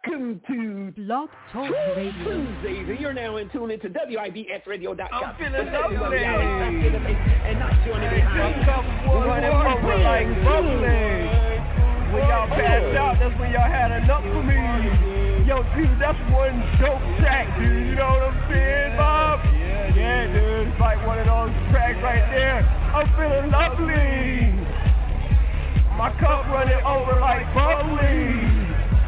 Welcome to Blog Talk Radio. Tuesdays, and you're now in tune into WIBSradio.com. I'm feeling lovely. And not joining me. Running over like bubbly. When y'all passed out, that's when y'all had enough for me. Yo, dude, that's one dope track, dude. You know what I'm saying, Bob? Yeah, dude. It's like one of those tracks right there. I'm feeling lovely. My cup running over like bubbly.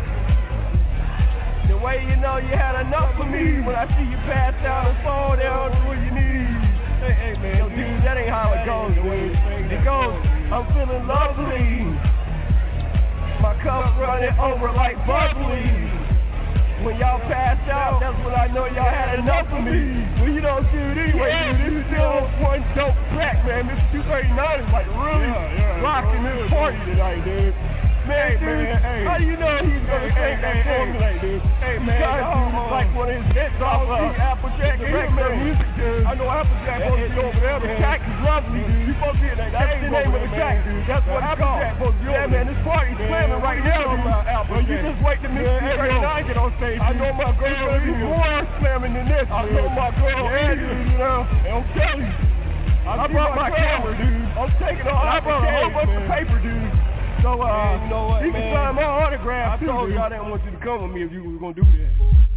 The way you know you had enough for me when I see you pass out and fall down to where you need. Hey, man, yo, dude, that ain't how it goes, dude. It goes, I'm feeling lovely. My cup running over like bubbly. When y'all passed out, that's when I know y'all had enough of me. Well, you know, dude, anyway, dude, this is still one dope track, man. This 239 is like really rocking this party tonight, dude. Man, hey. How do you know he's gonna sing that song tonight, dude? Hey, man, it's like one of his hits off Applejack regular music, dude. I know Applejack supposed to be over there. The track is lovely, dude. You supposed to be in that. That's the name of the track, dude. That's what Applejack supposed to be over. Yeah, man, this party's slamming right now, dude. Well, you just wait to Miss 239 get on stage. I know my girl's gonna be more slamming than this. I know my girl is, you know. And I'm telling you, I brought my camera, dude. I'm taking all. I brought a whole bunch of paper, dude. So, you know what, you can sign my autograph. I told y'all I didn't want you to come with me if you was gonna do that.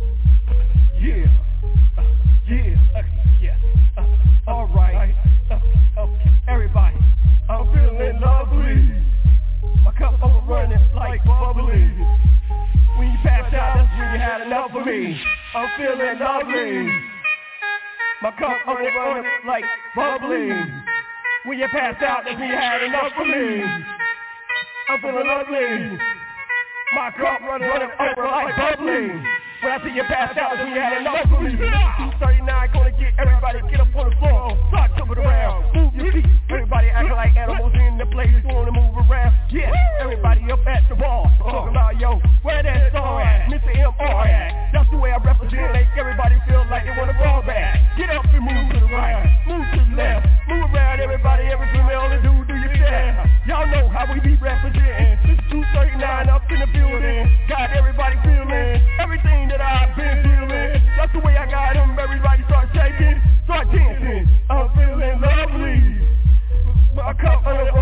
All right. Everybody, I'm feeling lovely. My cup overrunning like bubbly. When you passed out, that's when you had enough of me. I'm feeling lovely. My cup overrunning like bubbly. When you passed out, that's when you had enough of me. I'm feeling lovely. My cup running over like bubbly. When I see you passed out, that's when you had enough of me. 239 gonna get everybody get up on the floor. Start jumping around, move your feet. Everybody acting like animals in the place, wanna move around. Yeah, everybody up at the bar. Talking about, yo, where that song at? Mr. MR at. That's the way I represent. Make everybody feel like they wanna fall back. Get up and move to the right, move to the left, move around everybody, every female and do your step. Y'all know how we be representing. This 239 up in the building. Got everybody feeling everything that I've been feeling. That's the way I got them. Everybody start shaking, start dancing. I'm feeling lovely. My cup running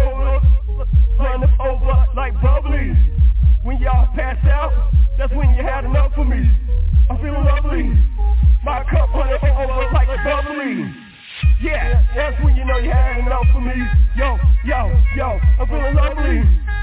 over like bubbly. When y'all passed out, that's when you had enough of me. I'm feeling lovely. My cup running over like bubbly. Yeah, that's when you know you had enough of me. Yo, I'm feeling lovely.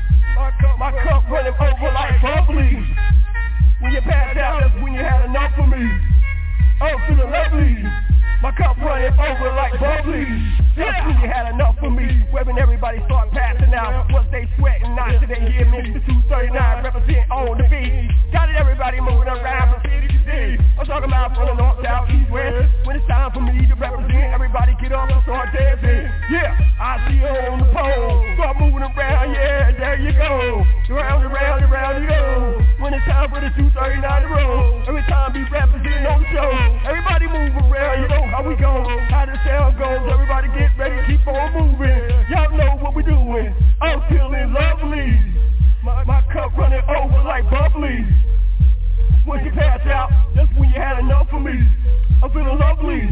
My cup running over like bubbly. When you passed out, that's when you had enough of me. I'm feeling lovely. My cup running over like bubbly. That's when you had enough of me. When everybody start passing out, was they sweating? Not till they hear me. The 239 represent on the beat. Got it, everybody moving around from city to city. I'm talking about from the north, south, east, west. When it's time for me to represent, everybody get up and start dancing. Yeah, I see you on the pole. Start moving around, yeah, there you go. Round and round and round you go. When it's time for the 239 to roll. Every time we representing on the show. Everybody move around, you know how we go. How the sound goes, everybody get ready, keep on moving. Y'all know what we doing. I'm feeling lovely. My cup running over like bubbly. When you pass out, that's when you had enough of me. I'm feeling lovely.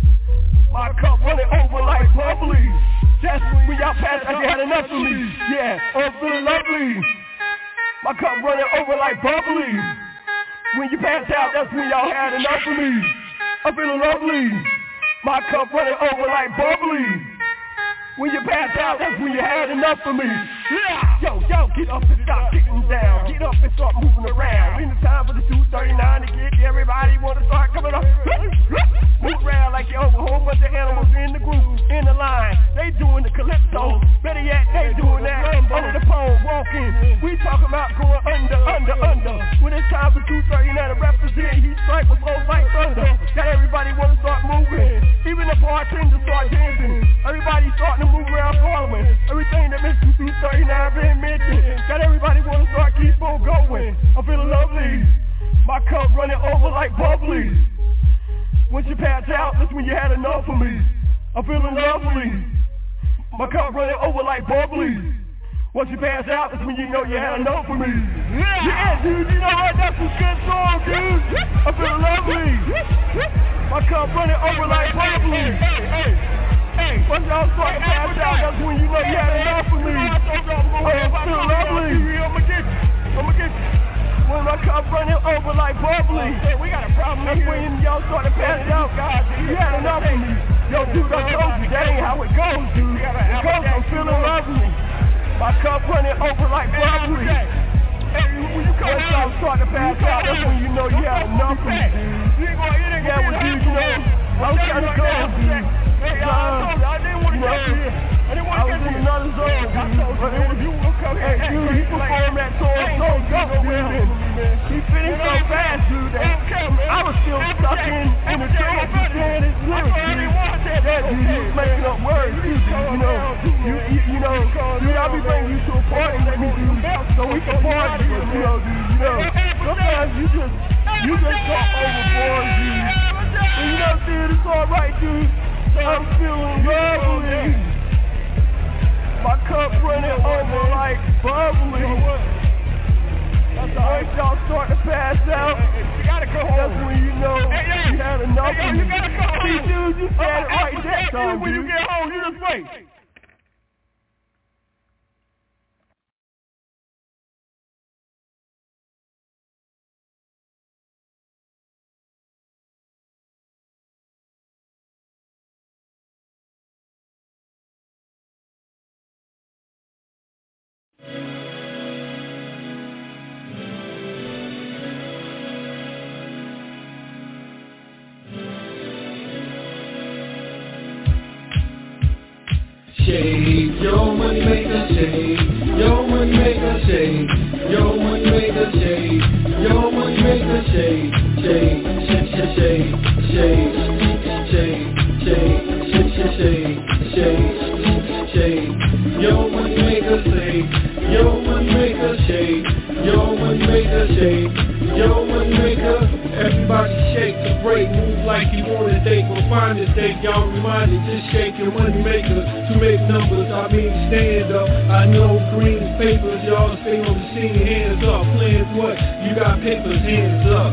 My cup running over like bubbly. That's when y'all pass out, you had enough of me. Yeah, I'm feeling lovely. My cup running over like bubbly. When you pass out, that's when y'all had enough of me. I'm feeling lovely. My cup running over like bubbly. When you pass out, that's when you had enough of me. Yeah. Yo, get up and stop getting down. Get up and start moving around. When it's time for the 239 to get everybody wanna start coming up. Move around like you over a whole bunch of animals in the group, in the line. They doing the calypso. Better yet, they doing that under the pole, walking. We talking about going under. When it's time for 239 to represent, he strike with flows like thunder. Got everybody wanna start moving. Even the bartenders start dancing. Everybody starting to move around following everything that Mr. 239 been mentioned. Got everybody wanna start keep on going. I'm feeling lovely. My cup running over like bubbly. Once you pass out, that's when you had enough of me. I'm feeling lovely. My cup running over like bubbly. Once you pass out, that's when you know you had enough of me. Yeah, dude, you know what? That's what's good I'm feeling lovely. My cup running over like bubbly. Once y'all start to pass out, that's when you know you had enough of me. I'm feeling lovely. I'ma get you. When my cup running over like bubbly. We got a problem. That's when y'all start to pass out. You had enough of me. Yo, dude, I told you that ain't how it goes, dude. It goes, I'm feeling lovely. My cup running over like bubbly. Once y'all start to pass out, that's when you know you had enough of me, dude. Yeah, well, dude, you know, I was trying to go, dude. I was in another zone, dude. But it was you. Hey, dude, he performed that tour so dope, dude. He finished so fast, dude. I was still stuck in the trance, saying his lyrics, dude. Yeah, dude, he was making up words, dude. You know, dude, I'll be bringing you to a party with me, dude, so we can party, you know, dude. Sometimes you just go overboard, dude. And you know, dude, it's alright, dude. I'm feeling lovely. My cup running over like bubbly. Once y'all start to pass out, that's when you know you had enough of me. See, dude, you said it right that time, when you get home, you just wait. Shake, yo money maker, shake, yo money maker, shake, yo money maker, shake, yo money maker, shake, shake, shake, shake, shake, shake, shake, shake, shake, shake, shake, yo money maker, shake, yo money maker, shake, yo money maker, shake, yo money maker. Everybody shake the break, move like you want to take, or find a stake, y'all reminded, just shake your money maker to make numbers, I mean stand up. I know green papers, y'all stay on the scene, hands up, plans what? You got papers, hands up.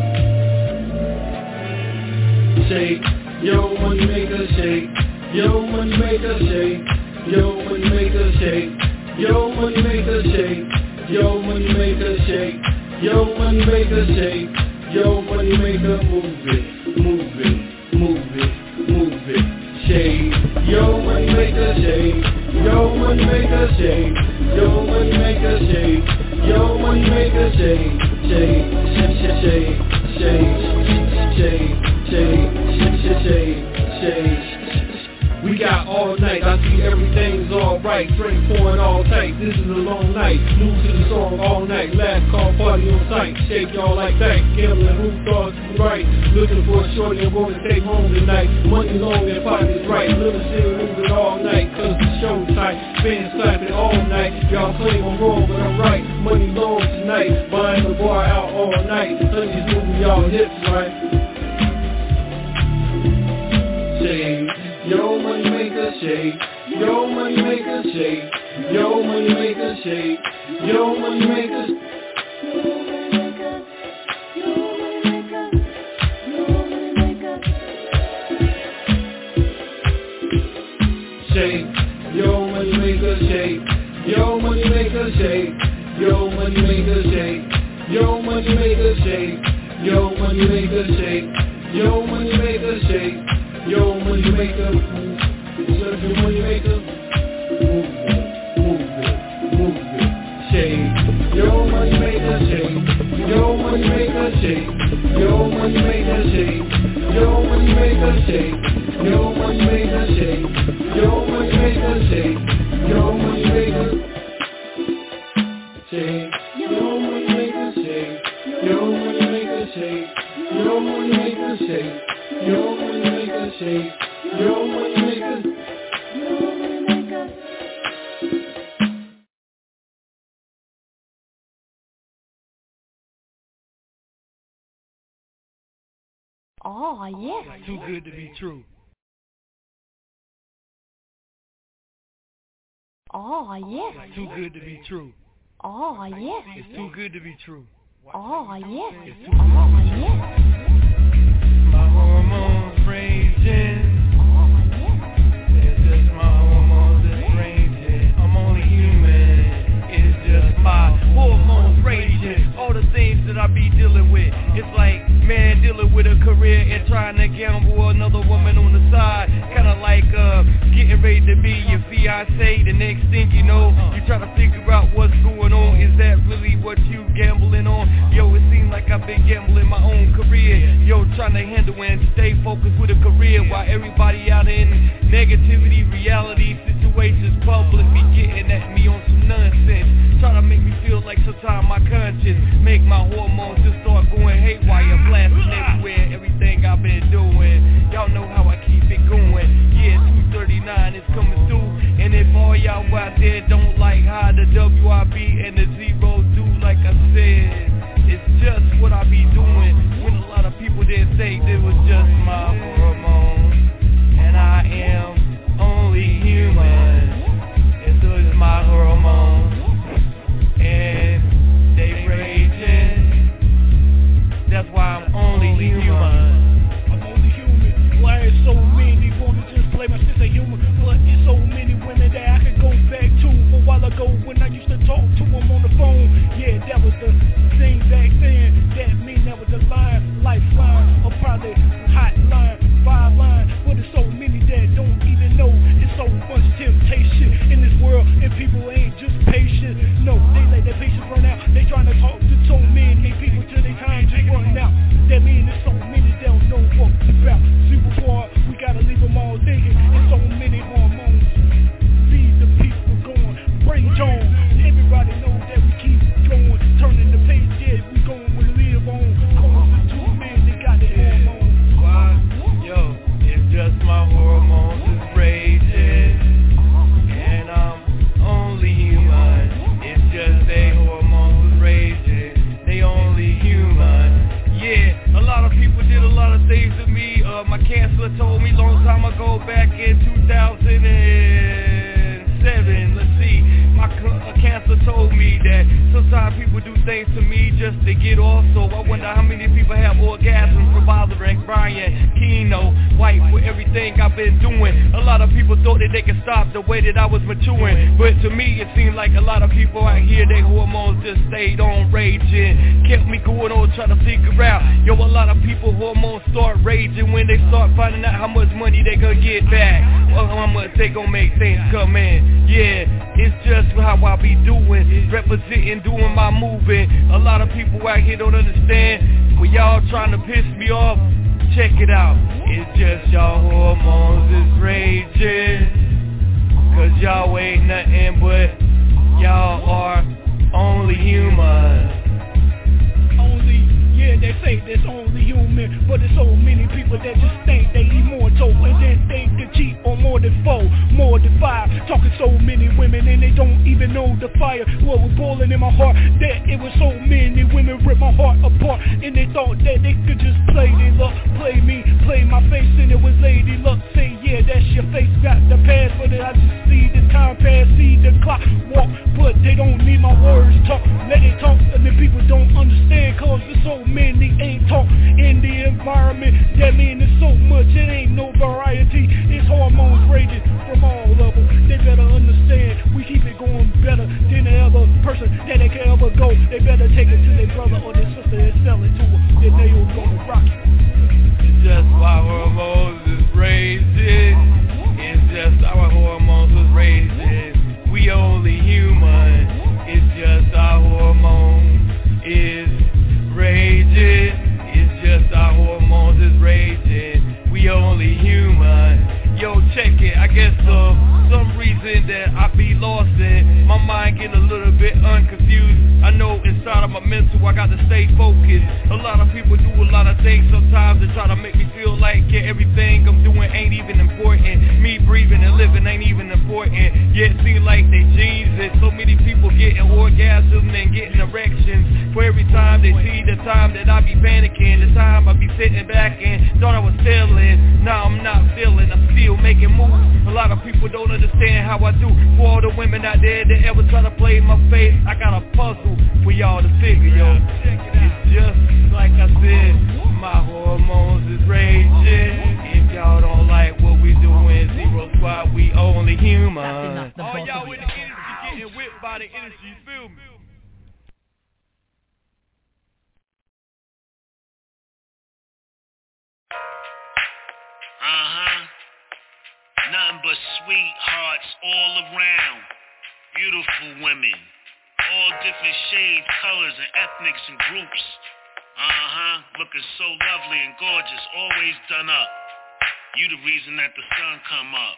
Shake, yo money maker, shake, yo money maker, shake, yo money maker, shake, yo money maker, shake, yo money maker, shake, yo money maker, shake. Yo, money maker, move it, move it, move it, move it, shake. Yo, money maker, shake. Yo, money maker, shake. Yo, money maker, shake. Yo, money maker, shake. Shake, shake, shake, shake, shake, shake, shake, shake, shake. We got all night, I see everything's alright. Drink pouring all tight, this is a long night. Move to the song all night, last call party on sight. Shake y'all like that, gambling roof dogs to the right. Looking for a shorty I'm going to take home tonight. Money long and pockets right, little shit moving all night. Cause the show tight, fans clapping all night. Y'all claim I'm wrong but I'm right. Money long tonight, buying the bar out all night. Honey's moving y'all hips right. Shake. Yo money maker shake, yo money maker shake, yo money maker shake, yo money maker. Shake, yo money maker shake, yo money maker shake, yo money maker shake, yo money maker shake, yo money maker shake, yo money maker shake. Yo, money maker, serve your money maker, move it, move it, move it, shake. Yo, money maker, shake. Yo, money maker, shake. Yo, money maker, shake. Yo, money maker, shake. Yo, money maker, shake. Yo, money maker, shake. Yo, money maker, shake. Yo, money maker, shake. Yo, money maker, shake. Yo, money maker, shake. Yo, money maker, shake. Yo, money maker. Oh, yes. Too good to be true. Oh, yes. Too good to be true. Oh, yes. It's too good to be true. Oh, yes. It's too Oh, yes. My hormones raging. Oh, yes. It's just my hormones that's raging. I'm only human. It's just my hormones raging. All the things that I be dealing with. It's like, man, dealing with a career and trying to gamble another woman on the side. Kinda like getting ready to be your fiancé. The next thing you know, you try to figure out what's going on. Is that really what you gambling on? Yo, it seems like I've been gambling my own career. Yo, trying to handle and stay focused with a career while everybody out in negativity, reality situations, public be getting at me on some nonsense. Trying to make me feel like sometimes my conscience make my hormones just start going haywire, blasting everywhere, everything I've been doing. Y'all know how I keep it going. Yeah, 239 is coming through. And if all y'all out there don't like how the WIB and the Zero do, like I said, it's just what I be doing. When a lot of people didn't say it was just my hormones, and I am only human. It's just my hormones, and they raging. That's why I'm only human. I'm only human. Why is so many women just play my sister human? But it's so many women that I could go back to a while ago when I used to talk to them on the phone. Yeah, that was the thing back then. That mean that was the line, lifeline, or probably hotline, 5 line. But there's so many that don't even know. It's so much temptation in this world, and people ain't just patient. No, they let their patience run out. They trying to talk to so many people till their time just run out. That mean there's so many that don't know what it's about. Super far, we gotta leave them all thinking. There's so many hormones. Leave the people going. Rage on. Everybody knows that we keep going. Turning the page, yeah, we going, we live on. Cause the 2 men, they got the hormones. Why? Yo, it's just my hormones is raging, and I'm only human. It's just they hormones is raging. They only human. Yeah, a lot of people did a lot of things to me. My counselor told me long time ago, back in 2007. Let's see, my counselor told me that sometimes people do things to me just to get off. So I wonder how many people have orgasms for bothering Brian Keno White for everything I've been doing. A lot of people thought that they could stop the way that I was maturing, but to me it seemed like a lot of people out here, their hormones just stayed on raging, kept me going on trying to figure out. Yo, a lot of people hormones start raging when they start finding out how much money they gonna get back, or how much they gonna make things come in. Yeah, it's just how I be doing, representing, doing my moving. A lot of people out here don't understand. When y'all trying to piss me off, check it out. It's just y'all hormones is raging, cause y'all ain't nothing but y'all are only human. Only, yeah, they say there's only human, but there's so many people that just think they immortal, and then they can cheat on more than 4, more than 5, talking so many women and they don't even know the fire. What was boiling in my heart, that it was so many women ripped my heart apart, and they thought that they could just play their luck, play me, play my face, and it was lady luck. Say, yeah, that's your face, got the pass, but I just see the time pass, see the clock walk, but they don't need my words talk. Let it talk, and the people don't understand, cause there's so many ain't talk in the environment. That mean there's so much, it ain't no variety. It's hormones raging from all levels. They better understand, we keep it going better than the other person that they can ever go. They better take it to their brother or their sister and sell it to them, then they will gonna rock it. It's just my hormones is raging. It's just our hormones is raging. We only human. It's just our hormones is raging. It's just our hormones is raging. We only human. Yo, check it. I guess some reason that I be lost in, my mind get a little bit unconfused. I know inside of my mental I got to stay focused. A lot of people do a lot of things sometimes to try to make me feel like, yeah, everything I'm doing ain't even important. Me breathing and living ain't even important. Yet seem like they Jesus. So many people getting orgasms and getting erections for every time they see the time that I be panicking, the time I be sitting back and thought I was feeling. Now I'm not feeling, I'm still making moves. A lot of people don't understand how I do. For all the women out there that ever try to play my face, I got a puzzle for y'all to figure, yo. It's just like I said, my hormones is raging. If y'all don't like what we doing, Zero Squad, we only human. All y'all with the energy getting whipped by the energy, you feel me? Nothing but sweethearts all around. Beautiful women. All different shades, colors, and ethnics and groups. Looking so lovely and gorgeous, always done up. You the reason that the sun come up.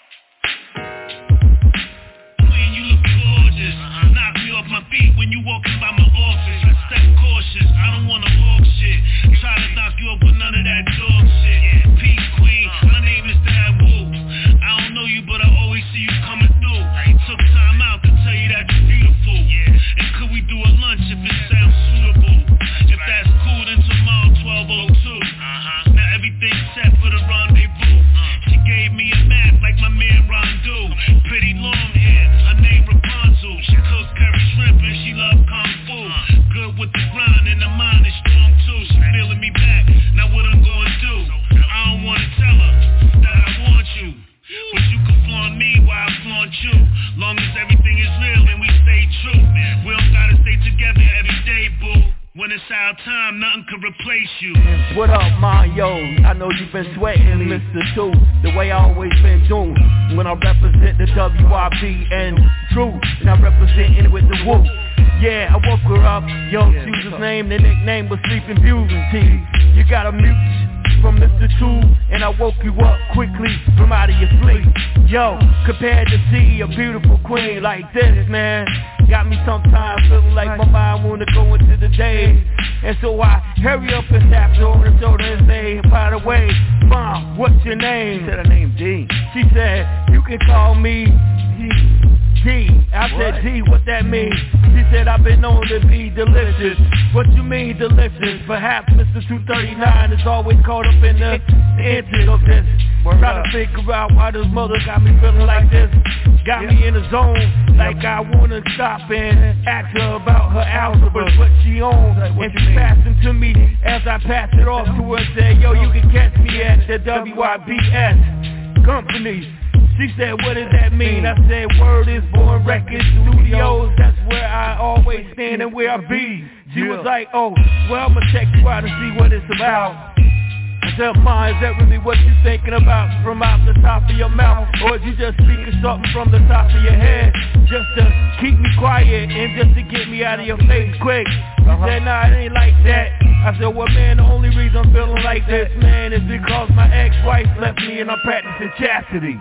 Queen, you look gorgeous. Knock me off my feet when you walking by my office. I step cautious, I don't wanna walk shit. Try to knock you up with none of that dog shit. Peace, queen, my name is Dad Wu. I don't know you, but I always see you coming through. Took time out to tell you that you're beautiful. And could we do a lunch if it sounds suitable? If that's cool, then tomorrow 12:02. Now everything's set for the rendezvous. She gave me a map like my man Rondu. Pretty long hair, her name Rapunzel. She cooks curry shrimp and she love kung fu. Good with the grind and the mind is strong too. She feeling me back, now what I'm gonna do? I don't wanna tell her that I want you, but you can flaunt me while I flaunt you. Long as everything is real and we stay true. We don't gotta stay together every day, boo. When it's our time, nothing can replace you. What up, Mario? I know you've been sweating, Mr. 2, the way I always been doing. When I represent the WIB and True, and I represent it with the Woo. Yeah, I woke her up, yo, she was his name, the nickname was Sleeping Beauty. You got a mute from Mr. 2, and I woke you up quickly from out of your sleep. Yo, compared to see a beautiful queen like this, man, got me sometimes feeling like my mind wanna go into the day. And so I hurry up and tap her on the shoulder and say, by the way, Mom, what's your name? She said her name D. She said, you can call me D. I said, D, what that mean? She said, I've been known to be delicious. What you mean delicious? Perhaps Mr. 239 is always caught up in the inches of this. Try to figure out why this mother got me feeling like this. Got me in the zone, like I wanna stop and ask her about her algebra, what she owns. And she passed it to me as I passed it off to her, said, yo, you can catch me at the WIBS company. She said, what does that mean? I said, word is Born Records Studios. That's where I always stand and where I be. She was like, oh, well, I'ma check you out and see what it's about. I said, Ma, is that really what you thinking about from out the top of your mouth? Or is you just speaking something from the top of your head just to keep me quiet and just to get me out of your face quick? She said, nah, it ain't like that. I said, well, man, the only reason I'm feeling like this, man, is because my ex-wife left me and I'm practicing chastity.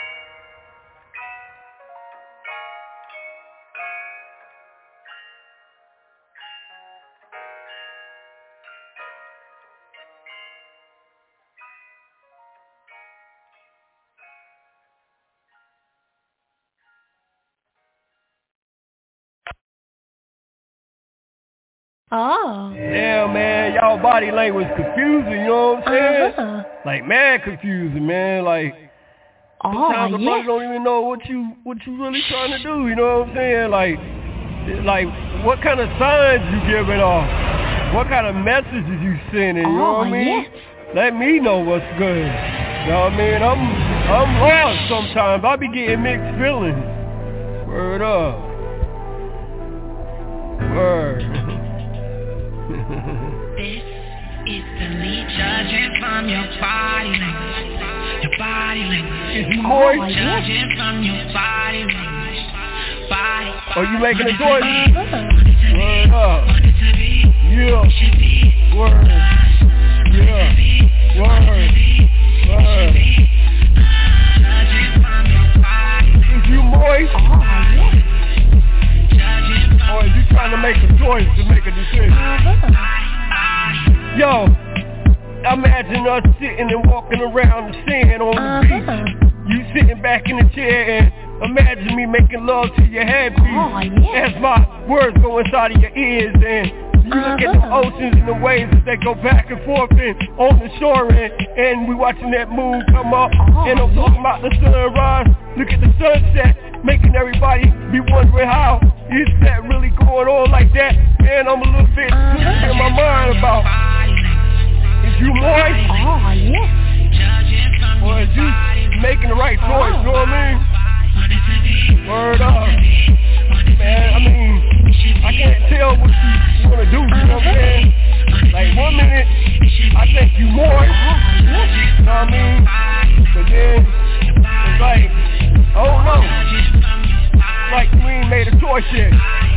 Oh. Yeah, man, y'all body language confusing, you know what I'm saying? Like, mad confusing, man, like, sometimes the brother don't even know what you really trying to do, you know what I'm saying? Like, what kind of signs you giving off? What kind of messages you sending, you know what I mean? Let me know what's good. You know what I mean? I'm lost sometimes. I be getting mixed feelings. Word up. Word. This is the lead, judging from your body language. Your body language. Judging from your body language. Are you making a choice? Word up. Yeah. Word. Yeah. Word. Is you moist? Or is you trying to make a choice to make a decision? Yo, imagine us sitting and walking around the sand on the beach. You sitting back in the chair and imagine me making love to your headpiece as my words go inside of your ears and You look at the oceans and the waves as they go back and forth and on the shore and we watching that moon come up. And I'm talking about the sunrise. Look at the sunset, making everybody be wondering how is that really going on like that? Man, I'm a little bit in my mind about, is you moist? Oh, yes. Or is you making the right choice, you know what I mean? Word up. Man, I mean, I can't tell what you wanna do, you know what I'm saying? Like 1 minute, I think you moist, you know what I mean? But then, it's like, I don't know. Like you ain't made a choice yet.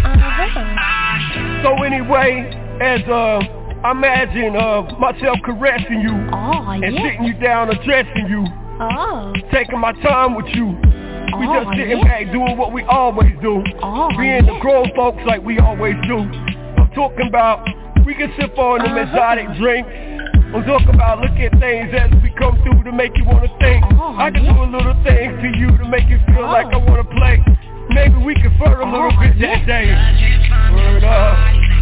So anyway, as I imagine myself caressing you and sitting you down, addressing you, taking my time with you. We just sitting back doing what we always do, being the grown folks like we always do. I'm talking about we can sip on them exotic drinks. I'm talking about look at things as we come through to make you wanna think. I can do a little things to you to make you feel like I wanna play. Maybe we can flirt a little bit that day. Word up.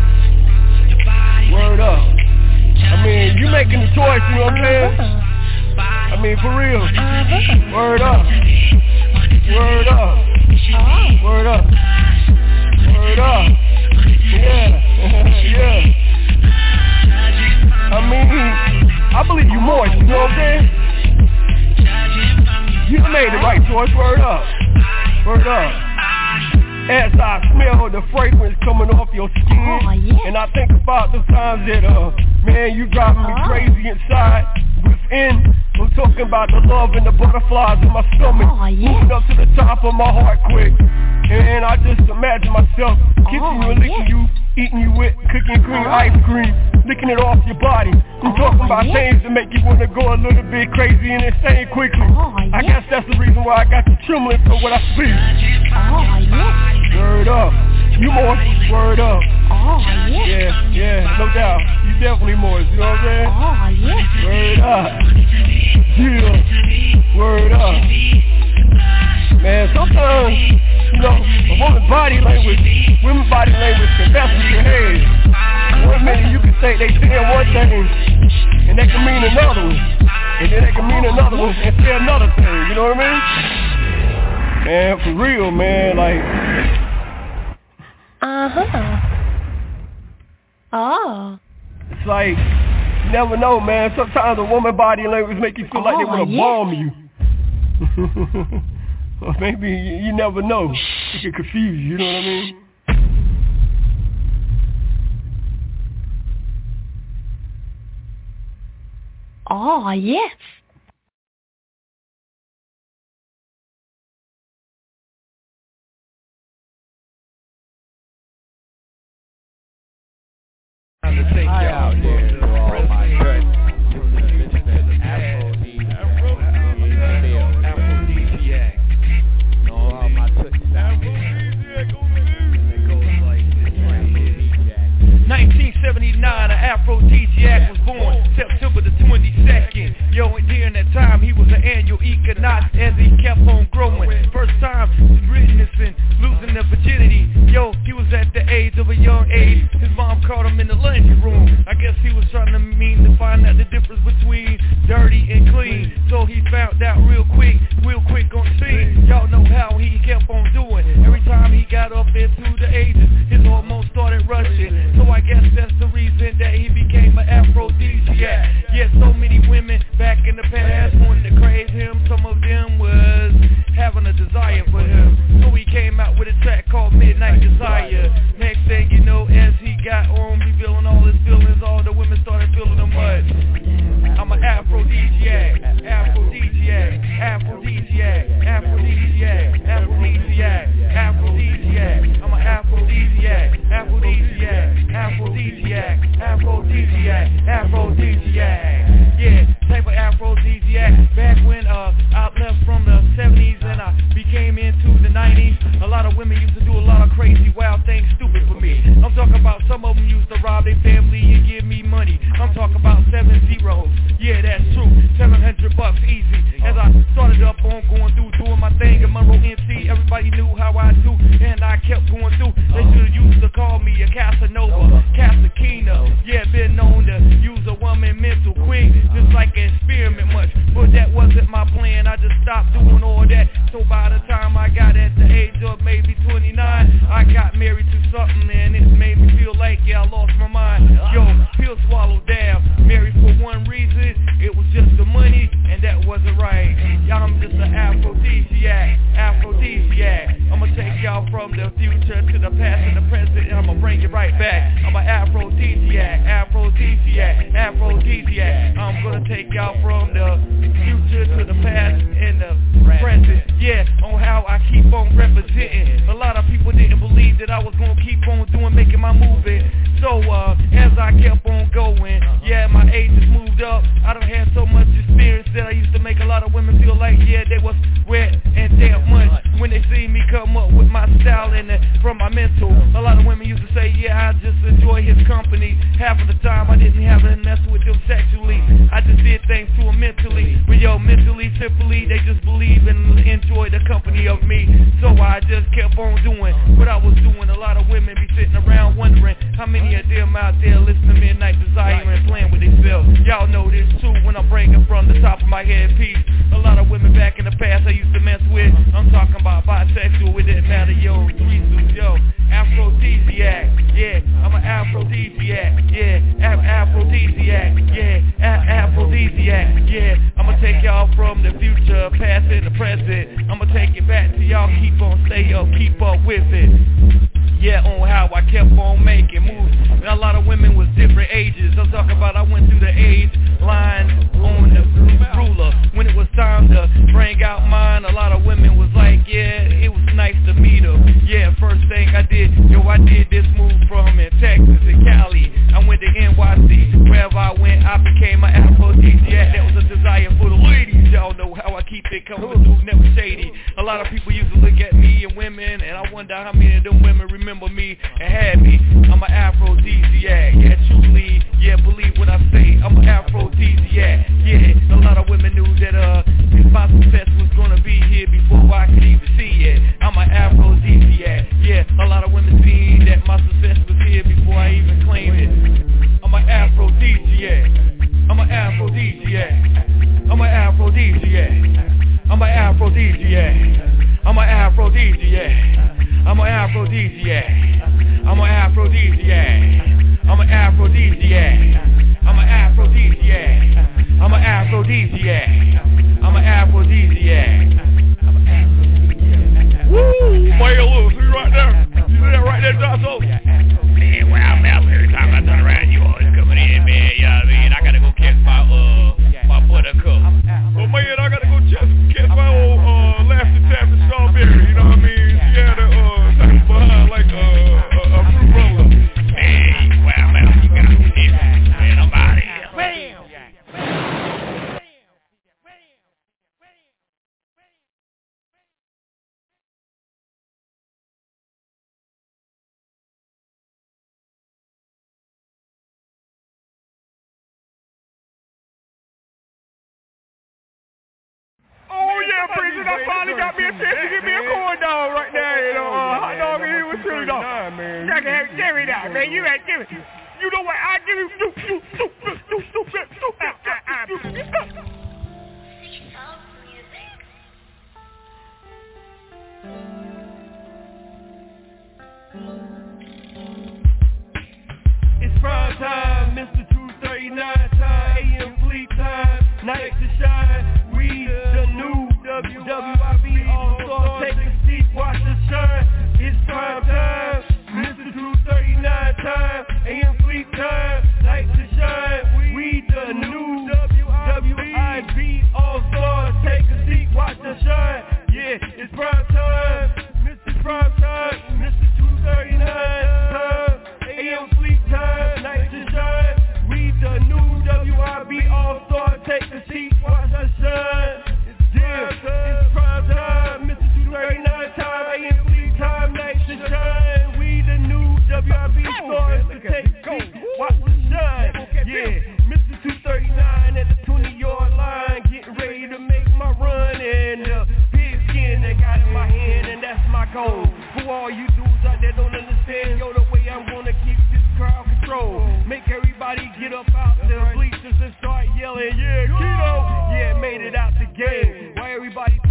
Word up. I mean, you making the choice, you know what I'm saying? I mean, for real. Word up. Word up. Word up. Word up. Yeah. Yeah. I mean, I believe you moist, you know what I'm saying? You made the right choice, word up. Word up. As I smell the fragrance coming off your skin, and I think about the times that, man, you driving me crazy inside, within. I'm talking about the love and the butterflies in my stomach, moving up to the top of my heart quick. And I just imagine myself kissing you and licking you, eating you with cookie and cream ice cream, licking it off your body. I'm talking about things that make you want to go a little bit crazy and insane quickly. I guess that's the reason why I got you trembling for what I see. Word up. You moist, word up. Yeah, no doubt. You definitely moist, you know what I'm saying? Word up. Yeah, word up. Man, sometimes, you know, a woman's body language can mess with your head. 1 minute you can think they saying one thing, and they can mean another one. And then they can mean another one and say another thing, you know what I mean? Man, for real, man, like... It's like, you never know, man. Sometimes a woman body language make you feel like they want to bomb you. Or maybe you never know. It can confuse you, you know what I mean? Oh, yes. Time to take you out there for all my good. Aphrodisiac. No, all my tootsies out there. It goes like this right here. 1979, an Aphrodisiac was born September the 22nd. Yo, and during that time he was an annual equinox as he kept on growing. First time witnessing losing their virginity. Yo, he was at the age of a young age. His mom caught him in the laundry room. I guess he was trying to find out the difference between dirty and clean. So he found out real quick on the scene. Y'all know how he kept on doing. Every time he got up into the ages, his hormones started rushing. So I guess that's the reason that he became an aphrodisiac. Yeah, so many women back in the past wanted to crave him. Some of them was having a desire for him. So he came out with a track called Midnight Desire. Next thing you know, as he got on revealing all his feelings, all the women started feeling him much. I'm an aphrodisiac, aphrodisiac, aphrodisiac, aphrodisiac, aphrodisiac, aphrodisiac. I'm an aphrodisiac, aphrodisiac, aphrodisiac, aphrodisiac, aphrodisiac. Yeah, type of aphrodisiac. Back when I left from the 70s and I became into the 90s, a lot of women used to do a lot of crazy, wild things, stupid for me. I'm talking about some of them used to rob their family and give me money. I'm talking about 7 zeros. Yeah, that's true. $700 easy. As I started up on going through, doing my thing at Monroe NC, everybody knew how I do, and I kept going through. They should have used to call me a Casanova, Casa stopped doing all that. So by the time I got at the age of maybe 29, I got married to something and it made me feel like, yeah, I lost my mind. Yo, pill swallowed down, married for one reason, it was just the money, and that wasn't right. Y'all, I'm just an aphrodisiac. I'ma take y'all from the future to the past and the present, and I'ma bring it right back. I'm an aphrodisiac. I'm gonna take y'all from the future to the past and the present. Yeah, on how I keep on representing. A lot of people didn't believe that I was gonna keep on making my movie. So as I kept on going, yeah, my age has moved up. I done had so much experience that I used to make a lot of women feel like, yeah, they was wet and damn much when they see me come up with my style and from my mental. A lot of women used to say, yeah, I just enjoy his company. Half of the time I didn't have to mess with them sexually. I just did things to them mentally. But yo, mentally, simply, they just believe and enjoy the company of me. So I just kept on doing what I was doing. A lot of women be sitting around wondering how many of them out there listen to Midnight Desire and playing with themselves. Y'all know this too when I'm breaking from the top of my head piece. A lot of women back in the past I used to mess with. I'm talking about bisexual, it didn't matter, yo, threesomes, yo. Aphrodisiac, yeah, I'm an aphrodisiac, yeah, aphrodisiac, yeah, aphrodisiac, yeah. I'ma take y'all from the future, past and the present. I'ma take it back to y'all, keep on, stay up, keep up with it. Yeah, on how I kept on making moves. A lot of women was different ages. I'm talking about I went through the age lines on the ruler. When it was time to bring out mine, a lot of women was like, yeah, it was nice to meet her. Yeah, first thing I did, I did this move from in Texas to Cali. I went to NYC. Wherever I went, I became an aphrodisiac. That was a desire for the ladies. Y'all know how I keep it coming through, never shady. A lot of people used to look at me and women, and I wonder how many of them women remember me and had me. I'm an aphrodisiac, yeah, truly, yeah, believe what I say. I'm an aphrodisiac, yeah. A lot of women knew that my success was gonna be here before I could even see it. I'm an aphrodisiac, yeah. A lot of women seen that my success was here before I even claimed it. I'm an aphrodisiac. I'm an aphrodisiac. I'm an aphrodisiac. I'm an aphrodisiac. I'm an aphrodisiac. I'm an aphrodisiac. I'm an aphrodisiac. I'm an aphrodisiac. I'm an aphrodisiac. I'm an aphrodisiac. I'm an aphrodisiac. Woo! Boy, look, see right there? You see that right there, Josso? Man, where I'm at, every time I turn around, you always coming in, man. You know what I mean? I gotta go catch my buttercup. Well, man, I gotta go catch my old Lasting Taffy Strawberry, you know what I mean? She had a thing behind like a fruit roller. Man, where I'm at, you got to see man, I'm out of here. Bam! Oh yeah, Preacher, I finally got me a chance to get me a corn dog right now, you know, hot dog and he was chili dog. Give me that, man, you ain't give it. You know what, I give you, It's prime time, Mr. 239 time, AM fleet time, night to shine. We the new WWIB All-Star, take a seat, watch the shine. It's prime time, Mr. 239 time, AM fleet time, night to shine. We the new WWIB All-Star, take a seat, watch the shine. Yeah, it's prime time, Mr. Prime time, Mr. 239 time, AM fleet time, night to shine. We the new WIB All-Star, take a seat, watch the shine. It's prime time, Mr. 239 time, AM fleet time, night to shine. We the new WIB stars to take a seat, watch the shine. Yeah, Mr. 239 at the 20-yard line, getting ready to make my run. And pigskin I got in my hand, and that's my goal. For all you dudes out there don't understand, yo, the way I'm gonna keep this crowd control. Make everybody get up out the bleachers and start yelling, yeah, Keto. Yeah, made it out the game. While everybody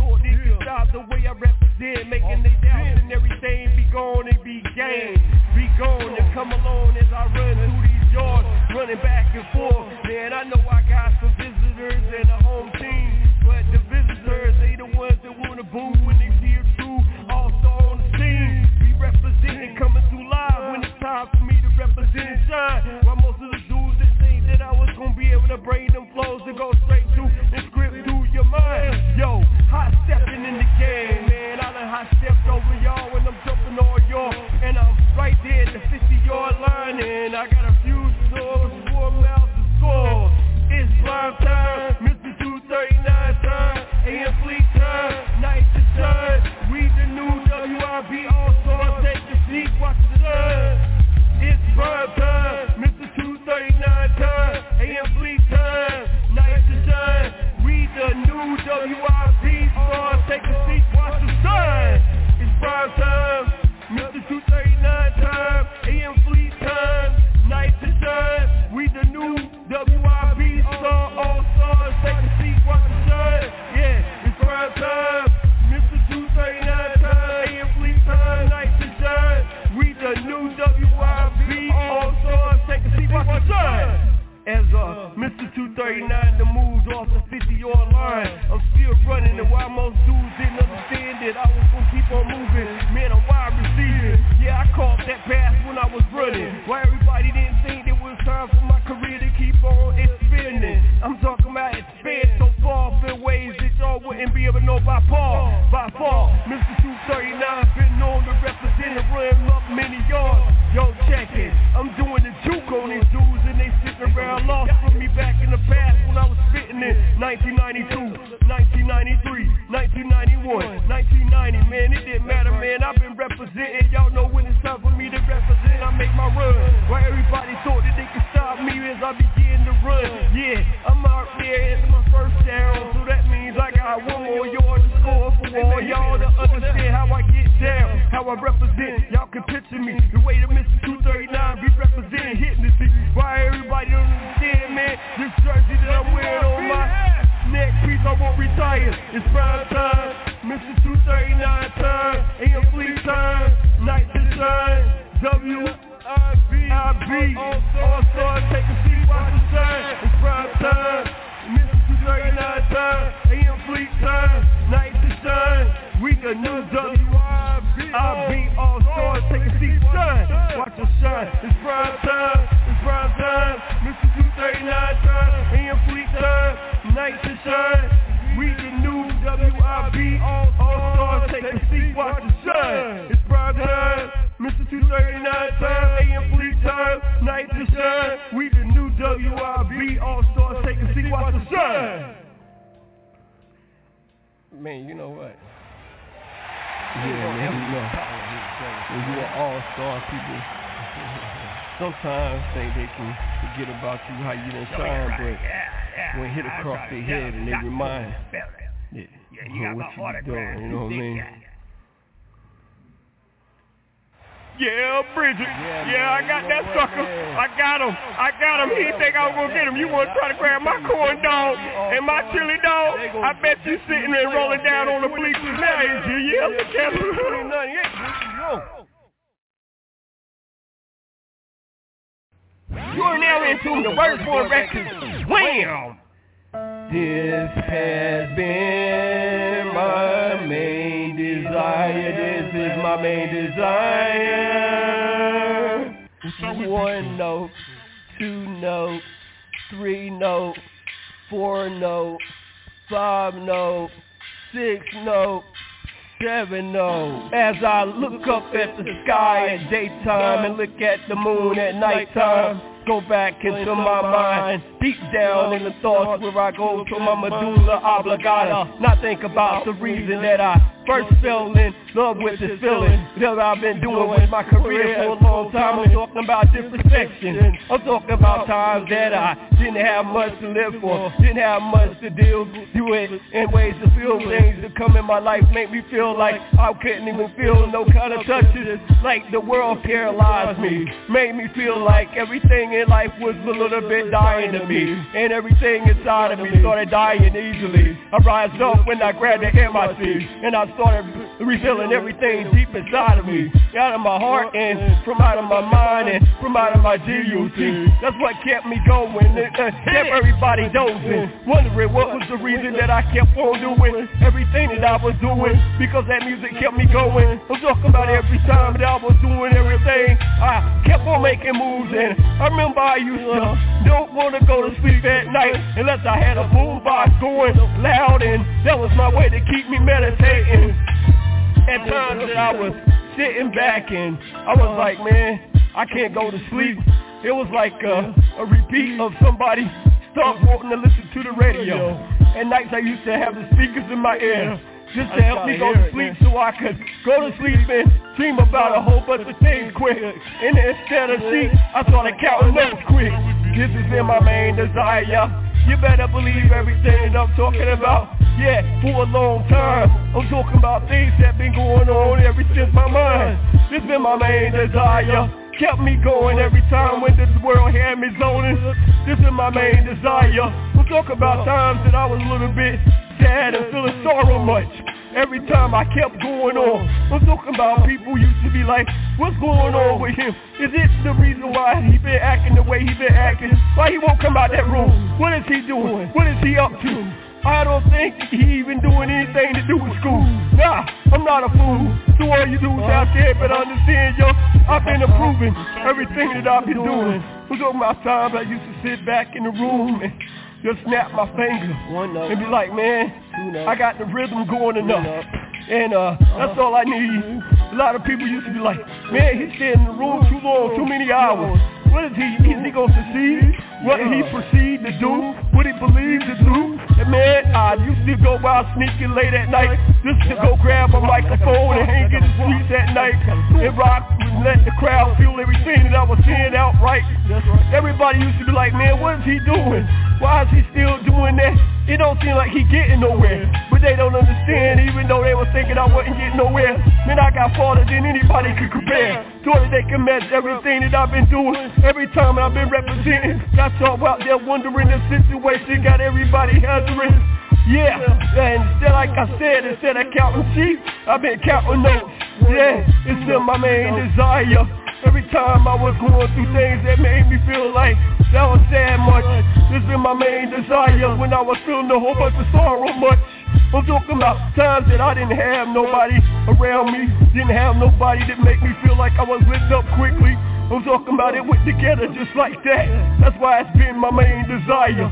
then making they doubts and everything be gone and be gained. Be gone and come along as I run through these yards, running back and forth. Man, I know I got some visitors and a home team, but the visitors, they the ones that wanna boo when they see it through. Also on the scene, we representing, coming through live when it's time for me to represent and shine. While most of the dudes that think that I was gonna be able to bring them flows to go straight through and script through your mind. Yo, hot stepping in the game, man. I done hot stepped over y'all when I'm jumping on y'all, and I'm right there at the 50-yard line, and I got a few scores, 4 miles to score. It's prime time, Mr. 239 time, AM fleet time, night to shine. We the new WIB All-Stars, take a seat, watch the sun. It's prime time, Mr. 239 time, AM fleet time, night to shine. We the new WIB Stars, take a seat, watch the sun. It's prime time, Mr. 239 time, AM fleet time, night to shine. We the new WIB Star All-Stars, take a seat, watch the sun. Yeah, it's prime time, Mr. 239 time, AM fleet time, night to shine. We the new WIB All-Stars, take a seat, watch the sun. As Mr. 239 that moves off the 50-yard line, I'm still running, and while most dudes didn't understand that I was gonna keep on moving, man, I'm wide receiving. Yeah, I caught that pass when I was running. Why everybody didn't think it was time for my career to keep on expanding? I'm talking about expand so far in ways that y'all wouldn't be able to know by far. By far, Mr. 239 been known to represent and run up many yards. Yo, check it. I'm doing the juke on these dudes, and they sitting around lost with me back in the past when I was spitting in 1992, 1993, 1991, 1990. Man, it didn't matter, man. I've been representing. Y'all know when it's time for me to represent, I make my run. Why everybody thought that they could stop me as I begin to run. Yeah, I'm out there in my first down, so that means I got one more yard to score for all y'all to understand how I get down, how I represent. Y'all can picture me the way that Mr. 239 be representing, hitting the seat. Why everybody don't understand, man? This jersey that I'm wearing on my neck piece, I won't retire. It's prime time, Mr. 239 time, AM fleet time, night to shine. WIB All-Stars, take a seat, watch the shine. It's prime time, Mr. 239 time, AM fleet time, night to shine. We the new WIB All-Stars, take a seat, shine, watch the shine. It's prime time, Mr. 239 time, AM fleet time, night to shine. We the new WIB All-Stars, take a seat, watch the shine. It's prime time, Mr. 239 time, AM fleet time, night to shine. We the new WIB All-Stars, take a seat, watch the shine. Man, you know what? Yeah, man, you know. When you are all-star people, sometimes think they can forget about you, how you done shine, but when it hit across their head and they remind, yeah, you got what you doing, you know what I mean? Yeah, Bridget. Yeah, I got that sucker. I got him. He think I was going to get him. You want to try to grab my corn dog and my chili dog? I bet you sitting there rolling down on the bleachers now, is you? Yeah, look at him. You are now into the Word for Records. Wham! This has been my main desire. This is my main desire. 1 note, 2 note, 3 note, 4 note, 5 note, 6 note, 7 note. As I look up at the sky at daytime and look at the moon at nighttime, go back into my mind, deep down in the thoughts where I go to my medulla oblongata. Not think about the reason that I first fell in love with this feeling that I've been doing with my career for a long time. I'm talking about different sections. I'm talking about times that I didn't have much to live for, didn't have much to deal with, in ways to feel things that come in my life make me feel like I couldn't even feel no kind of touches, like the world paralyzed me, made me feel like everything in life was a little bit dying to me, and everything inside of me started dying easily. I rise up when I grab the MIC, and I started revealing everything deep inside of me, out of my heart and from out of my mind and from out of my G-U-T. That's what kept me going, it kept everybody dozing, wondering what was the reason that I kept on doing everything that I was doing, because that music kept me going. I'm talking about every time that I was doing everything, I kept on making moves, and I remember I used to don't want to go to sleep at night unless I had a boombox going loud, and that was my way to keep me meditating. At times that I was sitting back and I was like, man, I can't go to sleep. It was like a repeat of somebody start wanting to listen to the radio. At nights I used to have the speakers in my ear just to help me go to sleep, so I could go to sleep and dream about a whole bunch of things quick. And instead of sleep, I started counting notes quick. This has been my main desire. You better believe everything I'm talking about. Yeah, for a long time. I'm talking about things that been going on ever since my mind. This been my main desire. Kept me going every time when this world had me zoning. This is my main desire. I'm talking about times that I was a little bit sad and feeling sorrow much. Every time I kept going on, I'm talking about people used to be like, what's going on with him? Is it the reason why he been acting the way he been acting? Why he won't come out that room? What is he doing? What is he up to? I don't think he even doing anything to do with school. Nah, I'm not a fool. So all you dudes out there better understand, yo, I've been improving everything that I've been doing. I'm talking about times I used to sit back in the room and just snap my finger and be like, man, I got the rhythm going enough. And that's all I need. A lot of people used to be like, man, he stayed in the room too long, too many hours. What is he going to succeed? What did he proceed to do? What he believed to do? And man, I used to go out sneaking late at night just to go grab a microphone and hang in the streets at night and rock and let the crowd feel everything that I was saying outright. Everybody used to be like, man, what is he doing? Why is he still doing that? It don't seem like he getting nowhere. But they don't understand, even though they were thinking I wasn't getting nowhere. Man, I got farther than anybody could compare. So that they can match everything that I've been doing. Every time I've been representing, got y'all out there wondering the situation, got everybody hazarding. Yeah, and instead, like I said, instead of counting sheep, I've been counting notes. Yeah, it's still my main desire. Every time I was going through things that made me feel like that was sad much. This been my main desire when I was feeling a whole bunch of sorrow much. I'm talking about times that I didn't have nobody around me, didn't have nobody that make me feel like I was lit up quickly. I'm talking about it went together just like that. That's why it's been my main desire.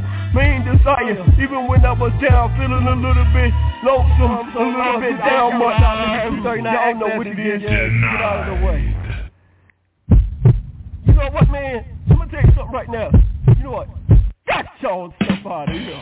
Even when I was down, feeling a little bit lonesome, a little bit down much. Y'all know what it is. Get out of the way. You know what, man? I'm gonna tell you something right now. You know what? Got y'all stuff out of here.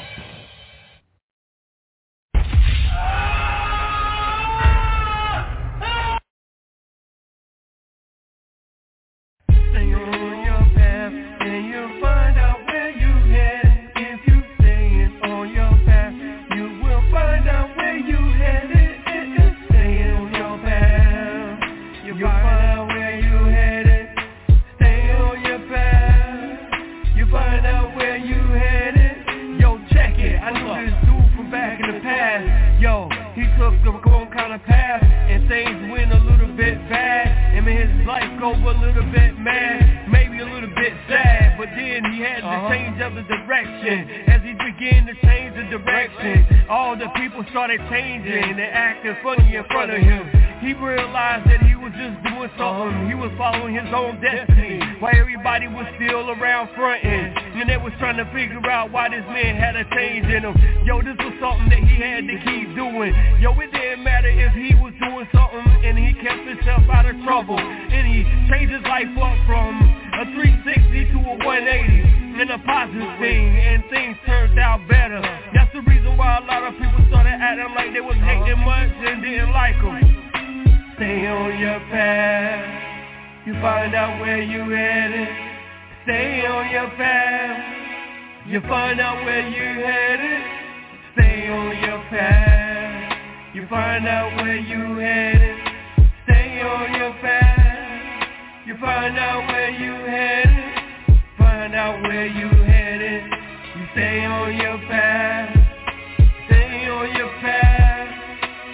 Stay on your path and you'll find out where you headed. If you stay on your path, you will find out where you headed. Stay on your path, you'll find out where you headed. Stay on your path, you find out where you headed. Yo, check it, I knew this dude from back in the past. Yo, he took the wrong kind of path and things went a little bit bad. And made his life go a little bit mad, maybe a little bit sad. But then he had to change up the direction. As he began to change the direction, all the people started changing and acting funny in front of him. He realized that he was just doing something. He was following his own destiny, while everybody was still around fronting. And they was trying to figure out why this man had a change in him. Yo, this was something that he had to keep doing. Yo, it didn't matter if he was doing something and he kept himself out of trouble. And he changed his life up from a 360 to a 180 in a positive thing, and things turned out better. That's the reason why a lot of people started acting like they was hating much and didn't like him. Stay on your path, you find out where you headed. Stay on your path, you find out where you headed. Stay on your path, you find out where you headed. Stay on your path, you find out where you headed. Find out where you headed. You stay on your path, stay on your path. You find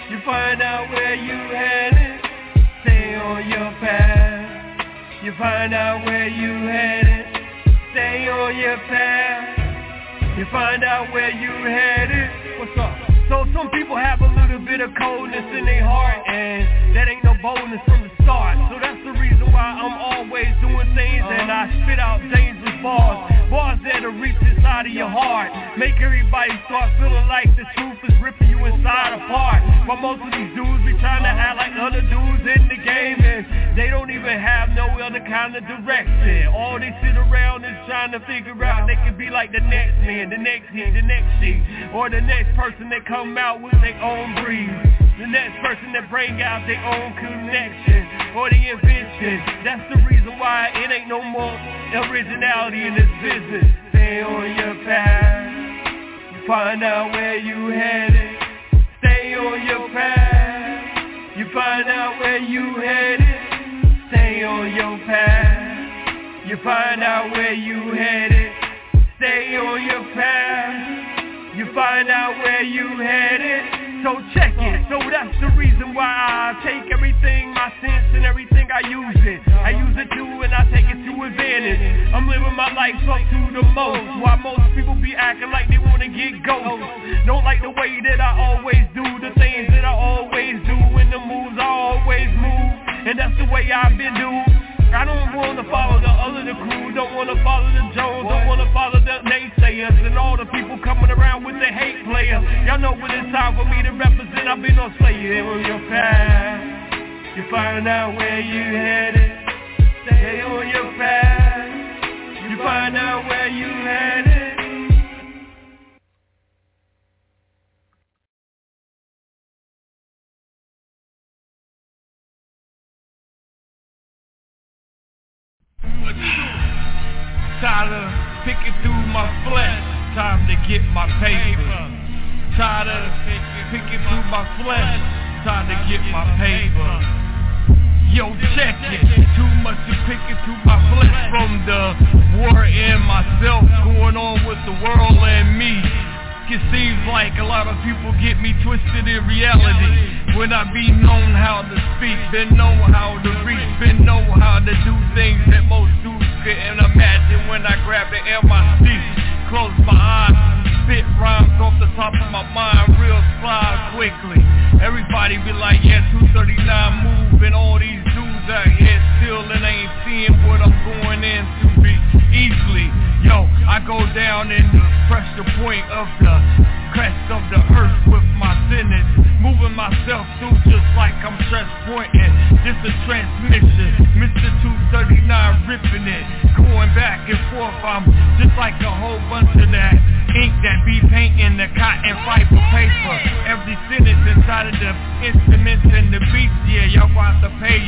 find out where you headed, stay on your path. You find out where you headed, stay on your path. You find out where you headed. What's up? So some people have a little bit of coldness in their heart, and that ain't no boldness from the start. So that's the reason why I'm always doing things, and I spit out dangerous bars. Bars that'll reach inside of your heart, make everybody start feeling like the truth is ripping you inside apart. But most of these dudes be trying to act like other dudes in the game, and they don't even have no other kind of direction. All they sit around is trying to figure out they can be like the next man, the next he, the next she, or the next person that come out with their own breed, the next person that bring out their own connection or the invention. That's the reason why it ain't no more originality in this business. Stay on your path. You find out where you headed. Stay on your path. You find out where you headed. Stay on your path. You find out where you headed. Stay on your path. You find out where you headed, so check it. So that's the reason why I take everything, my sense and everything, I use it. I use it too and I take it to advantage. I'm living my life up to the most, while most people be acting like they wanna get ghosts. Don't like the way that I always do the things that I always do, and the moves I always move, and that's the way I've been doing. I don't wanna follow the crew, don't wanna follow the Jones, don't wanna follow the naysayers and all the people coming around with the hate players. Y'all know when it's time for me to represent, I've been on Stay on your path. You find out where you headed, stay on your path. You find out where you headed. Tired of picking through my flesh, time to get my paper. Tired of picking through my flesh, time to get my paper. Yo, check it, too much of picking through my flesh from the war in myself going on with the world and me. It seems like a lot of people get me twisted in reality. When I be known how to speak, been know how to reach, been know how to do things that most dudes couldn't imagine. When I grab the air, my speech, close my eyes, spit rhymes off the top of my mind, real slide quickly. Everybody be like, yeah, 239 move, and all these dudes out here still and ain't seeing what I'm going into be easily. Yo, I go down in the pressure point of the crest of the earth with my sentence, moving myself through just like I'm stress pointing. Just a transmission, Mr. 239 ripping it, going back and forth. I'm just like a whole bunch of that ink that be painting the cotton fiber paper. Every sentence inside of the instruments and the beats, yeah, y'all got to pay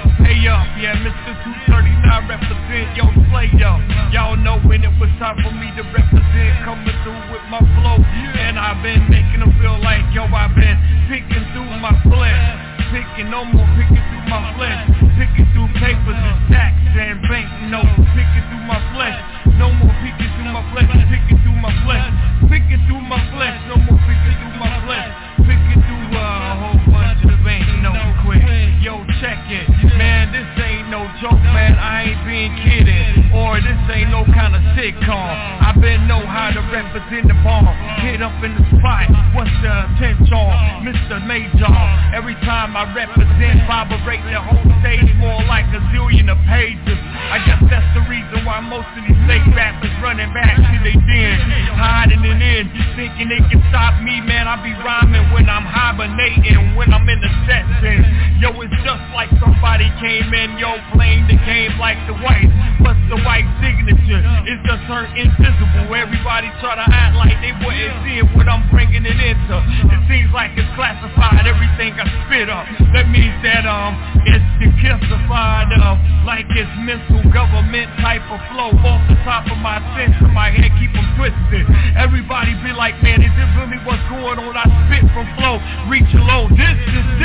up, yeah, Mr. 239 represent your slayer. Y'all know when it was time for me to represent, coming through with my flow, and I've been making them feel like, yo, I've been picking through my flesh, no more picking through my flesh, picking through papers and stacks and banknotes, picking through my flesh, no more picking through my flesh, picking through my flesh, picking through my flesh, no more picking through my flesh, picking through a whole bunch of banknotes quick. Yo, check it, man, this ain't no joke, man, I ain't being kidding, or this ain't no kind of sitcom. I been know how to represent the bomb, hit up in the spot, what's the attention, Mr. Major. Every time I represent, vibrate the whole stage more like a zillion of pages. I guess that's the reason why most of these fake rappers running back to they den, hiding it in, thinking they can stop me, man. I be rhyming when I'm hibernating, when I'm in the session. Yo, it's just like somebody came in, yo, playing the game like the white. What's the white signature? It's a certain invisible. Everybody try to act like they wouldn't see it, what I'm bringing it into. It seems like it's classified, everything I spit up. That means that it's declassified, like it's mental government type of flow. Off the top of my sense, in my head keep them twisted. Everybody be like, man, is it really what's going on? I spit from flow, reach alone, this,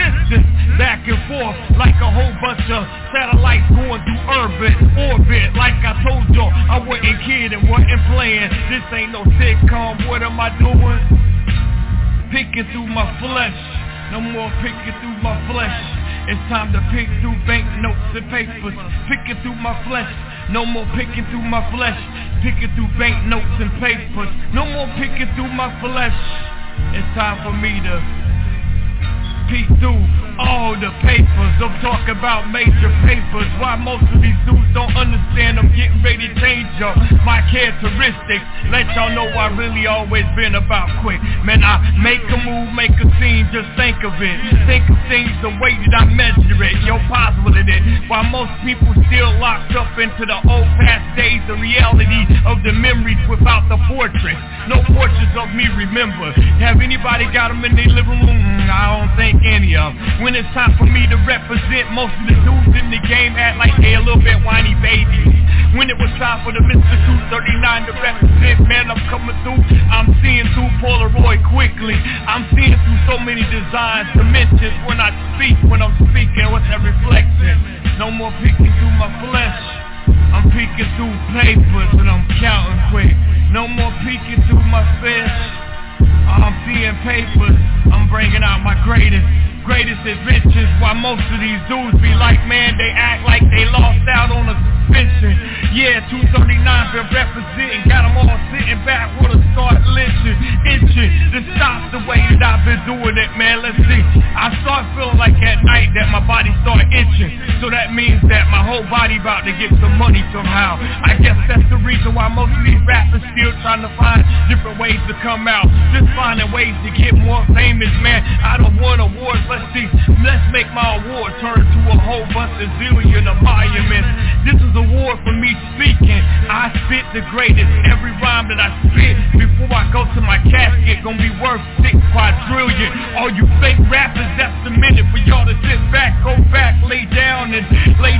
back and forth, like a whole bunch of satellites going through orbit. Like I told y'all, I wasn't kidding, wasn't playing. This ain't no sitcom, what am I doing? Picking through my flesh, No more picking through my flesh. It's time to pick through banknotes and papers. Picking through my flesh. No more picking through my flesh. Picking through banknotes and papers. No more picking through my flesh. It's time for me to peek through all the papers. I'm talking about major papers. Why most of these dudes don't understand I'm getting ready to change up my characteristics. Let y'all know I really always been about quick. Man, I make a move, make a scene, just think of it. Think of things the way that I measure it. Yo, possible it is. While most people still locked up into the old past days, the reality of the memories without the portrait. No portraits of me, remember. Have anybody got them in their living room? I don't think any of them. When it's time for me to represent, most of the dudes in the game act like they a little bit whiny babies. When it was time for the Mr. 239 to represent, man, I'm coming through. I'm seeing through Polaroid quickly. I'm seeing through so many designs, dimensions when I speak. When I'm speaking, what's that reflection? No more peeking through my flesh. I'm peeking through papers and I'm counting quick. No more peeking through my fish. I'm seeing papers. I'm bringing out my greatest adventures. While most of these dudes be like, man, they act like they lost out on a suspension. Yeah, 239 been representing, got them all sitting back with a start lynching, itching to stop the way that I've been doing it, man. Let's see. I start feeling like at night that my body start itching. So that means that my whole body about to get some money somehow. I guess that's the reason why most of these rappers still trying to find different ways to come out. Just finding ways to get more famous, man. I don't want awards. Let's see, let's make my award turn to a whole bunch of zillion of monuments. This is a award for me speaking. I spit the greatest. Every rhyme that I spit before I go to my casket gonna be worth 6 quadrillion. All you fake rappers, that's the minute for y'all to sit back, go back, lay down as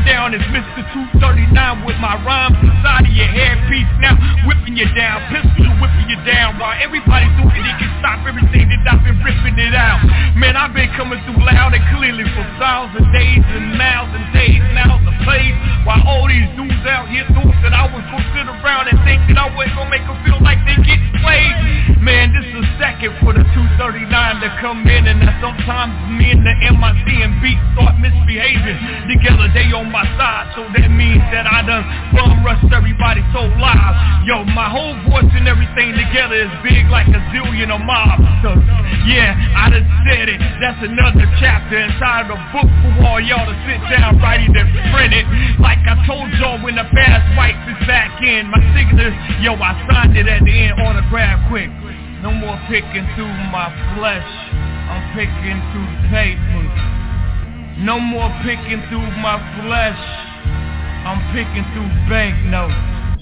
Mr. 239 with my rhymes inside of your hairpiece. Now whipping you down, pistol whipping you down. While everybody thinking they can stop everything that I've been ripping it out. Man, I've been coming through loud and clearly for thousands of days and miles and days now to play. While all these dudes out here thought that I was gonna sit around and think that I wasn't gonna make them feel like they get played. Man, this is a second for the 239 to come in, and that sometimes me and the MIC and beat start misbehaving together. They on my side, so that means that I done bum rushed everybody so loud. Yo, my whole voice and everything together is big like a zillion of mobsters. Yeah, I done said it. That's another chapter inside of the book for all y'all to sit down, write it and print it. Like I told y'all when the fast wipes is back in, my signature, yo, I signed it at the end, autograph quick. No more picking through my flesh, I'm picking through papers. No more picking through my flesh, I'm picking through banknotes.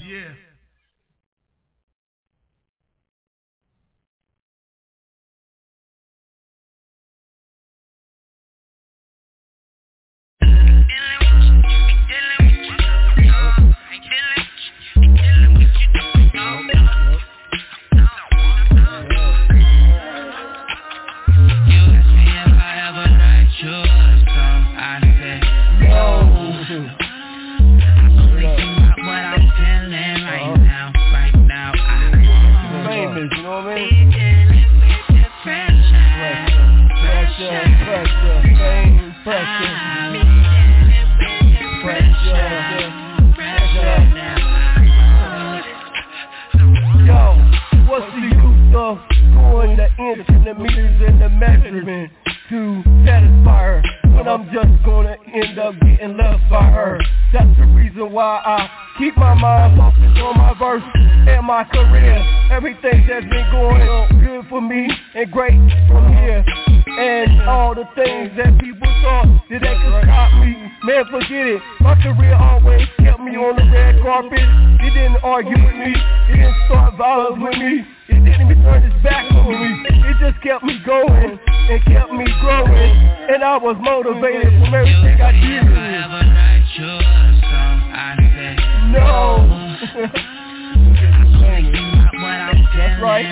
Everything that's been going good for me and great from here. And all the things that people thought that they could stop me, man, forget it. My career always kept me on the red carpet. It didn't argue with me, it didn't start violence with me, it didn't even turn its back on me. It just kept me going and kept me growing, and I was motivated from everything I did. No. That's right.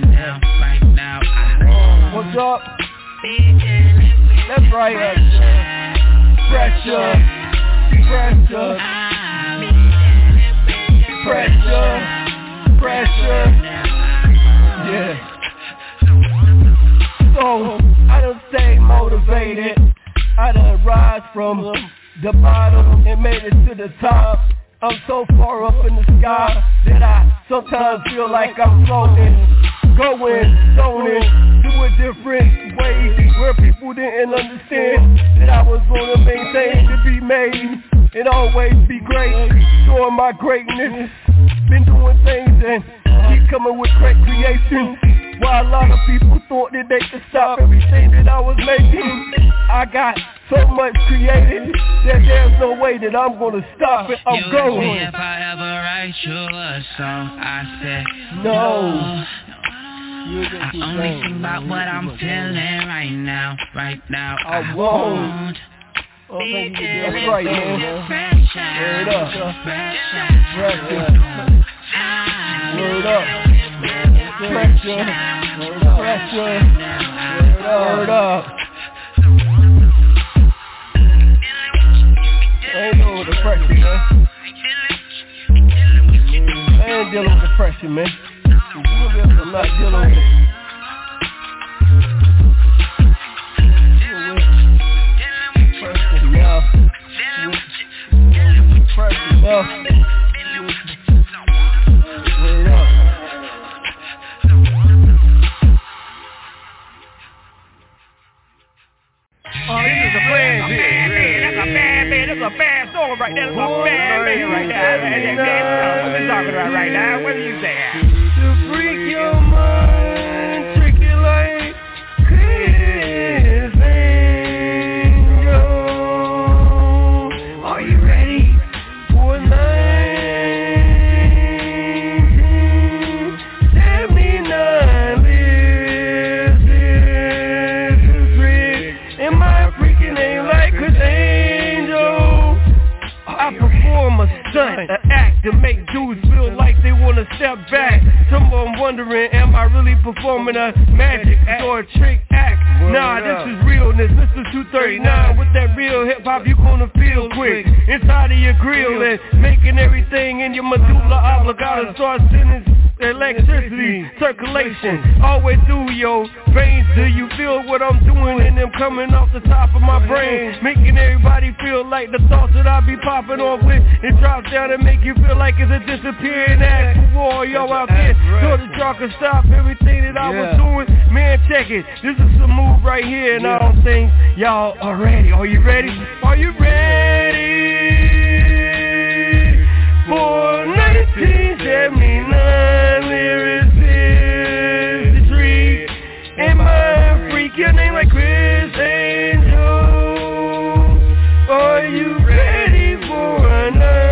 What's up? That's right. Pressure. Yeah. So I done stayed more rise from the bottom and made it to the top. I'm so far up in the sky that I sometimes feel like I'm floating, going, zoning to a different way where people didn't understand that I was gonna maintain to be made and always be great, showing my greatness. Been doing things and keep coming with great creations. While a lot of people thought that they could stop everything that I was making, I got so much created that there's no way that I'm gonna stop it. I'm going. You asked me if I ever write you a song, I said no. I only think about what I'm feeling right now. I won't. That's right, man. Word up. Word up. Pressure. Word up. I ain't dealing with the pressure, man. I ain't dealing with the pressure, man. I'm not dealing with it. Pressure now. Pressure now. Word up. Oh, this is a bad man. That's a bad man. That's a bad song right there. That's a bad man right there. That's what we're talking about right now. What are you saying? To freak your mind, trick it like Chris Angel. Are you ready for 1979? This is Rick, and my freaking name like Chris Angel. I perform a stunt, an act to make dudes feel like they wanna step back. Some of them wondering, am I really performing a magic act or a trick act? Nah, this is realness, Mr. 239. With that real hip-hop, you gonna feel quick inside of your grill and making everything in your medulla oblongata start sending electricity, circulation, all the way through your veins. Do you feel what I'm doing and them coming off the top of my brain, making everybody feel like the thoughts that I be popping off with, it drops down and make you feel like it's a disappearing act. For all y'all out there, so that y'all can stop everything that I was doing. Man, check it, this is a move right here, and I don't think y'all are ready. Are you ready? Are you ready for 1979 lyrics? Is the treat, and my freak, your name like Chris Angel. Are you ready for a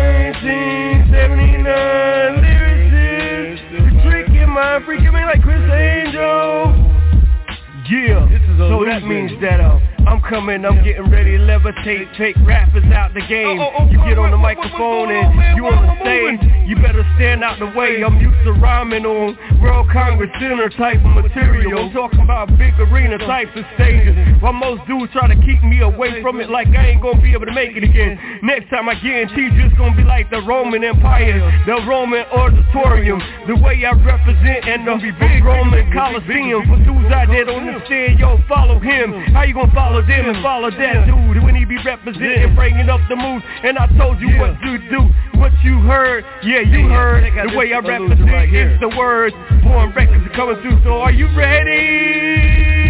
1979 lyrics? The trick in my freak, your name like Chris Angel. Yeah, so that means that I'm coming, I'm getting ready to levitate, take rappers out the game. You get on the microphone and you on the stage, you better stand out the way. I'm used to rhyming on World Congress Center type of material. I'm talking about big arena types of stages, while most dudes try to keep me away from it like I ain't gonna be able to make it again. Next time I guarantee you it's gonna be like the Roman Empire, the Roman Auditorium, the way I represent and the big Roman Coliseum. For dudes out there don't understand, yo, follow him. How you gonna follow them and follow that dude when he be representing, bringing up the moves? And I told you what to do, what you heard, you heard the way I represent is the words. Foreign records are coming through, so are you ready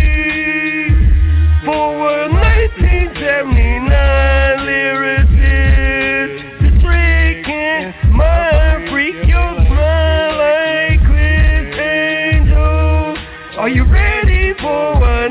for 1979 lyrics? The trick in my freak, your smile like Chris Angel. Are you ready for a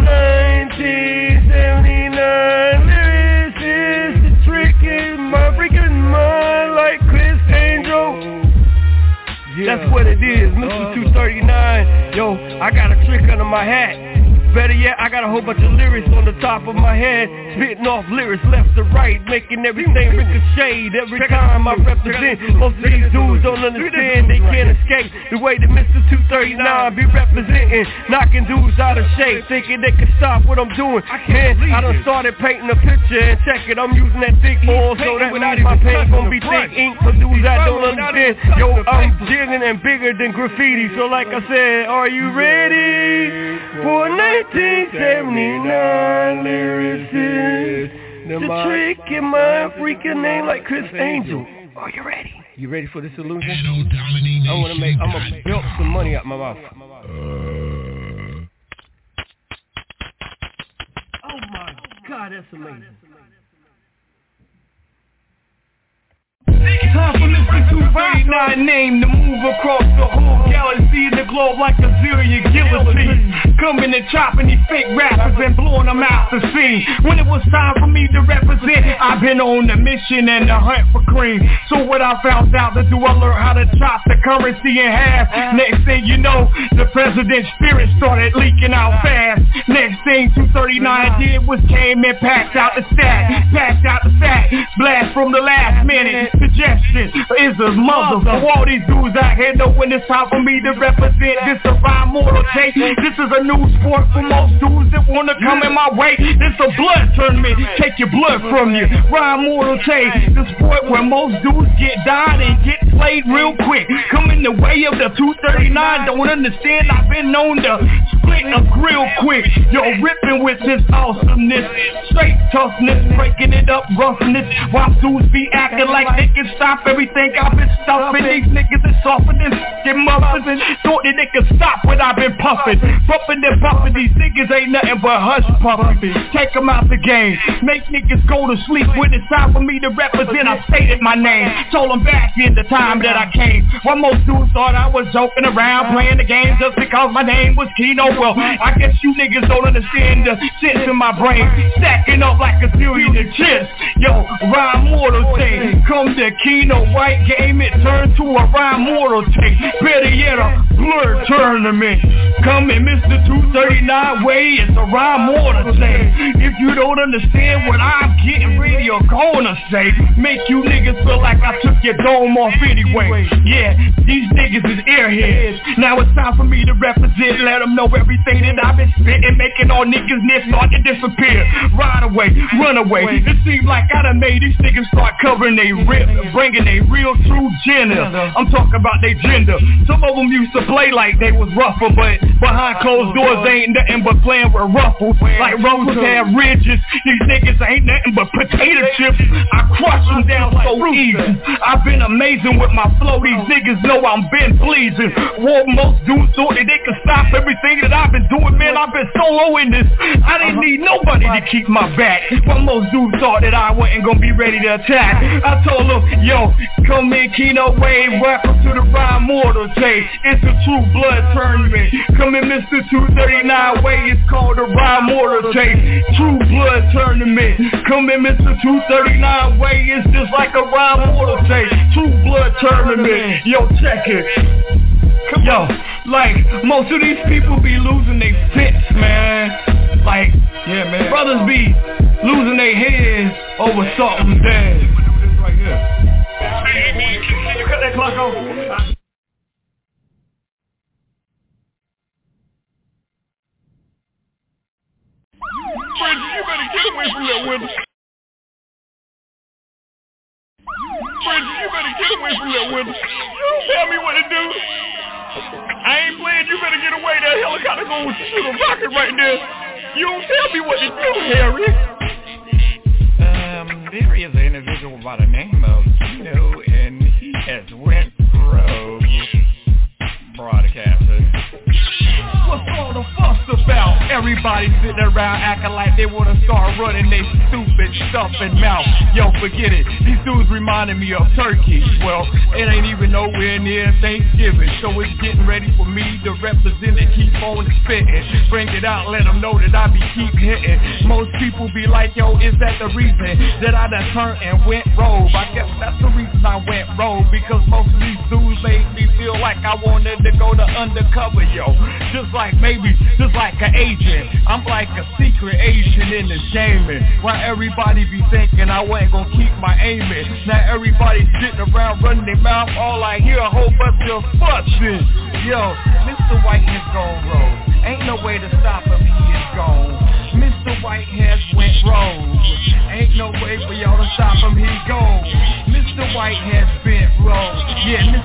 1979 lyrics? The trick in my freaking mind like Chris Angel. That's what it is, Mr. 239. Yo, I got a trick under my hat. Better yet, I got a whole bunch of lyrics on the top of my head, spitting off lyrics left to right, making everything ricochet every time I represent. Most of these dudes don't understand, they can't escape the way that Mr. 239 be representing, knocking dudes out of shape, thinking they can stop what I'm doing. Man, I done started painting a picture, and check it, I'm using that thick oil, so that means my paint gon' be thick ink for dudes that don't understand. Yo, I'm jigging and bigger than graffiti, so like I said, are you ready for 1979 lyrics? The trick in my freaking name like Chris Angel. Are you ready? You ready for this illusion? I'm gonna build some money out my mouth. Oh my God, that's amazing. Time for Mr. 239 name to move across the whole galaxy in the globe like a zillion guillotine. Coming and chopping these fake rappers and blowing them out the scene. When it was time for me to represent, I've been on the mission and the hunt for cream. So what I found out to do, I learned how to chop the currency in half. Next thing you know, the president's spirit started leaking out fast. Next thing 239 did was came and packed out the stack. Packed out the sack, blast from the last minute. Suggestion is a mother for all these dudes out here know when it's time for me to represent this a rhyme mortal tape. This is a new sport for most dudes that wanna come in my way. This a blood tournament, take your blood from you. Rhyme mortal tape, the sport where most dudes get died and get played real quick. Come in the way of the 239, don't understand I've been known to split a grill quick. Yo, ripping with this awesomeness, straight toughness, breaking it up roughness. While dudes be acting like they can stop everything I've been stuffing. These niggas is soft and get muffins and thought that they could stop what I've been puffing. Puffing and puffing, these niggas ain't nothing but hush puffing. Take them out the game, make niggas go to sleep. When it's time for me to represent, I stated my name. Told them back in the time that I came. While most dudes thought I was joking around, playing the game just because my name was Kino. Well, I guess you niggas don't understand the shits in my brain. Stacking up like a zillion of chips. Yo, rhyme mortal thing. Come to Kino White game, it turned to a rhyme mortal tape. Better yet, a blur tournament. Coming Mr. 239 way, it's a rhyme mortal tape. If you don't understand what I'm getting ready or gonna say, make you niggas feel like I took your dome off anyway. Yeah, these niggas is airheads. Now it's time for me to represent, let them know everything that I've been spitting, making all niggas near start to disappear. Ride away, run away. It seems like I done made these niggas start covering they rip, bringing they real true gender. I'm talking about they gender. Some of them used to play like they was rougher, but behind closed doors they ain't nothing but playing with ruffles. Like ruffles have ridges. These niggas ain't nothing but potato chips. I crush them down so easy. I've been amazing with my flow. These niggas know I'm been pleasing. Well, most dudes thought that they could stop everything that I've been doing. Man, I've been solo in this. I didn't need nobody to keep my back. But most dudes thought that I wasn't gonna be ready to attack. I told them, yo, come in Kino Wave, welcome to the rhyme mortal tape. It's a true blood tournament. Come in Mr. 239 way, it's called the rhyme mortal tape. True blood tournament. Come in Mr. 239 way, it's just like a rhyme mortal tape. True blood tournament. Yo, check it. Yo, like, most of these people be losing their fits, man. Like, yeah, man. Brothers be losing their heads over something dead. Right here. Can you cut that clock off? Bridget, you better get away from that window. Bridget, you better get away from that window. You don't tell me what to do. I ain't playing, you better get away. That helicopter gonna shoot a rocket right there. You don't tell me what to do, Harry. There is an individual by the name of Kino, and he has went rogue. Broadcaster. What's all the fuss about? Everybody sitting around acting like they wanna start running they stupid stuffing mouth. Yo, forget it. These dudes reminding me of turkey. Well, it ain't even nowhere near Thanksgiving, so it's getting ready for me to represent and keep on spitting. Bring it out, let them know that I be keep hitting. Most people be like, yo, is that the reason that I done turned and went rogue? I guess that's the reason I went rogue, because most of these dudes made me feel like I wanted to go to undercover, yo. Just like an agent. I'm like a secret agent in this gaming. Why everybody be thinking I wasn't gonna keep my aiming. Now everybody sitting around running their mouth, all I hear a whole bunch of fussing. Yo, Mr. White has gone rogue. Ain't no way to stop him, he is gone. Mr. White has went rogue. Ain't no way for y'all to stop him, he's gone. Mr. White has been rogue. Yeah, Mr.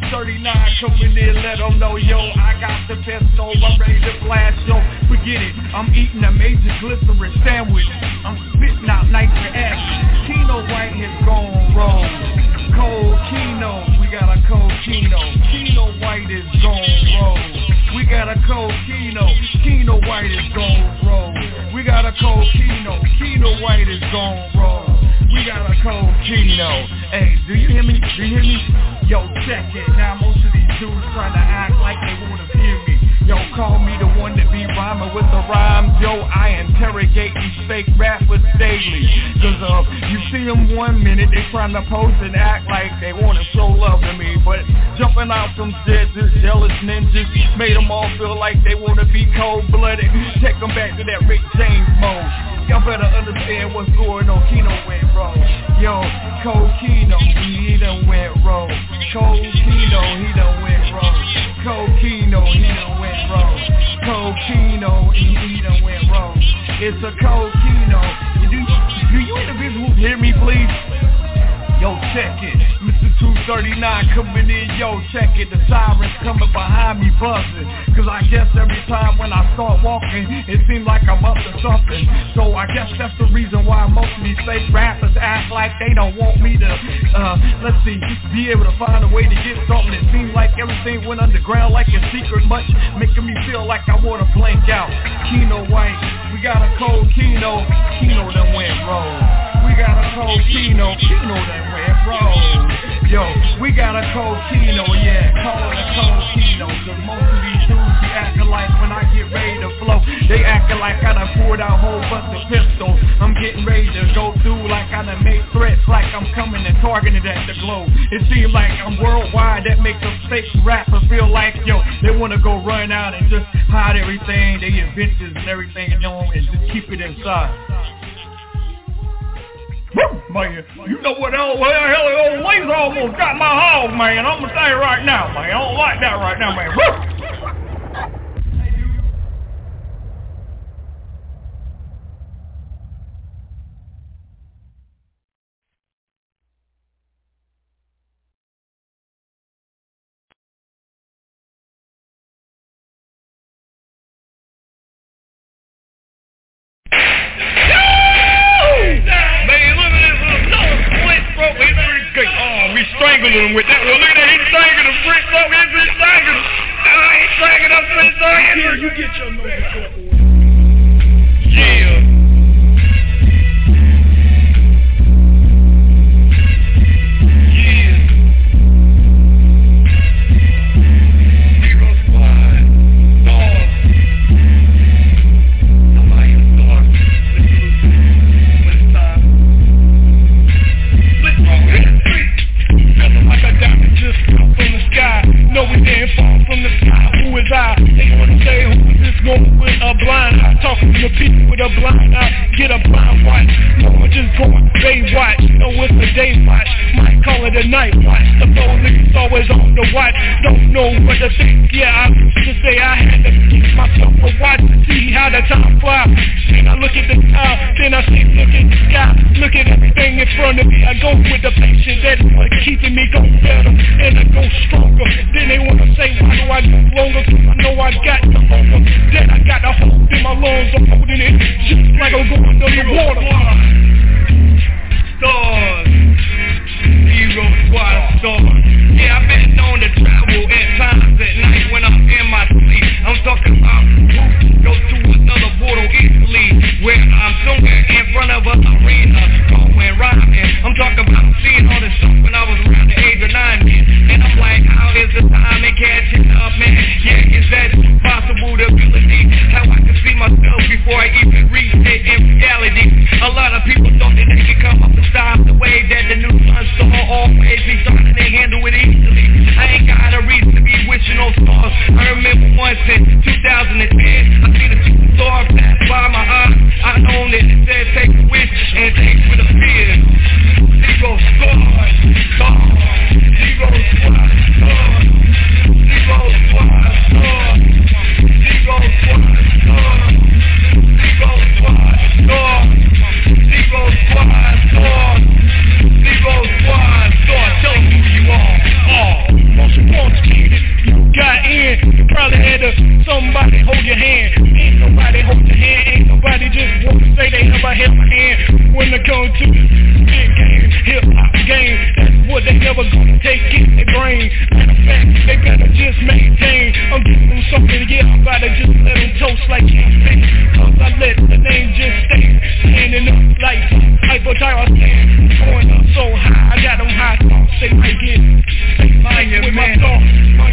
239 coming in, let them know, yo, I got the pesto, I'm ready to blast, yo. Forget it, I'm eating a major glycerin sandwich. I'm spitting out nitric acid. Keno White has gone wrong. Cold Keno, we got a cold Keno. Keno White is gone wrong. We got a cold Keno. Keno White is gone wrong. We got a cold Keno. Keno White is gone wrong. We got a cold Keno. Hey, do you hear me? Do you hear me? Yo, check it. Now most of these dudes trying to act like they wanna hear me. Yo, call me the one that be rhyming with the rhymes. Yo, I interrogate these fake rappers daily. Cause you see them 1 minute, they trying to pose and act like they wanna show love to me. But jumping out them judges, jealous ninjas, made them all feel like they wanna be cold-blooded. Take them back to that Rick James mode. Y'all better understand what's going on. Keno went wrong. Yo, Cold Keno, he done went wrong. Cold Keno, he done went wrong. Cold Keno, he done went wrong. Cold Keno, he done went wrong. It's a Cold Keno. Do you individuals hear me, please? Yo, check it. Mr. 239 coming in, yo, check it. The sirens coming behind me buzzing. Cause I guess every time when I start walking, it seems like I'm up to something. So I guess that's the reason why most of these fake rappers act like they don't want me to, let's see, be able to find a way to get something. It seems like everything went underground like a secret much, making me feel like I wanna blank out. Keno White, we got a cold Keno. Keno done went wrong. We got a cold Keno. Keno done went wrong. Yo, we got a cold Keno, yeah, call it a cold Keno. Cause most of these dudes be acting like when I get ready to flow, they acting like I done poured out a whole bunch of pistols. I'm getting ready to go through like I done made threats, like I'm coming and targeted at the globe. It seems like I'm worldwide, that makes a fake rapper feel like, yo, they wanna go run out and just hide everything, they inventions and everything, you know, and just keep it inside. Man, you know what the hell, old laser almost got my hog, man. I'm gonna tell you right now, man. I don't like that right now, man. Strangling him with that one. Look at that, he's strangling him. Brick, look, he's strangling him. He's strangling him, he's you get your nose. Yeah. No, we didn't fall from the sky. Who is I? They wanna say who is this woman with a blind eye? Talking to people with a blind eye. Get a blind watch. No, I'm just going day watch. No, it's a day watch. Might call it a night watch. The phone niggas always on the watch. Don't know what to think. Yeah, I used to say I had to keep myself a watch to see how the time flies. Then I look at the time. Then I see, look at the sky. Look at everything in front of me. I go with the patient that's keeping me go better and I go stronger. Then they wanna say, why do I go longer? I know I got the hunger. Then I got the hold in my lungs. I'm holding it just like I'm going underwater. Stars, Hero Squad stars. Yeah, I've been known to travel at times at night when I'm in my sleep. I'm talking about go to another portal easily, where I'm somewhere in front of an arena, going rhyming. I'm talking about seeing all this stuff when I was around the age of 9, man. And I'm like, how is the time and catching up, man? Yeah, is that possible, the ability? How I can see myself before I even reach it in reality. A lot of people thought that they could come up and stop the way that the new sun star always be starting to handle it easily. I ain't got a reason to be wishing on stars. I remember once in 2010, I seen a superstar pass by my eyes. I know that it said take a wish and take for the fear. Zero stars, stars. Zero squad, stars. Zero squad, stars. Zero squad, stars. Zero squad, stars. Zero squad, stars. Zero squad, stars. Tell them who you are. Most important. nobody hold your hand. Ain't nobody hold your hand. Ain't nobody just want to say they ever held my hand. When they come to big game, hip-hop game, that's what they never gonna take in their brain. Matter of fact, they better just maintain. I'm giving them something, yeah, I'm about to just let them toast like champagne. Cause I let the name just stay standing up like hypothyroid. Going up so high, I got them high thoughts. They might get with my thoughts.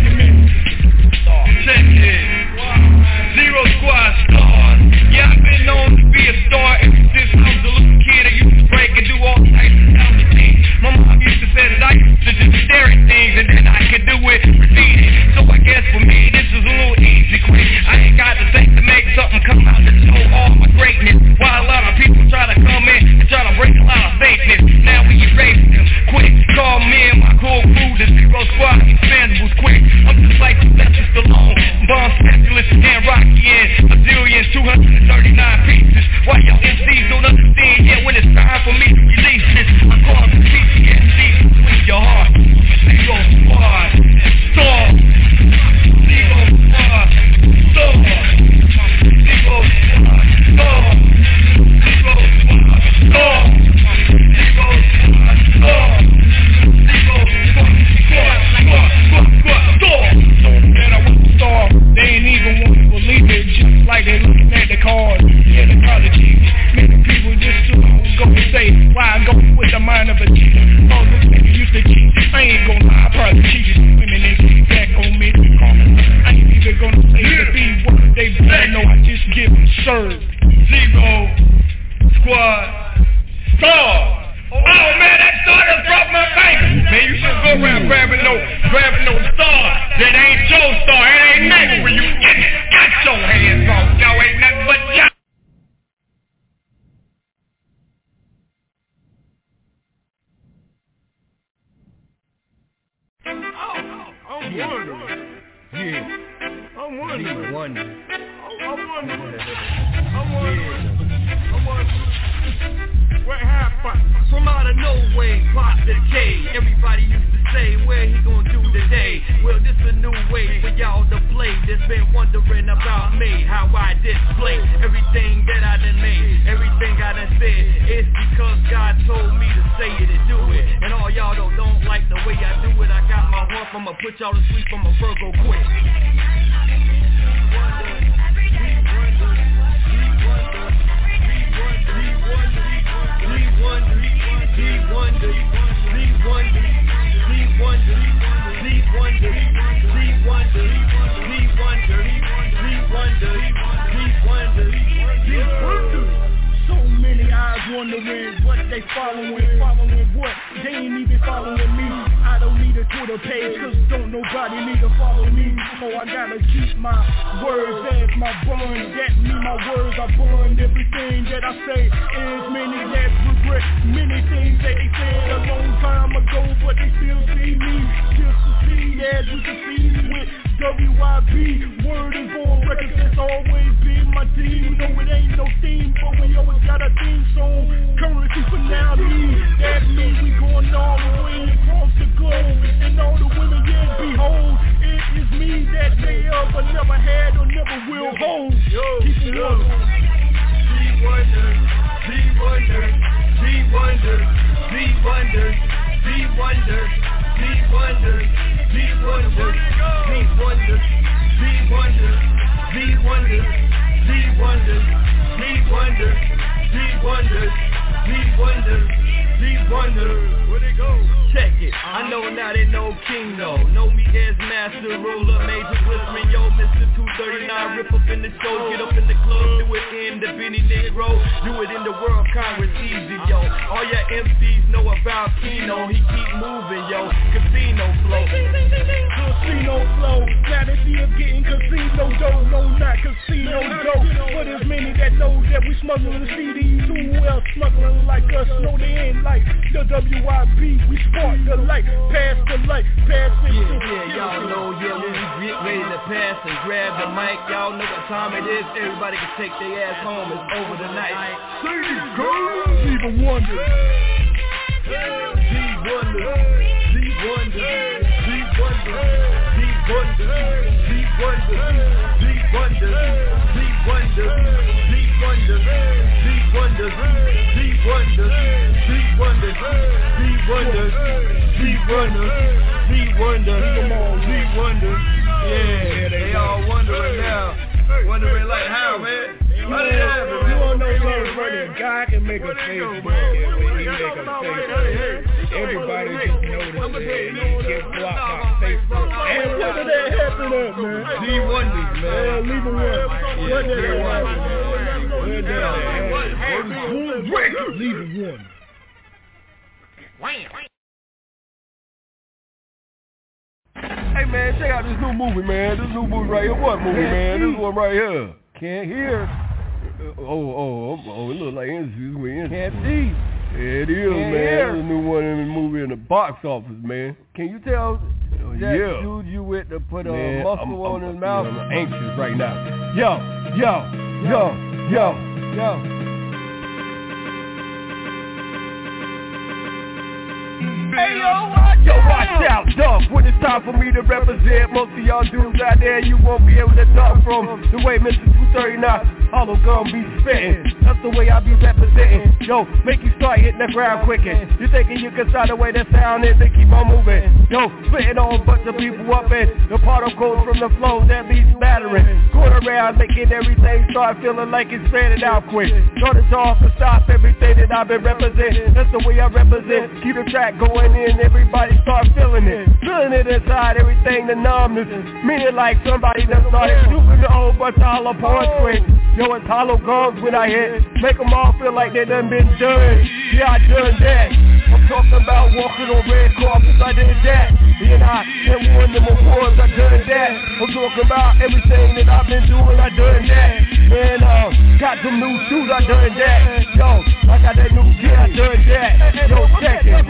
Check it. Zero Squad stars. Yeah, I've been known to be a star ever since I was a little kid. I used to break and do all types of talented things. My mom used to say that I used to just stare at things and then I could do it repeated. So I guess for me this is a little easy quick. I ain't got to think to make something come out to show all my greatness. While a lot of people try to come in and try to break a lot of fakeness. Now we erase them quick. Call me and my cool crew the Zero Squad expendables quick. I'm just like Sylvester Stallone, bomb specialist and Rocky and a zillion 239 pieces. Why y'all MCs don't understand yet when it's time for me to release this? I call them PTSD between your heart. Zero Squad, star. Zero Squad, star. Zero Squad, star. Zero Squad, star. Zero Squad, star. Zero Squad, man, I was a star. They ain't even want to believe it, just like they looking at the cards. Yeah, the college cheese. Many people just go and say, why I go with the mind of a cheater? All this nigga used to cheat. I ain't gonna lie, I probably cheated. Women they get back on me. I ain't even gonna say the B word. They better know I just get served. Zero Squad star. Oh man, that star just broke my finger. Man, you should go around grabbing no star. That ain't your star. It ain't next for you. Got your hands off. Y'all ain't nothing but y'all. I'm wondering. Yeah. I'm wondering. What happened? From out of nowhere, pop the K. Everybody used to say, where he gonna do today? Well, this a new way for y'all to play. That's been wondering about me, how I display everything that I done made, everything I done said. It's because God told me to say it and do it. And all y'all don't like the way I do it. I got my heart, I'ma put y'all to sleep, I'm a Virgo quick. So many eyes wondering what they following what? They ain't even following me. I don't need a Twitter page, cause don't nobody need to follow me. So I gotta keep my words as my bond. That mean my words are bond. Everything that I say is many that regret many things that they said a long time ago, but they still see me. Just to see as you can see with WYB. Word and Born Records, that's always been my team. No, it ain't no theme, but we always got a theme song. Currency finale, that means we going all the way across the globe. And all the women, yes, behold, it is me that they ever never had or never will hold. Keep it up. Where'd it go? Check it. I know now they know King though. Know me as Master Ruler, Major Wisman, yo, Mr. 239, rip up in the show, get up in the club, do it in the Benny Negro, do it in the World Congress, easy, yo. All your MCs know about Keno, he keep moving, yo. Casino flow. Casino flow, glad to see us getting casino dough, no not casino dough. But there's many that know that we smuggling the CDs. Who else smuggling like us? No, they ain't like the WYB. We spark the light, pass the light, pass it. Yeah, y'all know, yeah, when we get ready to pass and grab the mic, y'all know what time it is. Everybody can take their ass home. It's over tonight. Even wonder. Z Wonder. Yeah, they all wondering now. Wondering like how, man? How did it happen, man? You don't know something. God can make a Facebook. When he make a Facebook. Everybody just noticed that he gets blocked on Facebook. And what did that happen up, man? D Wonders, man. Leave him one. What did that happen, man? What did that happen? Leave him one. Hey man, check out this new movie, man. This new movie right here. What movie, man? This one right here. Can't hear. Oh, it looks like interviews with interviews. Can't see. Yeah, it is, man. There's a new one in the movie in the box office, man. Can you tell that dude you with to put a muscle on his mouth? I'm anxious right now. Yo. Hey, yo, watch out, dog. When it's time for me to represent, most of y'all dudes out there, you won't be able to talk from the way Mr. 239 hollow gun be spitting. That's the way I be representing. Yo, make you start hitting the ground quicker. You thinking you can start the way that sound is, they keep on moving. Yo, spitting on a bunch of people up in the particle goes from the flow that be spattering. Going around making everything start feeling like it's spreading out quick. Start it off to stop everything that I've been representing. That's the way I represent. Keep the track going in, everybody start feeling it. Feeling it inside, everything the numbness. Meaning like somebody that started shooting a whole bunch of hollow points quick. Yo, it's hollow guns when I hit. Make them all feel like they done been done. Yeah, I done that. I'm talking about walking on red carpets, I did that. And I done won them awards, I done that. I'm talking about everything that I've been doing, I done that. Man, got some new shoes, I done that. Yo, I got that new gear, I done that. Yo, check it.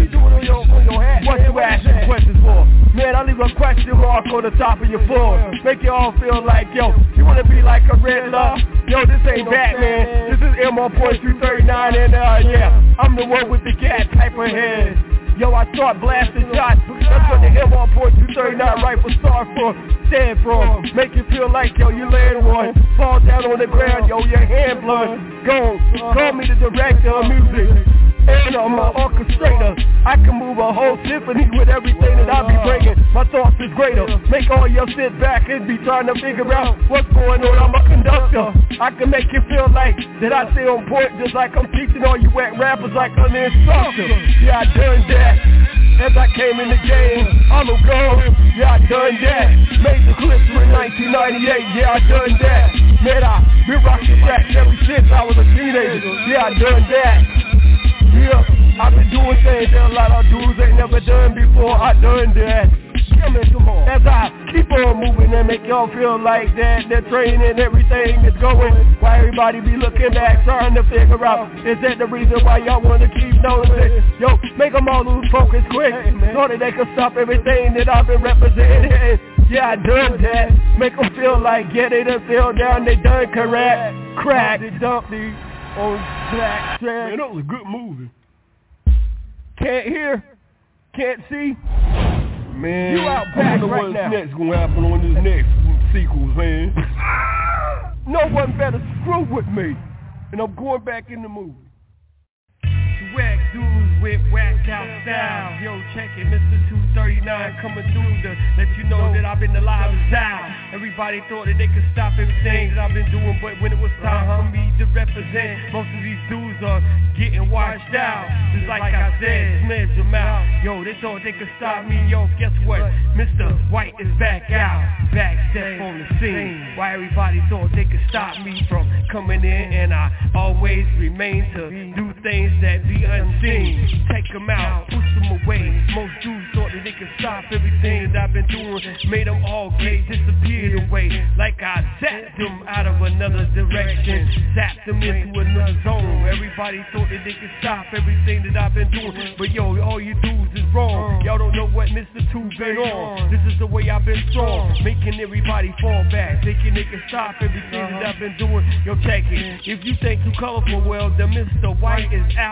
What you asking questions for? Man, I leave a question mark on the top of your floor. Make you all feel like, yo, you wanna be like a red love? Yo, this ain't Batman. This is M1.239 and yeah, I'm the one with the cat type of head. Yo, I start blasting shots. That's what the M1.239 rifle start for. Stand for. Make you feel like, yo, you land one. Fall down on the ground, yo, your hand blood. Go, call me the director of music. And I'm an orchestrator. I can move a whole symphony with everything that I be bringing. My thoughts is greater. Make all y'all sit back and be trying to figure out what's going on. I'm a conductor. I can make you feel like that I stay on point, just like I'm teaching all you wet rappers like I'm the instructor. Yeah, I done that. As I came in the game, I'm a gun. Yeah, I done that. Made the clips in 1998. Yeah, I done that. Man, I been rocking tracks ever since I was a teenager. Yeah, I done that. Yeah, I've been doing things that a lot of dudes ain't never done before. I done that. Come on. As I keep on moving and make y'all feel like that the train and everything is going. Why everybody be looking back trying to figure out, is that the reason why y'all want to keep noticing? Yo, make them all lose focus quick so that they can stop everything that I've been representing. Yeah, I done that. Make them feel like, yeah, they done fell down, they done crack, dump these on black trash. Man, that was a good movie. Can't hear, can't see. Man, you out back right now. What's next gonna happen on this next sequels, man? No one better screw with me. And I'm going back in the movie. Whack dudes with whacked out style. Yo, check it, Mr. 239 coming through to let you know that I've been alive and down. Everybody thought that they could stop everything that I've been doing, but when it was time for me to represent, most of these dudes are getting washed out. Just like I said, smash them out. Yo, they thought they could stop me. Yo, guess what? Mr. White is back out. Back step on the scene. Why everybody thought they could stop me from coming in, and I always remain to do things that be unseen. Take them out, push them away. Most dudes thought that they could stop everything that I've been doing. Made them all gay, disappeared away. Like I zapped them out of another direction, zapped them into another zone. Everybody thought that they could stop everything that I've been doing, but yo, all you dudes is wrong. Y'all don't know what Mr. 2 been on. This is the way I've been strong, making everybody fall back, thinking they can stop everything that I've been doing. Yo, check it. If you think you colorful, well, then Mr. White is out, and I'm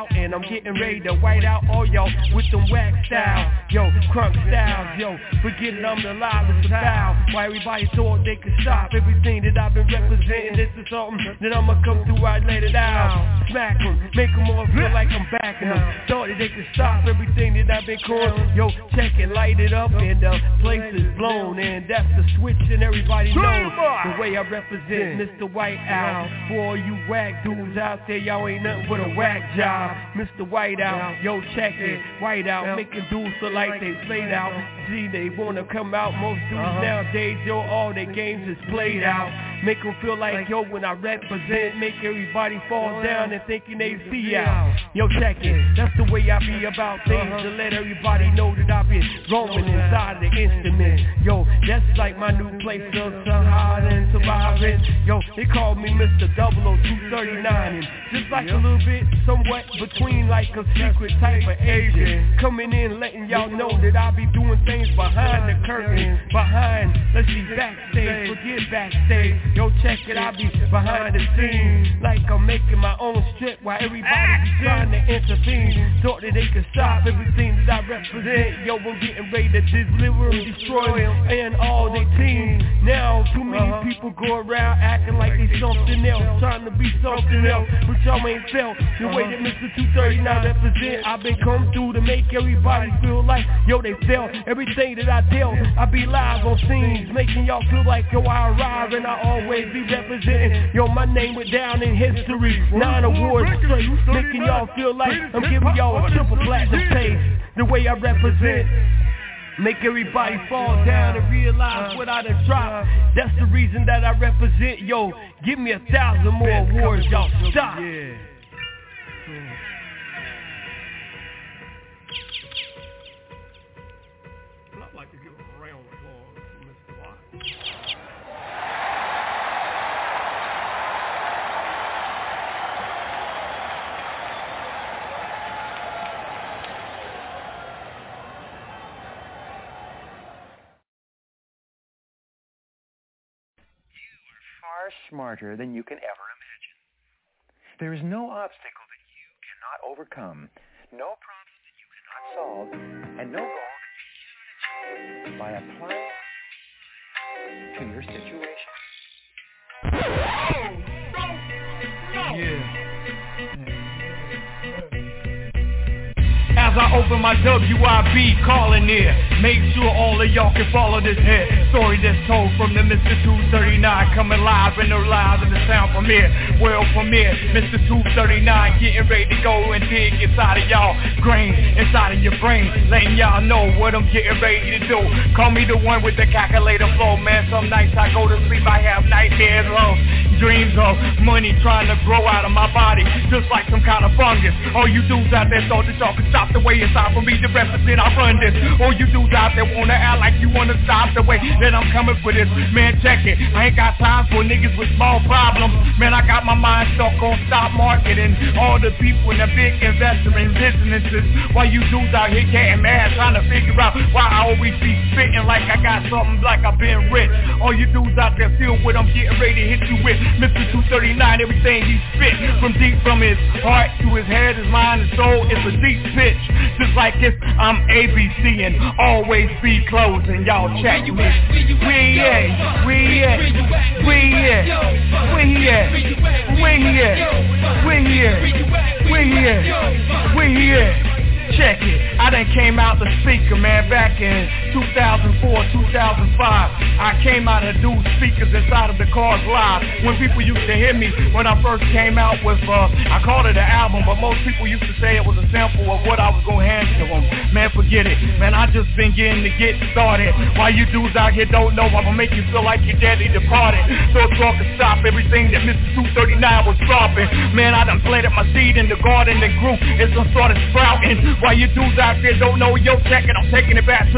getting ready to white out all y'all with them whack styles. Yo, crunk styles, yo, forget it, I'm the livest foul. Why everybody thought they could stop everything that I've been representing. This is something that I'ma come through, I let it out. Smack them, make them all feel like I'm backing them. Thought that they could stop everything that I've been calling. Yo, check it, light it up, and the place is blown. And that's the switch, and everybody knows the way I represent Mr. White Out. For all you whack dudes out there, y'all ain't nothing but a whack job. Mr. White Out, yo, check it, White Out, making dudes feel like they played out. Gee, they wanna come out, most dudes nowadays, yo, all their games is played out. Make them feel like, yo, when I represent, make everybody fall down and thinking they see out. Yo, check it, that's the way I be about things, to let everybody know that I've been roaming inside the instrument. Yo, that's like my new place of hard and surviving. Yo, they call me Mr. 00239, and just like a little bit, somewhat between like a secret type of agent, coming in letting y'all know that I be doing things behind the curtain, behind, let's see, backstage, forget backstage. Yo, check it, I be behind the scenes, like I'm making my own strip while everybody be trying to intervene. Thought that they could stop everything that I represent. Yo, we're getting ready to deliver and destroy them and all their teams. Now, too many people go around acting like they something else, trying to be something else, but y'all ain't felt the way that Mr. 239 represent. I've been come through to make everybody feel like, yo, they felt everything that I dealt. I be live on scenes, making y'all feel like, yo, I arrive and I always be representing. Yo, my name went down in history, 9 awards straight, making y'all feel like I'm giving y'all a triple platinum taste. The way I represent, make everybody fall down and realize what I done dropped. That's the reason that I represent. Yo, give me 1,000 more awards, y'all. Stop. Yeah. I'd like to give a round of applause to Mr. White. Far smarter than you can ever imagine. There is no obstacle that you cannot overcome, no problem that you cannot solve, and no goal that you cannot achieve by applying to your situation. As I open my WIB calling here, make sure all of y'all can follow this here. Story that's told from the Mr. 239, coming live in the sound from here. Well, from here, Mr. 239 getting ready to go and dig inside of y'all grain, inside of your brain, letting y'all know what I'm getting ready to do. Call me the one with the calculator flow, man. Some nights I go to sleep, I have nightmares of dreams of money trying to grow out of my body, just like some kind of fungus. All you dudes out there thought that y'all could stop the way it's time for me to represent, I run this. All you dudes out there wanna act like you wanna stop the way that I'm coming for this. Man, check it, I ain't got time for niggas with small problems. Man, I got my mind stuck on stock market and all the people in the big investor in businesses. While you dudes out here getting mad trying to figure out why I always be spitting like I got something like I've been rich. All you dudes out there feel what I'm getting ready to hit you with. Mr. 239, everything he spit from deep from his heart to his head, his mind, his soul, it's a deep pitch. Just like if I'm ABC and always be closing, y'all check me. We at, check it. I done came out the speaker, man, back in 2004, 2005. I came out of dude speakers inside of the cars live. When people used to hear me, when I first came out with, I called it an album, but most people used to say it was a sample of what I was gonna hand to them. Man, forget it. Man, I just been getting to get started. While you dudes out here don't know, I'm gonna make you feel like your daddy departed. So it's wrong to stop everything that Mr. 239 was dropping. Man, I done planted my seed in the garden and grew. It's done started sprouting. While you dudes out there don't know, yo, check it, I'm taking it back to the border.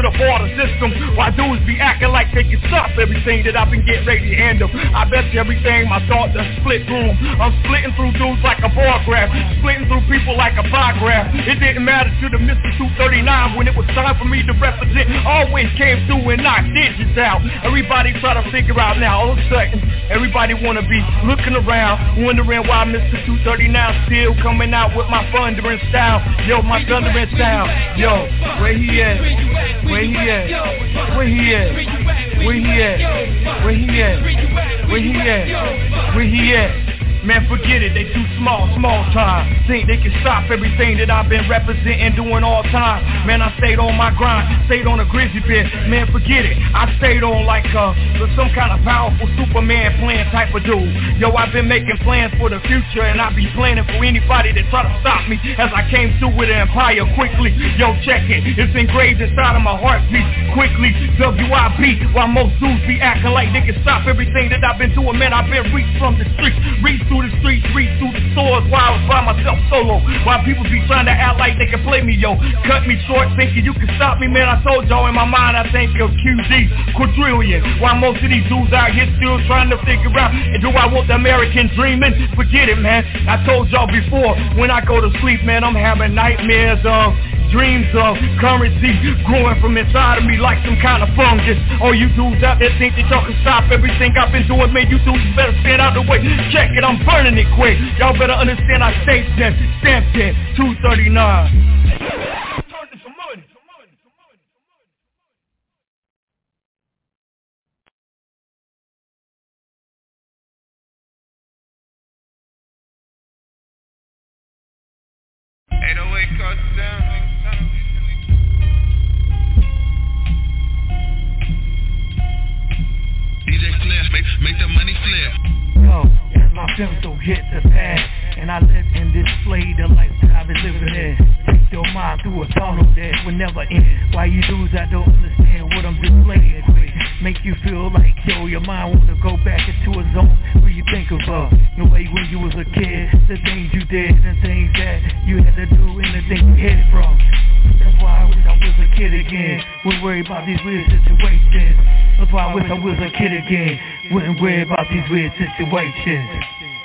the system. Why dudes be acting like they can stop everything that I've been getting ready to handle. I bet you everything my thoughts are split through. I'm splitting through dudes like a bar graph, splitting through people like a pie graph. It didn't matter to the Mr. 239 when it was time for me to represent. Always came through and knocked digits out. Everybody try to figure out now. All of a sudden, everybody wanna be looking around, wondering why Mr. 239 still coming out with my thundering style. Yo, my thundering style. Yo, where he at? Where he at? Where he at? Where he at? Where he at? Where he at? Where he at? Man, forget it, they too small time. Think they can stop everything that I've been representing, doing all time. Man, I stayed on my grind, stayed on a grizzly bear. Man, forget it, I stayed on like some kind of powerful Superman plan type of dude. Yo, I've been making plans for the future, and I be planning for anybody that try to stop me as I came through with an empire quickly. Yo, check it, it's engraved inside of my heartbeat. Quickly, WIB, while most dudes be acting like they can stop everything that I've been doing. Man, I've been reached from the streets, reached through the streets, reach through the stores while I was by myself solo. While people be trying to act like they can play me, yo. Cut me short thinking you can stop me, man. I told y'all in my mind I think of QD, quadrillion. While most of these dudes out here still trying to figure out, and do I want the American dreaming? Forget it, man. I told y'all before, when I go to sleep, man, I'm having nightmares of dreams of currency growing from inside of me like some kind of fungus. All you dudes out there think that y'all can stop everything I've been doing, man, you dudes better stand out the way. Check it, I'm burning it quick. Y'all better understand I stay stamped in 239. Make the money flip. Yo, as my femto hit the pad, and I live and display the lifestyle I've been living in. Take your mind through a tunnel that will never end. Why you dudes I don't understand what I'm displaying quick. Make you feel like, yo, your mind wanna go back into a zone where you think of the way when you was a kid, the things you did, the things that you had to do, and the things you hid from. That's why I wish I was a kid again. Wouldn't worry about these weird situations. That's why I wish I was a kid again. Wouldn't worry about these weird situations.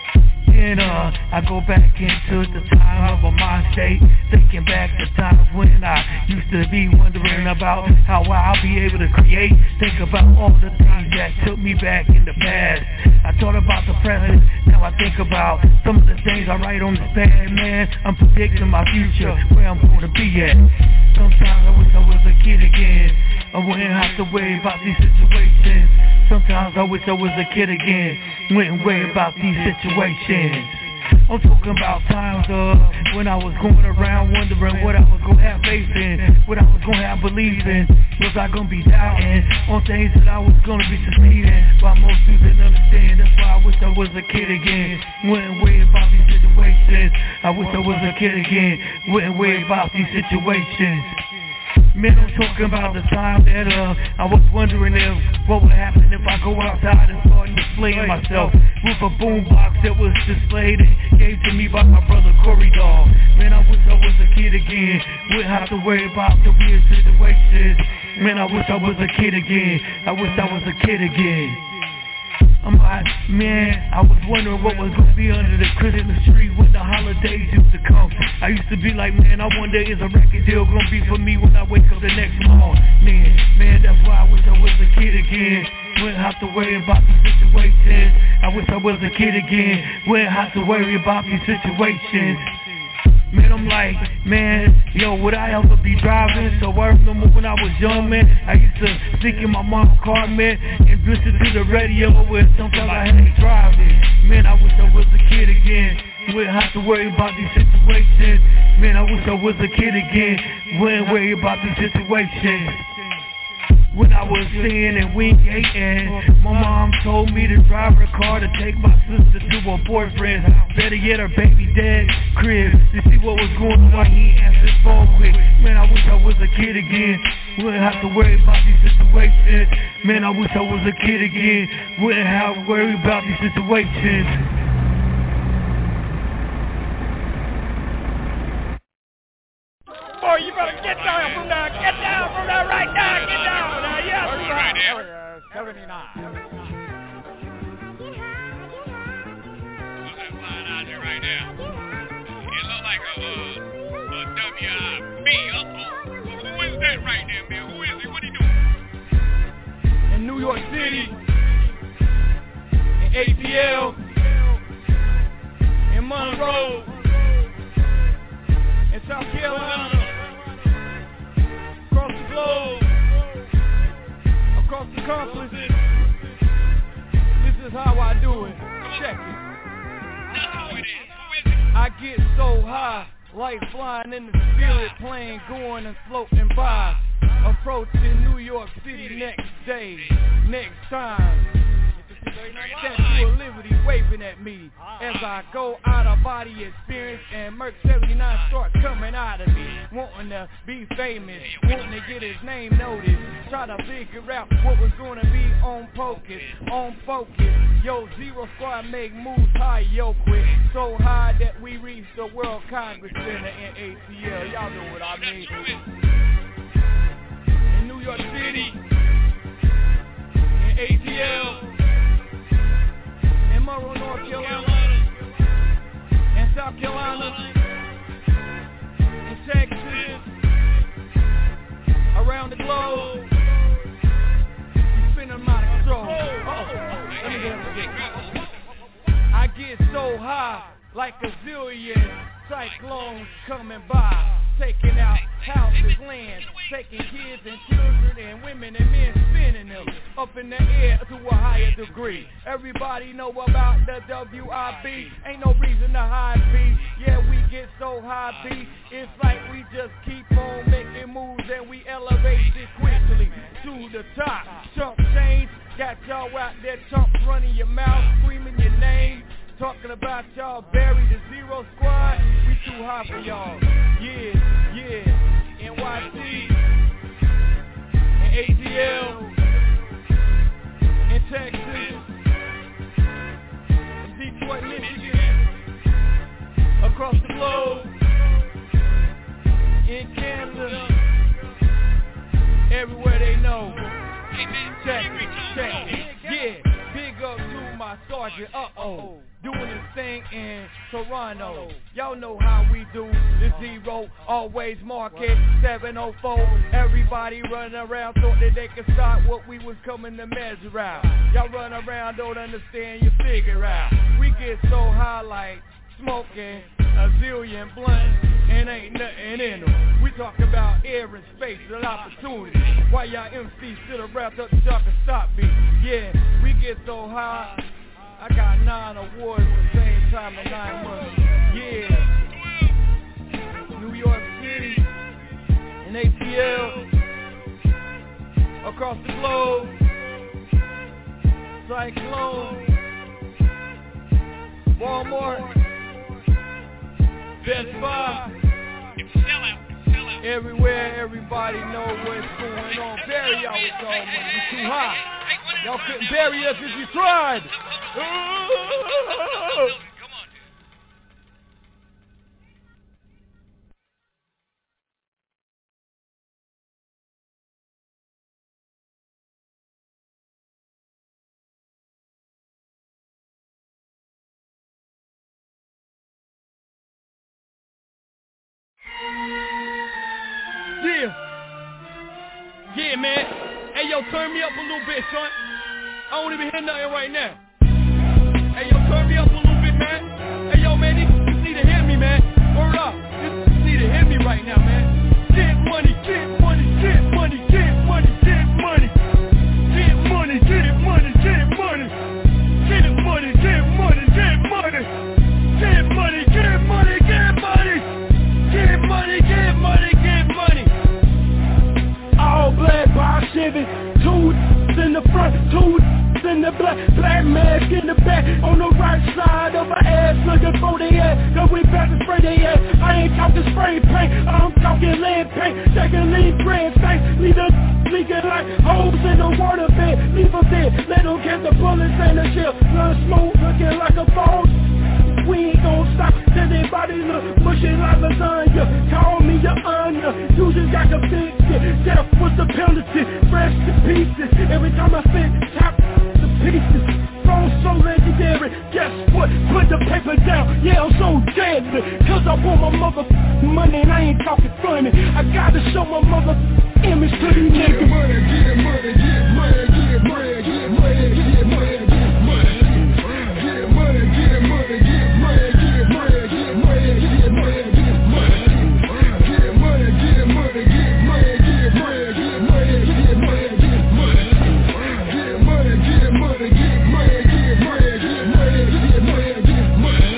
And I go back into the time of a mind state, thinking back to times when I used to be wondering about how I'll be able to create. Think about all the things that took me back in the past. I thought about the present, now I think about some of the things I write on this pad, man. I'm predicting my future, where I'm gonna be at. Sometimes I wish I was a kid again. I wouldn't have to worry about these situations. Sometimes I wish I was a kid again. Wouldn't worry about these situations. I'm talking about times when I was going around wondering what I was gonna have faith in, what I was gonna have belief in. Was I gonna be doubting on things that I was gonna be succeeding? While most people didn't understand, that's why I wish I was a kid again. Wouldn't worry about these situations. I wish I was a kid again. Wouldn't worry about these situations. Man, I'm talking about the time that I was wondering what would happen if I go outside and start displaying myself with a boombox that was displayed and gave to me by my brother Corey Dog. Man, I wish I was a kid again. Wouldn't have to worry about the weird situations. Man, I wish I was a kid again. I wish I was a kid again. I'm like, man, I was wondering what was gonna be under the Christmas tree when the holidays used to come. I used to be like, man, I wonder is a record deal gonna be for me when I wake up the next morning. Man, that's why I wish I was a kid again. Wouldn't have to worry about these situations. I wish I was a kid again. Wouldn't have to worry about these situations. Man, I'm like, man, yo, would I ever be driving? So I remember when I was young, man, I used to sneak in my mom's car, man, and listen to the radio where sometimes I had to drive it. Man, I wish I was a kid again. Wouldn't have to worry about these situations. Man, I wish I was a kid again. Wouldn't worry about these situations. When I was seeing and winking, my mom told me to drive her car to take my sister to her boyfriend, better yet her baby dad's crib, to see what was going on while he answered his phone quick. Man, I wish I was a kid again. Wouldn't have to worry about these situations. Man, I wish I was a kid again. Wouldn't have to worry about these situations. Boy, you better get down from there right now, get down. there? 79. What's that flying out there right now? It look like a WIB. Who is that right there, man? Who is he? What he doing? In New York City, in ATL, in Monroe, in South Carolina, across the globe, across the conflict. This is how I do it. Check it. I get so high, like flying in the spirit plane, going and floating by, approaching New York City next day, next time. Statue of Liberty waving at me as I go out of body experience, and Merc 79 start coming out of me, wanting to be famous, wanting to get his name noticed, try to figure out what was gonna be on focus. Yo, Zero Squad make moves high, yo, quick, so high that we reach the World Congress Center in ATL. Y'all know what I mean. In New York City, in ATL, in Monroe, North Carolina, in South Carolina, in Texas, around the globe. You spin them out of control. Let me get it. I get so high, like a zillion cyclones coming by, taking out houses, land, taking kids and children and women and men, spinning them up in the air to a higher degree. Everybody know about the WIB, ain't no reason to hide B. Yeah, we get so high B, it's like we just keep on making moves and we elevate sequentially to the top. Chump change, got y'all out there chumps running your mouth, screaming your name, talking about y'all bury the Zero Squad. We too high for y'all. Yeah, NYC, in ATL, in Texas, in Detroit, Michigan, across the globe, in Canada, everywhere they know. Check it. Yeah, big up to my sergeant, doing his thing in Toronto. Y'all know how we do the Zero, always market 704. Everybody running around thought that they could stop what we was coming to measure out. Y'all run around, don't understand, you figure out. We get so high like smoking a zillion blunts and ain't nothing in them. We talk about air and space and opportunity. Why y'all MCs sit around up y'all can stop me? Yeah, we get so high. I got 9 awards at the same time in 9 months. Yeah, New York City, in ATL, across the globe, Cyclone, Walmart, Best Buy, everywhere, everybody know what's going on. Bury y'all with y'all money, we too high. Y'all couldn't bury us if you tried. Yeah, man. Hey, yo, turn me up a little bit, son. I don't even hear nothing right now. Hey, yo, turn me up a little bit, man. Hey, yo, man, you need to hear me, man. Word up. You need to hear me right now, man. Get money, get money, get money, get money, get money. Get money, get money, get money. Get money, get money, get money. Get money, get money, get money. Get money, get money, get money. All black by Chevy, 2 in the front, 2 in the black mask in the back, on the right side of my ass, looking for the ass, cause we back to spray the ass. I ain't talking spray paint, I'm talking lead paint, taking lead bread stank, leave the leaking like holes in the water bed, leave them dead, let them get the bullets and the shell, run smooth, looking like a phone. We ain't gon' stop till their bodies look mushy like lasagna. Call me your onion, you just got convicted. Death was the penalty, fresh to pieces. Every time I think, top the pieces. Phone so legendary, guess what? Put the paper down, yeah, I'm so deadly. Cause I want my mother money and I ain't talking funny. I gotta show my mother image to these niggas. Get money, get money, get money, get money, get money, get money, get money. Get money, get money, get money, get money, get money, get money, get money. Get money, get money, get money, get money, get money, get money, get money. Get money, get money, get money, get money, get money, get money, get money.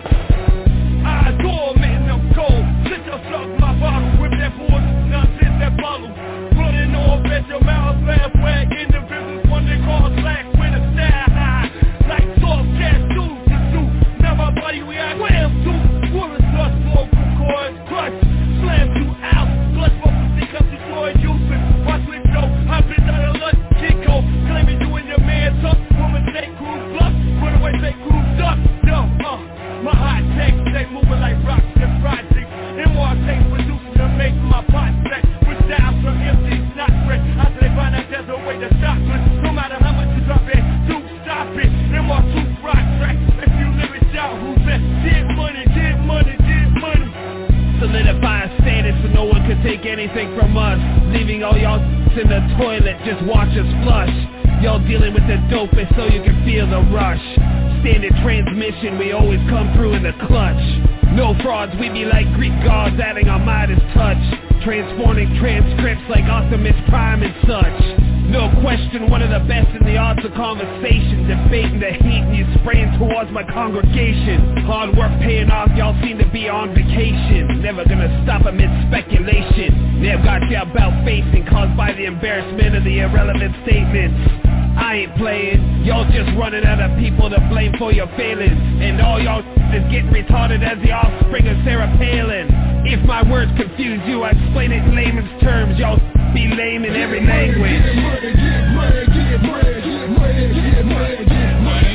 I adore men of gold. Sit yourself my bottle with that boy, nonsense that bottle. Running off at your mouth, laugh wag individuals when they call slack with a style high. Like soft gas dudes to do. Now my body react wham to. What is dust smoke from coils, crush, slam you out. Blood smoke stick up destroy you. Watch with Joe, I've been out of lunch, Chico. Claiming you and your man tough. Woman take crew bluff, run away take crew duck. No, my hot takes, they moving like rocks and projects. M.R. takes producing to make my pot set. With down from empty, not fresh. After they find out there's a way to stop it. No matter how much you drop it, do stop it. M.R. 2 rock track. If you live it down, who's that? Get money, get money, get money. Solidify status so no one can take anything from us. Leaving all y'all in the toilet, just watch us flush. Y'all dealing with the dopest so you can feel the rush. Standard transmission, we always come through in the clutch. No frauds, we be like Greek gods adding our Midas touch. Transforming transcripts like Optimus Prime and such. No question, one of the best in the arts of conversation. Debating the heat and you spraying towards my congregation. Hard work paying off, y'all seem to be on vacation. Never gonna stop amid speculation. Never got you about facing, caused by the embarrassment of the irrelevant statements. I ain't playing, y'all just running out of people to blame for your failings. And all y'all is getting retarded as the offspring of Sarah Palin. If my words confuse you, I explain it in layman's terms. Y'all be lame in every language. Get money, get money, get money, get money, get money, get money.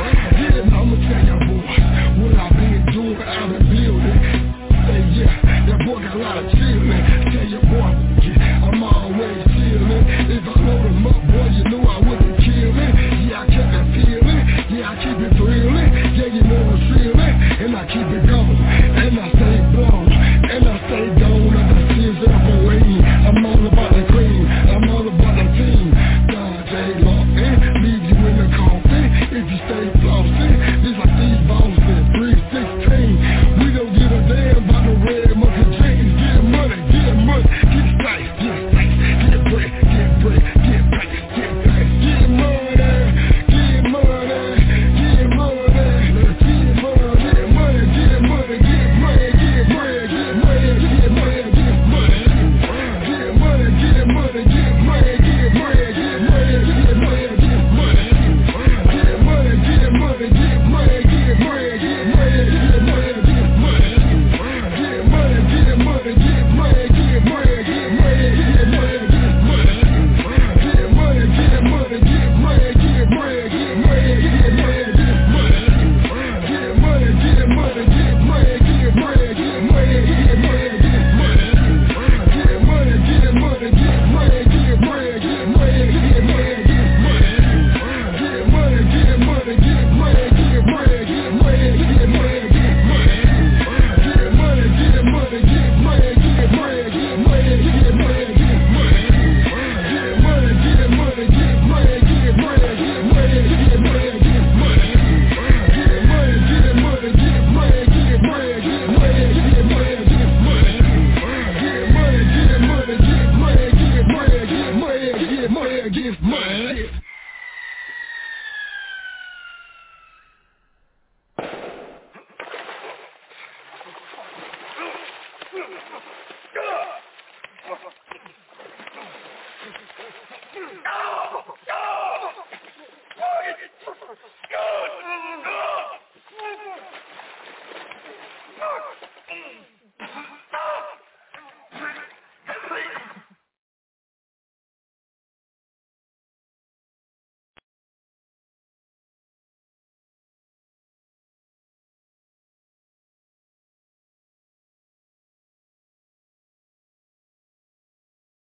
I'ma tell y'all boys what I've been doing, I've been building. Say yeah, that boy got a lot of chillin'. Tell your boy, I'm always chillin'. If I load him up, boy, you know I wouldn't kill it. Yeah, I kept that feeling, yeah, I keep it thrilling. Yeah, you know I'm feeling, and I keep it going. And I stay blown, and I stay gone. And I see it up away. I'm all about the cream, I'm all about the team. God, J. Lawson, leave you in the coffin. If you stay flossing, this like these bosses. 316, we don't give a damn about the red monkey jeans. Get money, get money, get spice, get spice, get bread, get bread, get back, get back, get money, get money, get money, get money, get money, get money.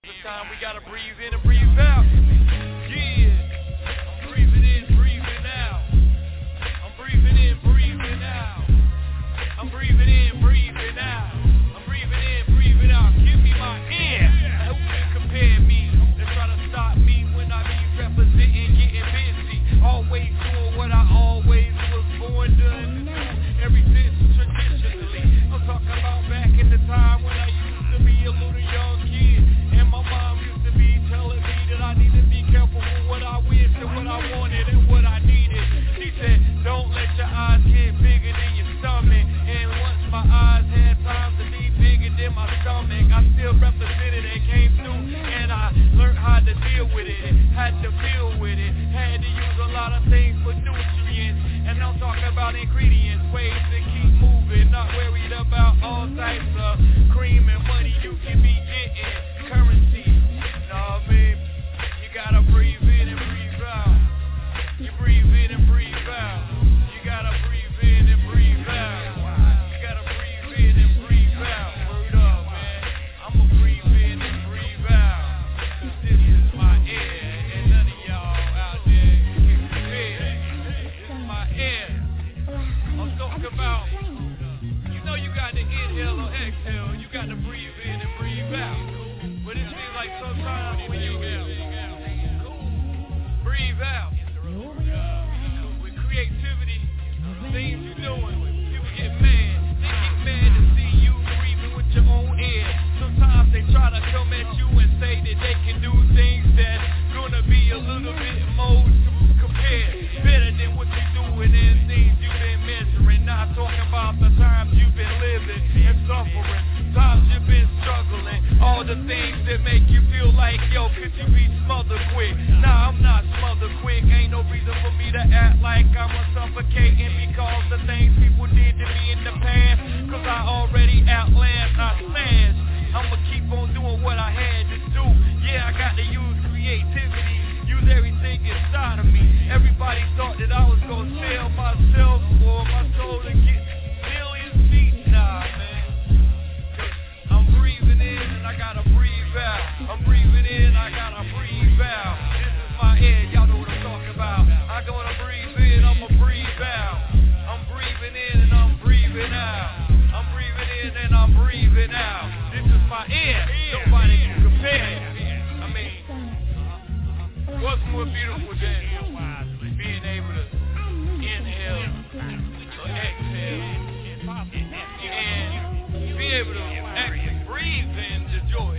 Sometimes we gotta breathe in and breathe out. Yeah, I'm breathing in, breathing out. I'm breathing in, breathing out. I'm breathing in, breathing out. I'm breathing in, breathing out. Give me my air. Who can compare me? They try to stop me when I be representing, getting busy. Always doing what I always was born done to do. Everything traditionally. I'm talking about back in the time when I used to be a little young kid. And my mom used to be telling me that I need to be careful with what I wish and what I wanted and what I needed. She said, don't let your eyes get bigger than your stomach. And once my eyes had time to be bigger than my stomach, I still represented and came through. And I learned how to deal with it, had to feel with it, had to use a lot of things for nutrients. And I'm talking about ingredients, ways to keep moving, not worried about all types of cream and money you can be getting. Currency, nah, babe, you gotta breathe in and breathe out. You breathe in and breathe out. You gotta breathe in and breathe out. You gotta breathe in and breathe out. Word up, man. I'ma breathe in and breathe out. This is my air, and none of y'all out there can compare. This is my air. I'm talking about, you know you got to inhale or exhale. You got to breathe in and breathe out. But it seems like sometimes when you breathe out, with creativity, things you're doing, people get mad. They get mad to see you breathing with your own air. Sometimes they try to come at you and say that they can do things that's gonna be a little bit more compared, better than what you're doing and things you've been measuring. Not talking about the times you've been living and suffering, times you've been struggling, all the things that make you feel like, yo, could you be smothered quick? Nah, I'm not smothered quick. Ain't no reason for me to act like I'm a suffocating because the things people did to me in the past. Cause I already outlast, I smashed. I'ma keep on doing what I had to do. Yeah, I got to use creativity, use everything inside of me. Everybody thought that I was gonna sell myself or my soul to get millions feet. Nah, man. I'm breathing in and I gotta breathe out. I'm breathing in, I gotta breathe out. This is my air, y'all know what I'm talking about. I'm gonna breathe in, I'ma breathe out. I'm breathing in and I'm breathing out. I'm breathing in and I'm breathing out. This is my air, nobody can compare. I mean, what's more beautiful than being able to inhale or exhale and be able to actually breathe in the joy.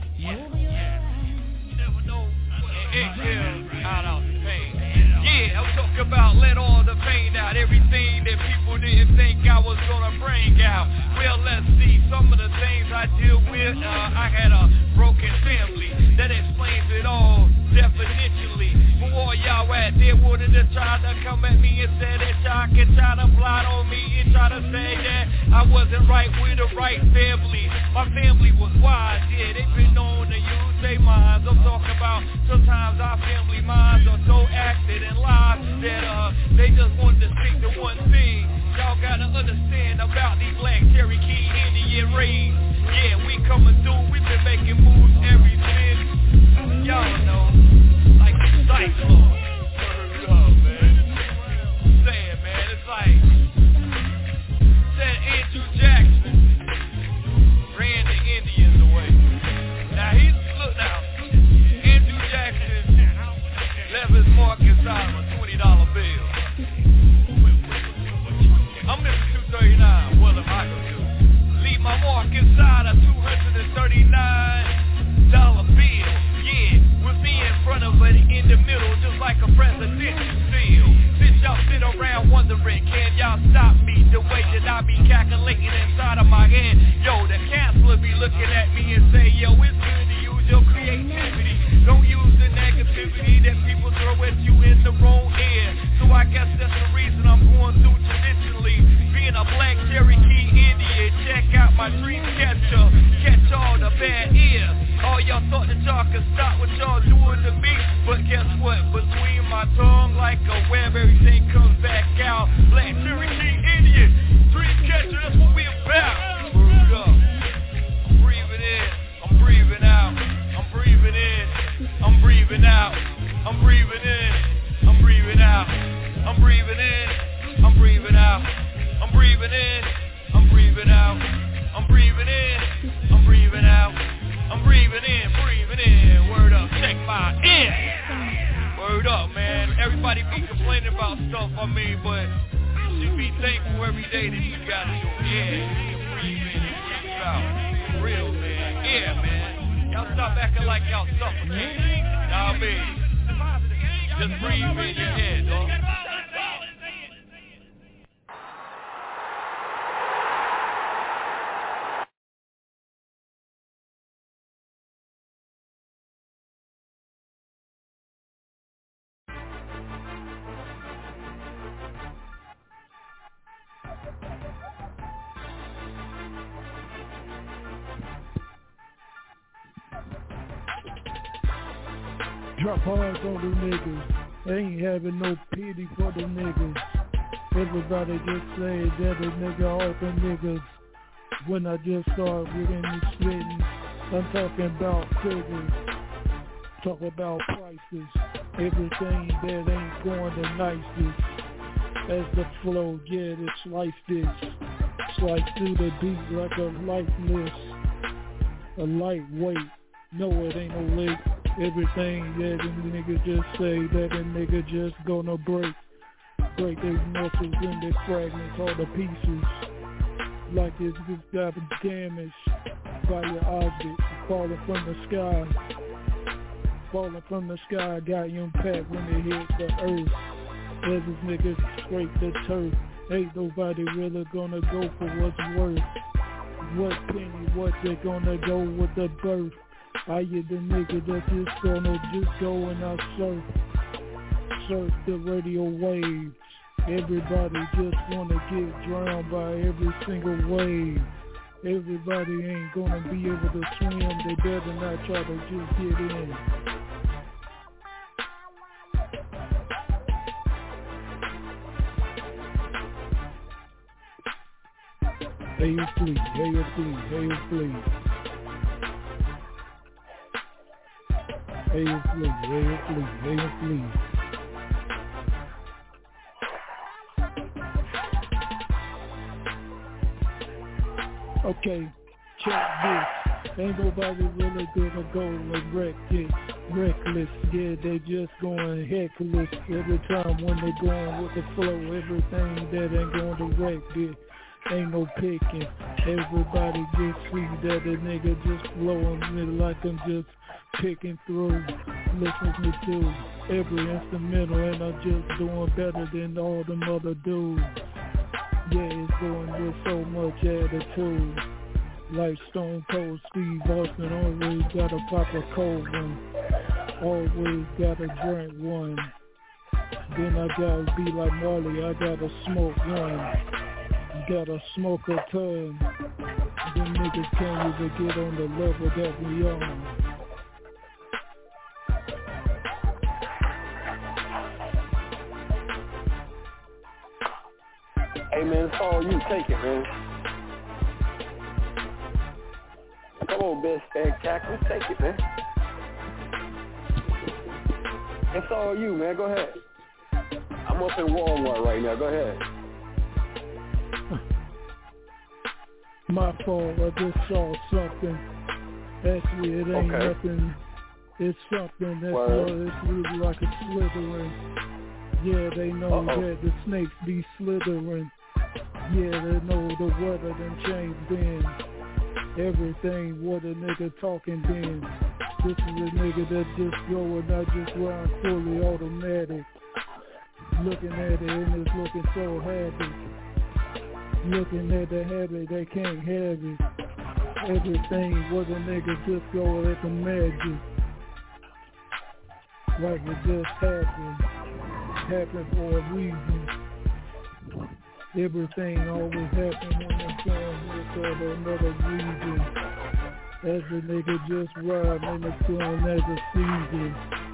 You never know what exhale out the pain. Yeah, I'm talking about let all the pain out, everything that people didn't think I was gonna bring out. Well, let's see some of the things I deal with. I had a broken family, that explains it all definitionally. For all y'all out there wanted to try to come at me and say that y'all can try to plot on me and try to say that I wasn't right with the right family. My family was wise, yeah, they've been known to use their minds. I'm talking about sometimes our family minds are so acted and lies that they just want to stick to one thing. Y'all gotta understand about these black Cherokee Indian raids. Yeah, we coming through, we've been making moves ever since. Y'all know, like the cyclone. Word up, man. I'm saying, man, it's like that Andrew Jackson ran the Indians away. Now look now, Andrew Jackson left his mark inside of a $20 bill. I'm Mr. 239, what am I gonna do? Leave my mark inside a $239 bill. Yeah, with me in front of it in the middle, just like a presidential seal. Since y'all sit around wondering, can y'all stop me the way that I be calculating inside of my head? Yo, the counselor be looking at me and say, yo, it's good to use your creativity. Don't use the negativity that people throw at you in the wrong air. So I guess that's the reason I'm going through traditionally. Being a black Cherokee Indian, check out my dream catcher. Catch all the bad ear. All y'all thought that y'all could stop what y'all doing to me. But guess what? Between my tongue like a web, everything comes back out. Black Cherokee Indian, dream catcher, that's what we about. Word up. I'm breathing in, I'm breathing out. I'm out. I'm breathing in, I'm breathing out. I'm breathing in, I'm breathing out. I'm breathing in. Word up, check my in. Word up, man. Everybody be complaining about stuff, I mean, but you should be thankful every day that you got to do it. Yeah, you breathe in, you breathe out. For real, man. Yeah, man. Y'all stop acting like y'all suffocating. Nah, I mean, just breathe in your head, dog. Drop hard on the niggas. Ain't having no pity for the niggas. Everybody just say that a nigga off the niggas. When I just start getting the spitting, I'm talking about figures. Talk about prices. Everything that ain't going the nicest. As the flow, yeah, it slice this. Slice through the beat like a lightless. A lightweight. No, it ain't no late. Everything that a nigga just say that a nigga just gonna break these muscles in their fragments, all the pieces, like it's just got damaged by your object falling from the sky, got impact when it hit the earth. As this nigga scrape the turf, ain't nobody really gonna go for what's worth. What penny, what they gonna go with the birth. I get the nigga that just gonna just go and I surf the radio waves. Everybody just wanna get drowned by every single wave. Everybody ain't gonna be able to swim, they better not try to just get in. Hey, you please. Okay, check this. Ain't nobody really gonna go and reckless. Yeah, they just going heckless every time when they going with the flow. Everything that ain't going to wreck it. Ain't no picking. Everybody just see that a nigga just flowing me like I'm just picking through, listening to every instrumental, and I'm just doing better than all them other dudes. Yeah, it's going with so much attitude. Like Stone Cold Steve Austin, always gotta pop a cold one, always gotta drink one. Then I gotta be like Marley, I gotta smoke one. Gotta smoke a ton. Them niggas can't even get on the level that we on. Hey man, it's all you. Take it, man. Come on, Ben Spectacular. Take it, man. It's all you, man. Go ahead. I'm up in Walmart right now. Go ahead. My fault, I just saw something. Actually, it ain't nothing. It's something that's it's really like a slithering. Yeah, they know that the snakes be slithering. Yeah, they know the weather done changed then. Everything what a nigga talking then. This is a nigga that just go and not just run fully automatic. Looking at it and it's looking so happy. Looking at the habit, they can't have it. Everything what a nigga just go at the magic. Like it just happened for a reason. Everything always happens when it's going for another reason. As a nigga just ride and it's going as a season.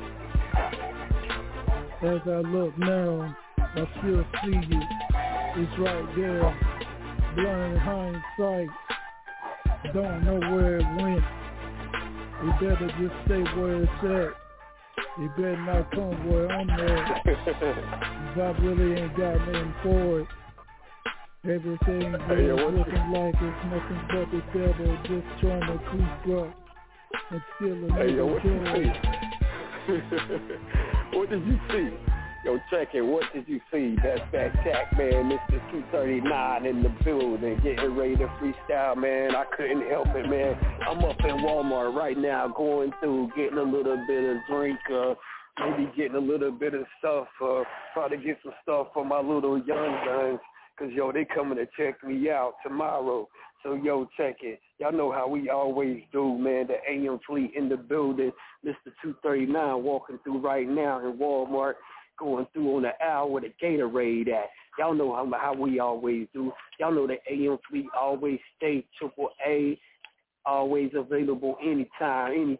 As I look now, I still see it. It's right there. Blind hindsight, don't know where it went. It better just stay where it's at. It better not come where I'm at. 'Cause I really ain't got nothing for it. Everything is looking like it's nothing but the devil just trying to creep up and steal a little joy. What did you see? Yo, check it. What did you see? That's that Tack, man. Mr. 239 in the building, getting ready to freestyle, man. I couldn't help it, man. I'm up in Walmart right now, going through, getting a little bit of drink, maybe getting a little bit of stuff, try to get some stuff for my little young guns, because, yo, they coming to check me out tomorrow. So, yo, check it. Y'all know how we always do, man. The AM Fleet in the building. Mr. 239 walking through right now in Walmart, going through on the aisle where the Gatorade at. Y'all know how we always do. Y'all know the AM Fleet always stay AAA, always available anytime.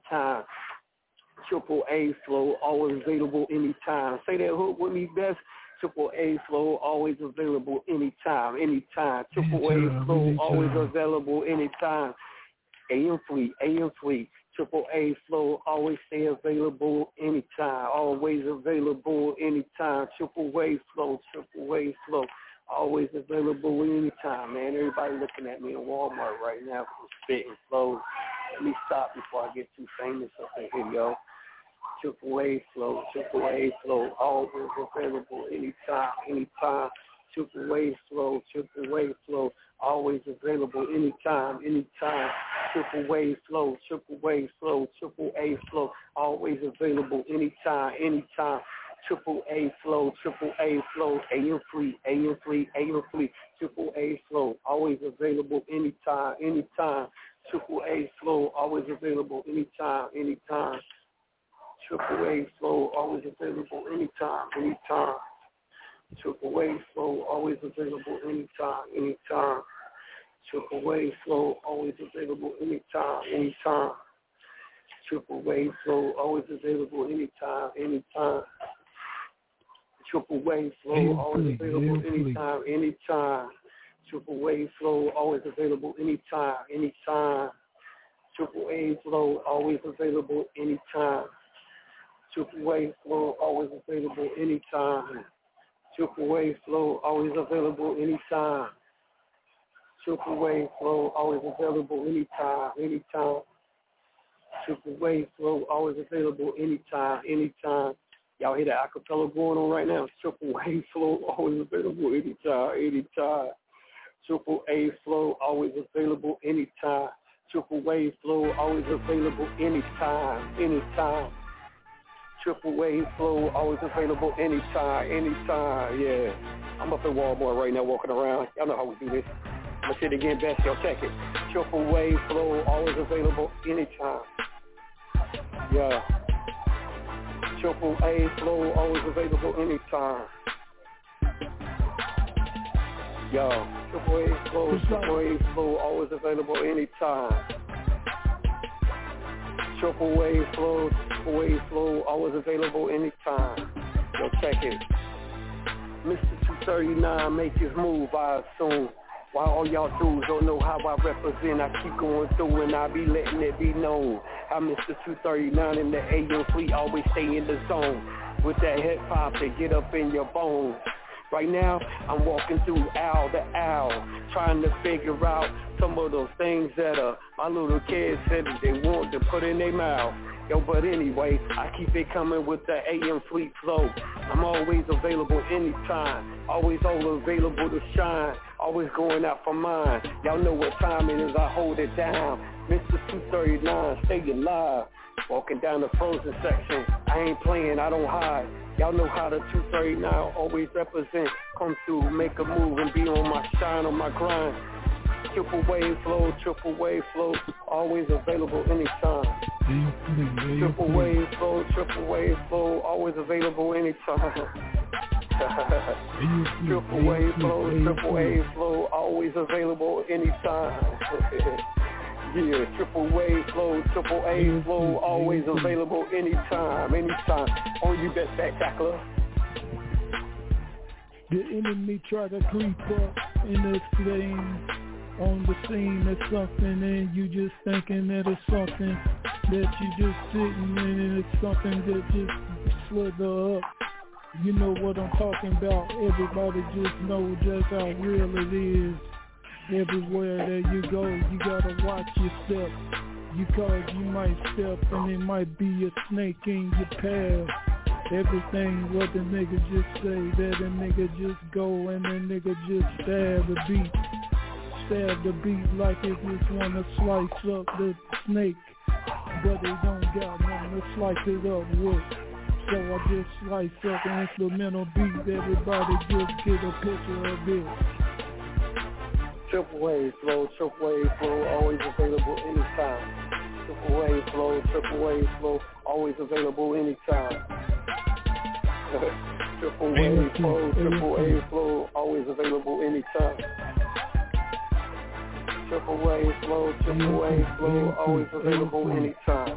AAA flow, always available anytime. Say that hook with me, best. AAA flow, always available anytime. AAA flow, always available anytime. AM Fleet. AAA flow, always stay available anytime. Always available anytime. AAA flow, always available anytime, man. Everybody looking at me in Walmart right now for spitting flows. Let me stop before I get too famous up in here, yo. AAA flow, always available anytime. AAA flow, always available anytime. AAA flow, AAA flow, always available anytime. AAA flow, AM Fleet, AAA flow, always available anytime. AAA flow, always available anytime. AAA flow, always available anytime. AAA flow, always available anytime. AAA flow, always available anytime. AAA flow, always available anytime. AAA flow, always available anytime. AAA flow, always available anytime. AAA flow, always available anytime. AAA flow, always available anytime. AAA flow, always available anytime. AAA flow, always available anytime. AAA flow, always available anytime. Y'all hear that acapella going on right now? AAA flow, always available anytime. AAA flow, always available anytime. AAA flow, always available anytime. AAA flow, always available anytime, yeah. I'm up in Walmart right now walking around. Y'all know how we do this. I'm going to say it again, best. Y'all check it. AAA flow, always available anytime. Yeah. AAA flow, always available anytime. Yo, AAA flow, always available anytime. AAA flow, always available anytime. Yo, check it. Mr. 239 make his move, I assume. While all y'all dudes don't know how I represent, I keep going through and I be letting it be known. How Mr. 239 in the AM Fleet always stay in the zone. With that hip hop to get up in your bones. Right now, I'm walking through aisle to aisle, trying to figure out some of those things that my little kids said that they want to put in their mouth. Yo, but anyway, I keep it coming with the AM Fleet flow. I'm always available anytime, always available to shine, always going out for mine. Y'all know what time it is, I hold it down. Mr. 239, stay alive. Walking down the frozen section, I ain't playing, I don't hide. Y'all know how the 239 always represent. Come through, make a move and be on my shine, on my grind. AAA flow, always available anytime. AAA flow, always available anytime. AAA flow, always available anytime. Yeah, AAA flow, always available anytime. On you, best spectacular. The enemy try to creep up in the flame on the scene of something, and you just thinking that it's something that you just sitting in, and it's something that just slither up You know what I'm talking about. Everybody just know just how real it is. Everywhere that you go, you gotta watch your step. Because you might step and it might be a snake in your path. Everything what the nigga just say, that the nigga just go and the nigga just stab the beat. Stab the beat like it just wanna slice up the snake. But they don't got one to slice it up with. So I just slice up an instrumental beat. Everybody just get a picture of it. Triple wave flow, always available anytime. Triple wave flow, always available anytime. Triple wave flow, always available anytime. Triple wave flow, always available anytime.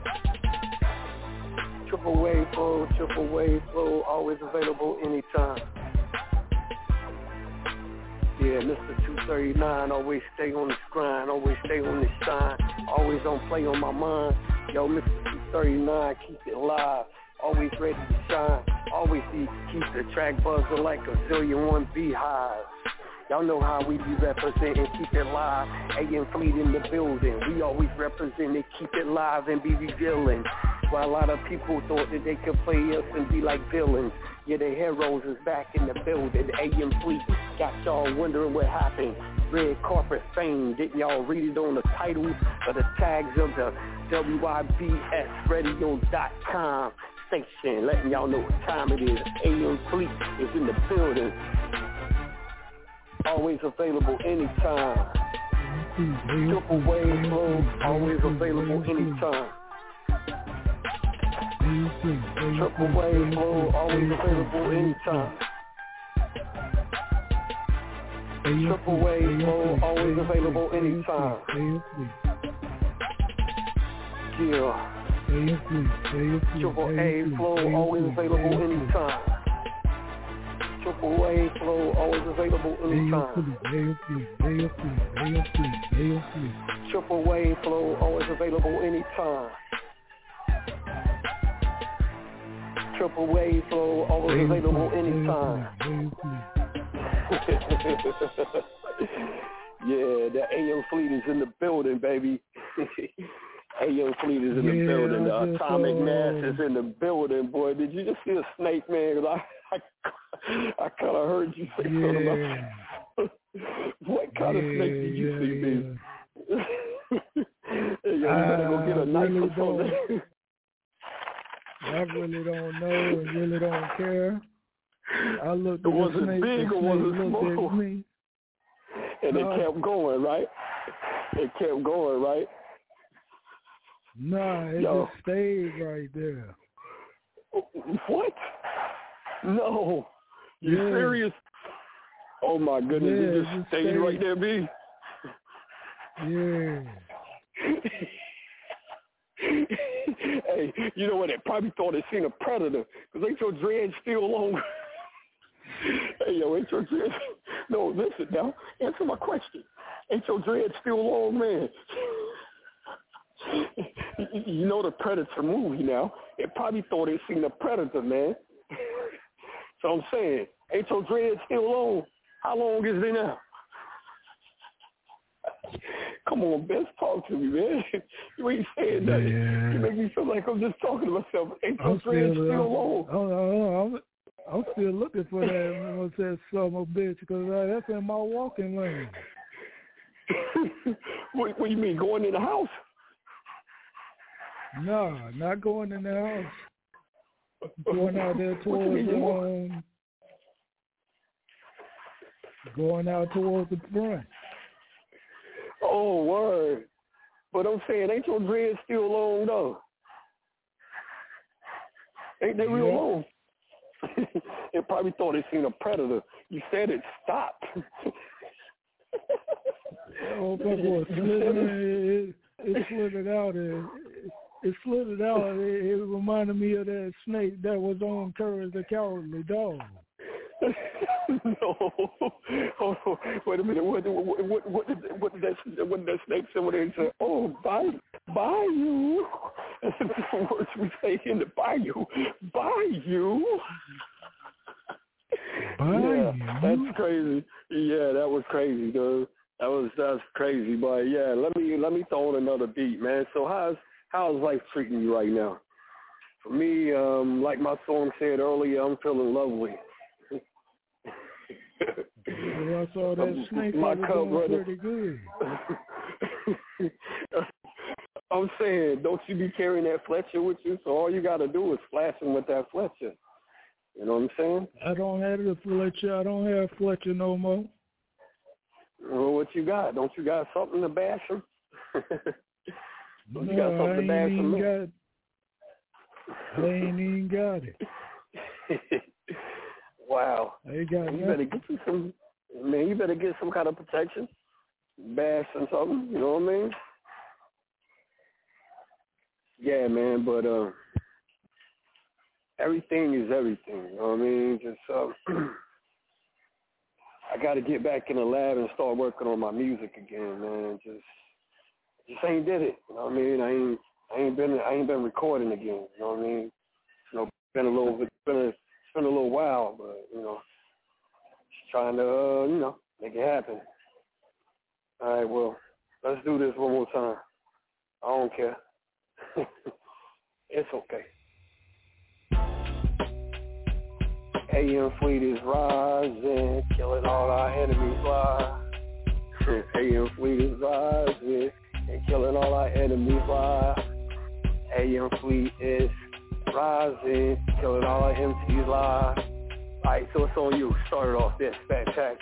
Triple wave flow, always available anytime. Yeah, Mr. 239, always stay on this grind, always stay on this shine, always on play on my mind. Yo, Mr. 239, keep it live, always ready to shine, always keep the track buzzing like a zillion one beehives. Y'all know how we be representing, keep it live, AM Fleet in the building. We always represent it, keep it live and be revealing. While a lot of people thought that they could play us and be like villains. Yeah, the heroes is back in the building. AM Fleet got y'all wondering what happened. Red carpet fame, didn't y'all read it on the titles or the tags of the WYBSradio.com station, letting y'all know what time it is. AM Fleet is in the building. Always available anytime. Triple wave flow, always available anytime. Triple wave flow, always available anytime. Triple wave flow, always available anytime. Yeah. Triple A flow, always available anytime. Triple wave flow, always available anytime. Triple wave flow, always available anytime. Triple wave flow, always available anytime. Yeah, the AM Fleet is in the building, baby. AM Fleet is in the building. The Atomic Mass is in the building, boy. Did you just see a snake, man? I kind of heard you say something about what kind of snake did you see, man? Hey, yo, you better go get a knife or something. I really don't know and really don't care. I looked at was the snake, it big or was it small? And it kept going, right? It kept going, right? Nah, it just stayed right there. What? No. You serious? Oh my goodness, it just stayed right there, B? Yeah. Hey, you know what? They probably thought they seen a predator, because ain't your dread still long? Hey, yo, ain't your dread... No, listen now. Answer my question. Ain't your dread still long, man? You know the Predator movie now. They probably thought they seen a predator, man. So I'm saying, ain't your dread still long? How long is it now? Come on, best talk to me, man. You ain't saying nothing. Yeah. You make me feel like I'm just talking to myself. Ain't your dread still long? I'm still looking for that son of a bitch, because that's in my walking lane. What do you mean, going in the house? No, not going in the house. Going out there towards going out towards the front. Oh, word. But I'm saying, ain't your dread still long, though? Ain't they real long? They probably thought they seen a predator. You said it stopped. Oh, my boy, it slid out. It slid out. It reminded me of that snake that was on Courage the Cowardly Dog. No. Oh, wait a minute. What did that snake say when they said, "Oh, bayou"? That's the words we say in the bayou. Bayou. That's crazy. Yeah, that was crazy, dude. That's crazy, but yeah, let me throw in another beat, man. So how's life treating you right now? For me, like my song said earlier, I'm feeling lovely. Well, I saw that snake. My was cup doing pretty good. I'm saying, don't you be carrying that Fletcher with you? So all you got to do is flash him with that Fletcher. You know what I'm saying? I don't have the Fletcher. I don't have Fletcher no more. Well, what you got? Don't you got something to bash him? You got something to bash him? I ain't even got it. Wow. You better get you some, man, you better get some kind of protection. Bash and something, you know what I mean? Yeah, man, but everything is everything, you know what I mean? Just I got to get back in the lab and start working on my music again, man. Just ain't did it, you know what I mean? I ain't been recording again, you know what I mean? You know, it's been a little while, but you know, just trying to make it happen. All right, well, let's do this one more time. I don't care. It's okay. AM Fleet is rising, killing all our enemies live. AM Fleet is rising and killing all our enemies live. AM Fleet is rising, killing all our MCs live. Alright, so it's on you. Start it off this fantastic.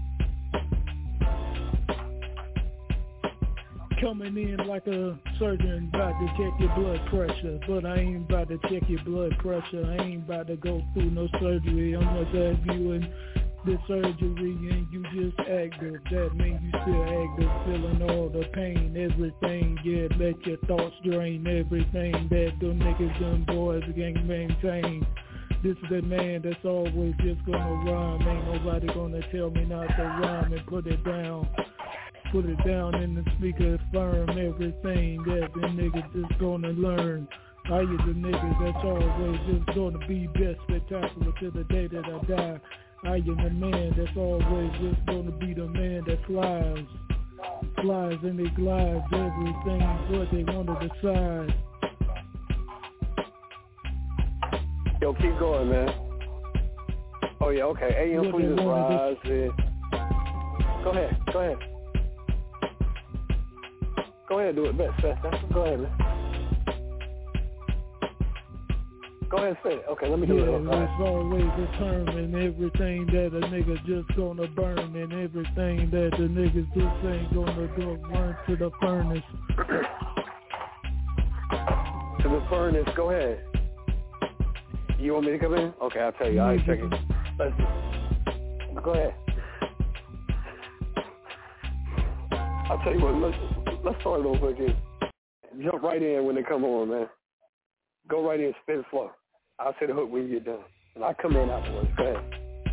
Coming in like a surgeon about to check your blood pressure, but I ain't about to check your blood pressure. I ain't about to go through no surgery. I'm just viewing the surgery and you just active. That means you still active, feeling all the pain, everything. Yeah, let your thoughts drain everything that them niggas, them boys can maintain. This is the man that's always just gonna rhyme. Ain't nobody gonna tell me not to rhyme and put it down. Put it down in the speaker, firm everything that the niggas just gonna learn. I is the niggas that's always just gonna be best spectacular till the day that I die. I am the man that's always just gonna be the man that flies and they glides everything what they want to decide. Yo, keep going, man. Oh yeah, okay. AM Fleet is rising. Go ahead. Go ahead, do it best, Festa. Go ahead, man. Go ahead and say it. Okay, let me do it. It's always determined everything that a nigga just gonna burn and everything that the niggas just ain't gonna go run to the furnace. To the furnace, go ahead. You want me to come in? Okay, I'll tell you. All right, check it. Go ahead. I'll tell you what, let's start it over again. Jump right in when they come on, man. Go right in, spin slow. I'll say the hook when you get done. And I'll come in afterwards. Go ahead.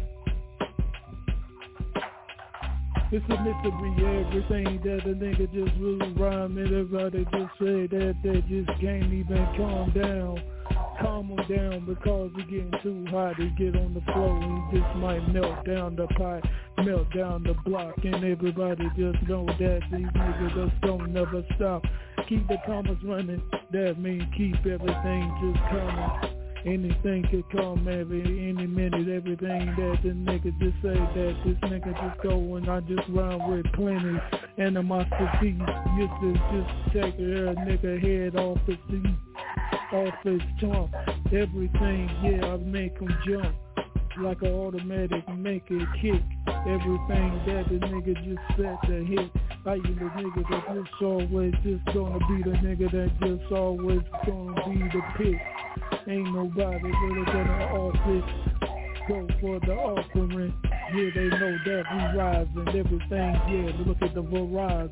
It's a mystery, everything that a nigga just really rhyme. Everybody just say that they just can't even calm down. Calm them down because it's getting too hot to get on the floor and he just might melt down the pot, melt down the block, and everybody just know that these niggas just don't never stop. Keep the commas running, that means keep everything just coming. Anything could come any minute, everything that the nigga just say that this nigga just go and I just run with plenty animosity. Used to just take a nigga head off his seat. Off his jump, everything, yeah, I make him jump like an automatic, make it kick. Everything that the nigga just set to hit. I am the nigga that just always just gonna be the nigga that just always gonna be the pick. Ain't nobody really gonna office go for the offering. Yeah, they know that we rise and everything, yeah, look at the Verizon.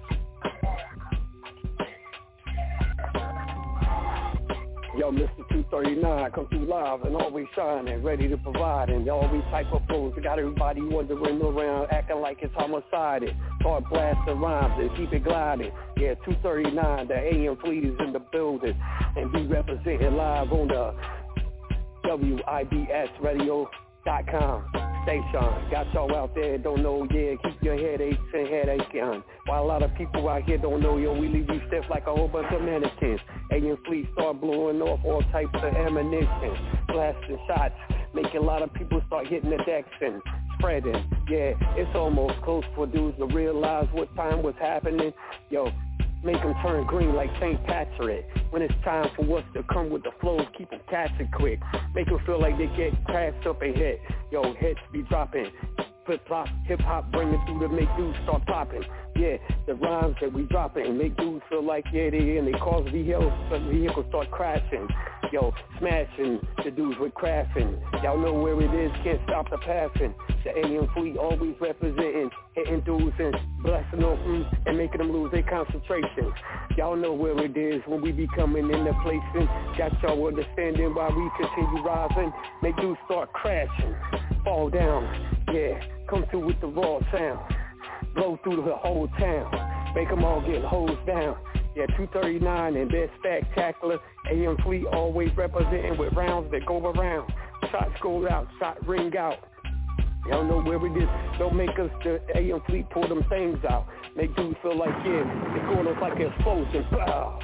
Yo, Mr. 239, come through live and always shining, ready to provide. And always type of flows. Got everybody wandering around, acting like it's homicided. Start blasting rhymes and keep it gliding. Yeah, 239, the AM Fleet is in the building. And be represented live on the WIBSradio.com. station. Got y'all out there don't know, yeah, keep your headaches and headache. While a lot of people out here don't know, yo, we leave you stiff like a whole bunch of mannequins. Alien fleet start blowing off all types of ammunition, blasting shots, making a lot of people start hitting the decks and spreading. Yeah, it's almost close for dudes to realize what time was happening. Yo, make them turn green like St. Patrick. When it's time for what's to come with the flows, keep them catching quick. Make them feel like they get crashed up and hit. Yo, hits be dropping. Flip-flop, hip-hop bringing through to make dudes start popping. Yeah, the rhymes that we dropping make dudes feel like, yeah, they in. They cause vehicles start crashing. Yo, smashing the dudes with crafting. Y'all know where it is, can't stop the passing. The alien fleet always representing, hitting dudes and blessing off them and making them lose their concentration. Y'all know where it is when we be coming in the place and got y'all understanding why we continue rising. Make dudes start crashing, fall down, yeah, come through with the raw sound. Blow through the whole town, make them all get hosed down. Yeah, 239 and they're spectacular. AM Fleet always representing with rounds that go around. Shots go out, shot ring out. Y'all know where it is. Don't make us the AM Fleet pull them things out. Make dudes feel like, yeah, it's going off like an explosion. Wow.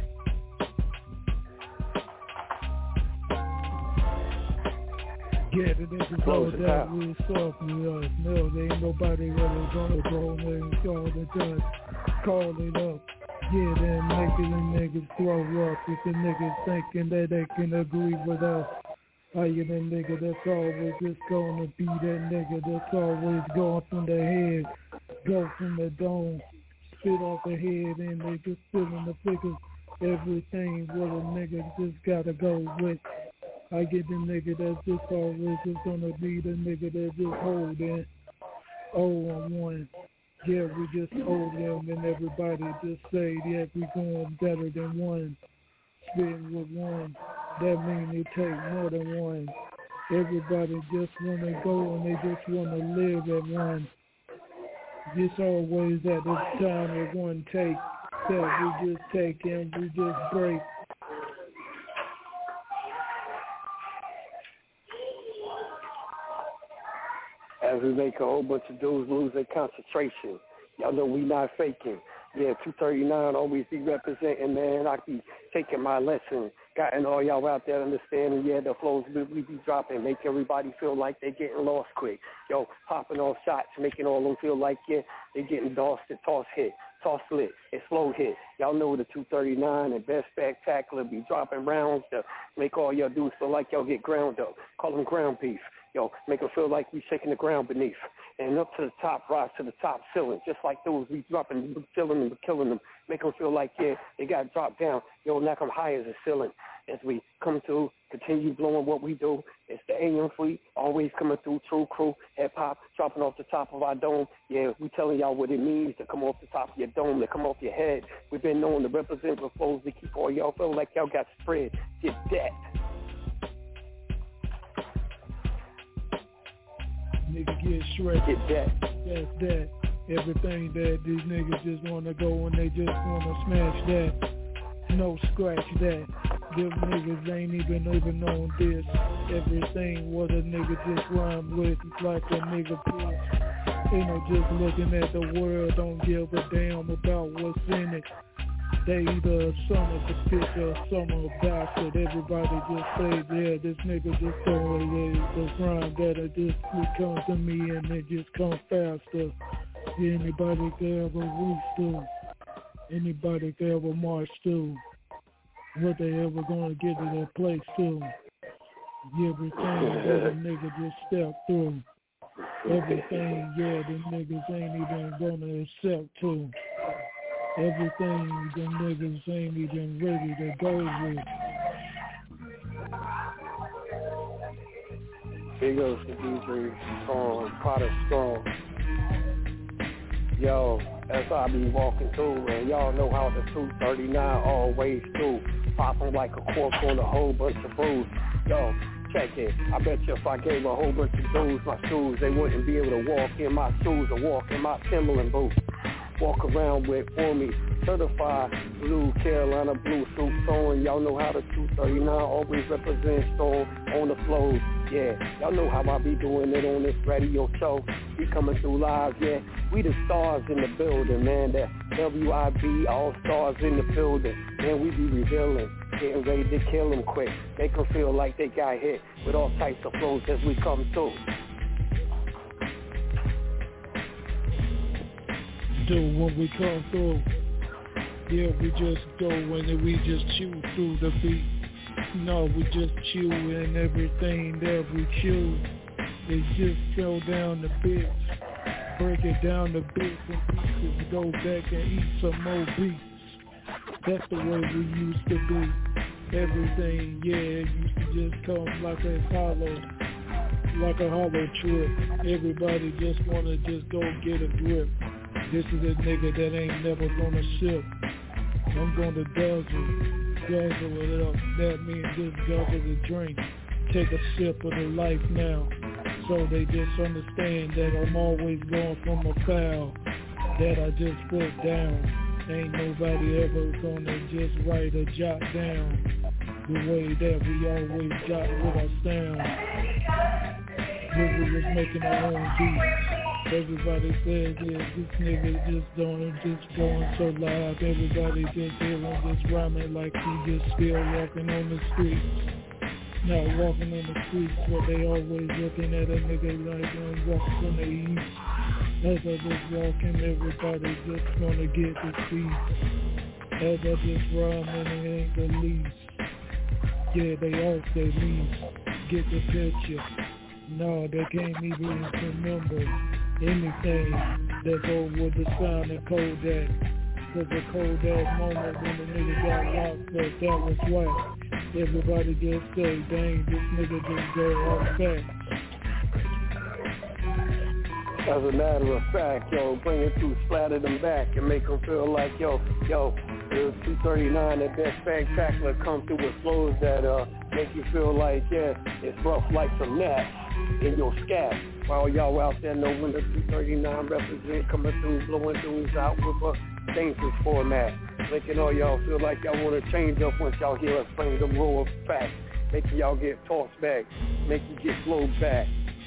Yeah, the niggas know that we softly us. No, there ain't nobody really gonna go and all the dust. Call it up. Yeah, then making the niggas grow up. If the niggas thinking that they can agree with us. Are you the nigga that's always just gonna be that nigga that's always going from the head, go from the dome, spit off the head, and they just feeling the figures. Everything what a nigga just gotta go with. I get the nigga that's just always just gonna be the nigga that just holding 0-1. Yeah, we just hold them and everybody just say, yeah, we going better than one. Spitting with one, that mean it take more than one. Everybody just wanna go and they just wanna live at one. Just always at this time at one take that we just take and we just break. As we make a whole bunch of dudes lose their concentration. Y'all know we not faking. Yeah, 239 always be representing, man. I be taking my lesson. Gotten all y'all out there understanding, yeah, the flows we be dropping. Make everybody feel like they getting lost quick. Yo, popping off shots, making all them feel like, yeah, they getting dossed and toss hit. Toss lit, it's slow hit. Y'all know the 239 and Best Spectacular be dropping rounds to make all y'all dudes feel like y'all get ground up. Call them ground beef. Yo, make them feel like we shaking the ground beneath. And up to the top, rise to the top ceiling. Just like those we dropping, killing them, killing them. Make them feel like, yeah, they got dropped down. Yo, knock them high as a ceiling. As we come through, continue blowing what we do. It's the AM Fleet, always coming through, true crew, hip-hop, dropping off the top of our dome. Yeah, we telling y'all what it means to come off the top of your dome, to come off your head. We've been known to represent with flows to keep all y'all feel like y'all got spread. Get that. Nigga get shredded. Get that. That's that. Everything that these niggas just wanna go and they just wanna smash that. No scratch that. Them niggas ain't even on this. Everything what a nigga just rhyme with is like a nigga piss. They know just looking at the world, don't give a damn about what's in it. They either a son of a bitch or a son of a bastard. Everybody just say, yeah, this nigga just throwing the rhyme that'll just come to me and it just come faster. Yeah, anybody can ever reach through. Anybody can ever march through. What they ever gonna get to that place too. Everything that a nigga just step through. Everything, yeah, the niggas ain't even gonna accept too. Everything the niggas ain't even ready to go with. Big ups to DJ Strong, Product Strong. Yo, as I be walking through, and y'all know how the 239 always do. Popping like a cork on a whole bunch of booze. Yo, check it. I bet you if I gave a whole bunch of dudes my shoes, they wouldn't be able to walk in my shoes or walk in my Timberland boots. Walk around with for me, certified blue Carolina blue suit on. Y'all know how the 239 always represents stone on the flows. Yeah, y'all know how I be doing it on this radio show. We coming through live, yeah. We the stars in the building, man. That WIB, all stars in the building. Man, we be revealing, getting ready to kill them quick. Make them feel like they got hit with all types of flows as we come through. Do when we come through. Yeah, we just go and we just chew through the beat. No, we just chew and everything that we chew is just throw down the bits, break it down to bits and pieces, go back and eat some more beats. That's the way we used to be. Everything, yeah, it used to just come like a hollow trip. Everybody just wanna just go get a grip. This is a nigga that ain't never gonna sip. I'm gonna dazzle it up. That means just guzzle the drink. Take a sip of the life now. So they just understand that I'm always going from a foul that I just put down. Ain't nobody ever gonna just write or jot down the way that we always jot with our sound. We was making our own beats. Everybody says, yeah, this nigga just going so live. Everybody just hearing, just rhyming like he just still walking on the streets. Not walking on the streets, but they always looking at a nigga like I'm walking from the east. As I just walking, everybody just gonna get the beats. As I just rhyming, it ain't the least. Yeah, they all say least. Get the picture. No, they can't even remember anything that go with the sound of Kodak. Cause the Kodak moment when the nigga got locked up, that was whack. Everybody just say, dang, this nigga just go off back. As a matter of fact, yo, bring it through, splatter them back and make them feel like, yo, the 239, that spectacular come through with flows that make you feel like, yeah, it's rough like some gnats in your scalp. While y'all out there know when the 239 represent, coming through, blowing dudes out with a dangerous format. Making all y'all feel like y'all want to change up once y'all hear us bring them raw facts. Making y'all get tossed back, make you get flowed back.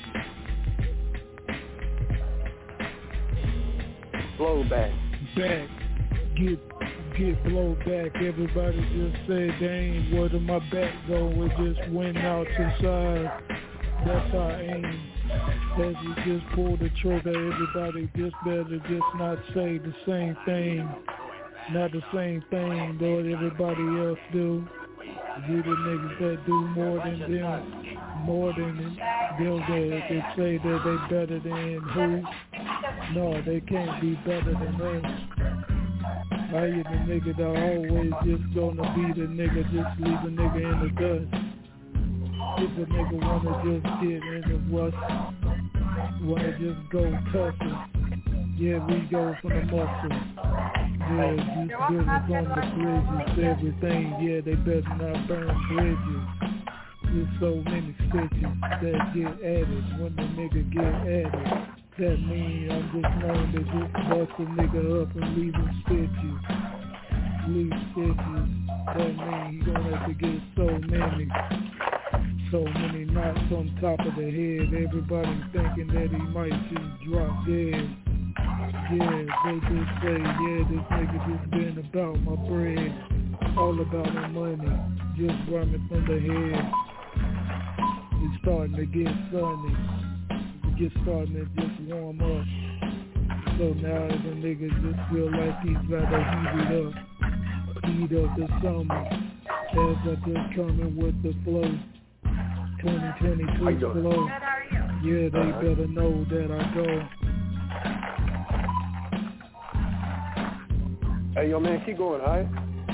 Blow back. Back. Get blow back. Everybody just say, dang, where did my back go? It just went out to side. That's our aim. As we just pull the trigger, everybody just better just not say the same thing. Not the same thing that everybody else do. You the niggas that do more than them that say that they better than who? No, they can't be better than us. I am the nigga that always just gonna be the nigga, just leave a nigga in the dust. If a nigga wanna just get in the rust, wanna just go tougher, yeah, we go from the muscle. Yeah, these buildings on the bridges, everything, yeah, they better not burn bridges. There's so many stitches that get added when the nigga get added. That mean I'm just known to just bust a nigga up and leave him stitches. Leave stitches. That mean he gonna have to get so many knocks on top of the head. Everybody thinking that he might just drop dead. Yeah, they just say, yeah, this nigga just been about my bread. All about my money. Just running from the head. It's starting to get sunny. Just starting to just warm up. So now the nigga just feel like he's gotta heat up the summer. As I just coming with the flow, 2022 flow. Yeah, they better know that I go. Hey, yo, man, keep going, alright?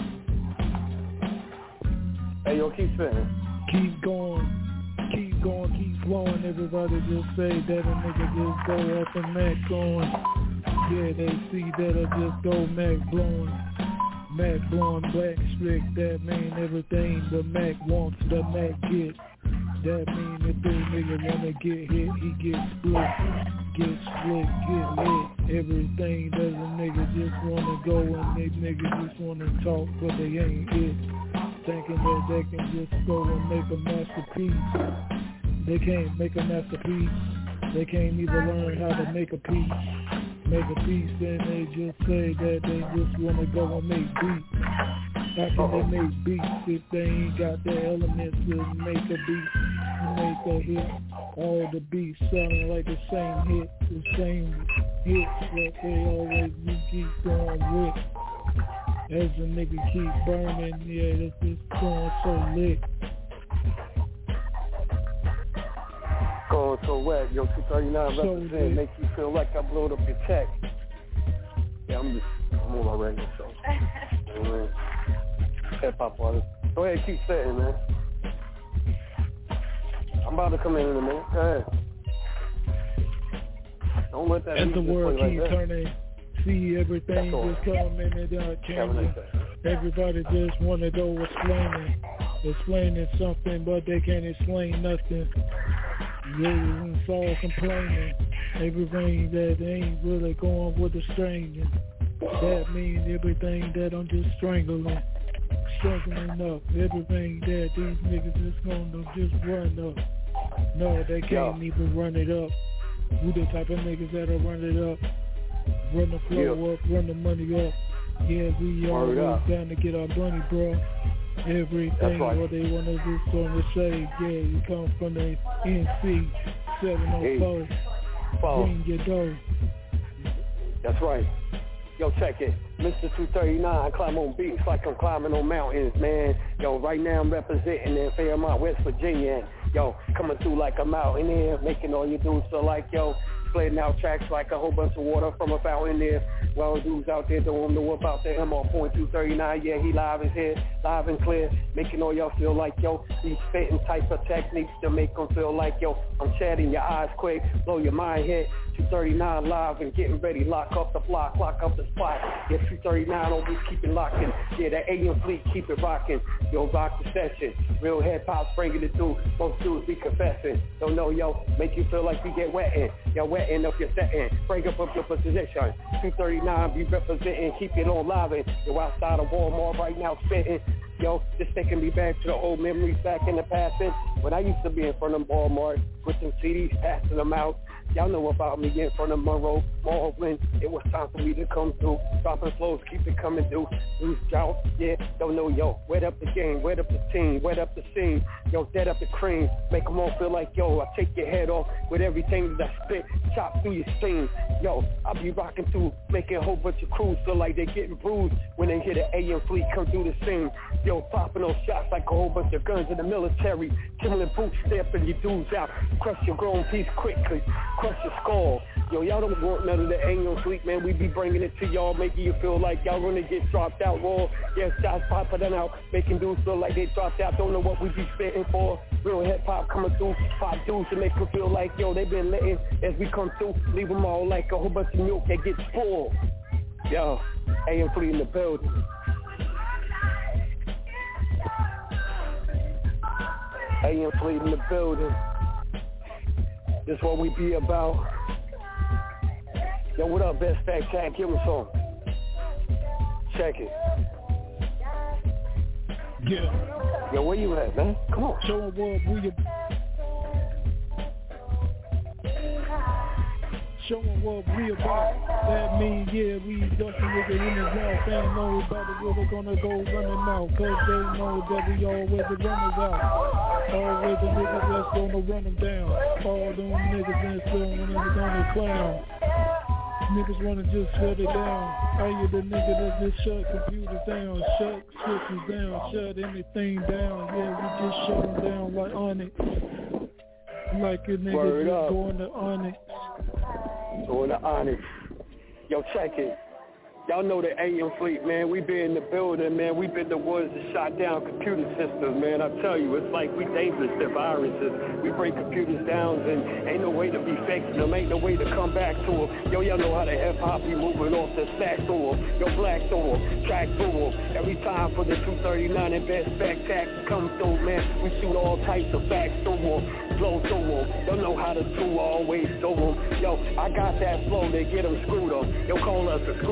Hey, yo, keep spinning. Keep going, keep flowing. Everybody just say that a nigga just go up and Mac going. Yeah, they see that I just go Mac blowing, black strict. That mean everything the Mac wants, the Mac get. That mean if this nigga wanna get hit, he get split, get lit. Everything that a nigga just wanna go and they niggas just wanna talk, but they ain't it. Thinking that they can just go and make a masterpiece. They can't make a masterpiece. They can't even learn how to make a piece. Make a piece, then they just say that they just wanna go and make beats. How can they make beats if they ain't got the elements to make a beat, to make a hit? All the beats sounding like the same hits that they always keep going with. As a nigga keep burning, yeah, this is going so lit. Going so wet, yo, 239 represent, make you feel like I blowed up your tech. Yeah, I'm on my radio show. You know what I mean? Hip-hop artist. Go ahead, keep setting, man. I'm about to come in a minute. Go ahead. Don't let that. As the world keeps turning, see everything just coming and changing. Everybody just wanna go explaining something, but they can't explain nothing. Yeah, it's all complaining. Everything that ain't really going with the stranger. That means everything that I'm just strangling up. Everything that these niggas just gonna just run up. No, they can't even run it up. We the type of niggas that'll run it up. Run the flow up, run the money up. Yeah, we always down to get our money, bro. Everything what they wanna do, gonna say, yeah, you come from the NC 704. Bring your dough. That's right. Yo, check it. Mr. 239, climb on beats like I'm climbing on mountains, man. Yo, right now I'm representing in Fairmont, West Virginia. Yo, coming through like a mountain here, making all you dudes feel like, yo, splitting out tracks like a whole bunch of water from a fountain there. Well, dudes out there don't know about the MR.239. Yeah, he live is here, live and clear, making all y'all feel like, yo, these spitting type of techniques to make them feel like, yo, I'm chatting your eyes quick, blow your mind hit. 239 live and getting ready, lock up the block, lock up the spot. Yeah, 239 always keep it locking. Yeah, that AM fleet keep it rocking. Yo, rock the session. Real hip hop's bringing it through. Most dudes be confessing. Don't know, yo, make you feel like we get wetting. Yo, wetting up your setting. Break up your position. 239 be representing, keep it on live. Yo, outside of Walmart right now spitting. Yo, this taking me back to the old memories back in the past. When I used to be in front of Walmart with some CDs, passing them out. Y'all know about me in front of Monroe Mall when it was time for me to come through. Dropping flows, keep it coming through. Loose drought, yeah, don't know, yo. Wet up the game, wet up the team, wet up the scene. Yo, dead up the cream. Make them all feel like, yo, I take your head off with everything that I spit. Chop through your steam. Yo, I be rocking through, making a whole bunch of crews feel like they getting bruised when they hear the AM fleet come through the scene. Yo, popping those shots like a whole bunch of guns in the military. Killing boots, stepping your dudes out. Crush your grown piece quickly. Crush your skull. Yo, y'all don't want none of the annual sleep, man. We be bringing it to y'all, making you feel like y'all gonna get dropped out raw. Yeah, shots popping out, making dudes feel like they dropped out. Don't know what we be spitting for. Real hip hop coming through. Pop dudes to make them feel like, yo, they been letting as we come through. Leave them all like a whole bunch of milk that gets spoiled. Yo, AM3 in the building. AM3 in the building. That's what we be about. Yo, what up, Best Fact Check? Give me some. Check it. Yeah. Yo, where you at, man? Come on. Show them what we Show them what we about. That means, yeah, we ducking with the in the mouth. They ain't know about it, we're gonna go running out. Cause they know that we always the runners out. Always the niggas that's gonna run them down. All them niggas that's gonna clown. Niggas wanna just shut it down. Are you the nigga that just shut computers down, shut switches down, shut anything down? Yeah, we just shut them down like Onyx. Like a nigga just going to Onyx. Going to Onyx. Yo, check it. Y'all know the AM fleet, man. We been in the building, man. We been the ones that shot down computer systems, man. I tell you, it's like we dangerous to viruses. We break computers down and ain't no way to be fixing them. Ain't no way to come back to them. Yo, y'all know how the hip-hop be moving off the stack through them. Yo, black through them, track through them. Every time for the 239 and Best Fact Check come through, man. We shoot all types of facts through them. Blow through them. Y'all know how to do always through them. Yo, I got that flow, they get them screwed up. Yo, call us a screwdriver.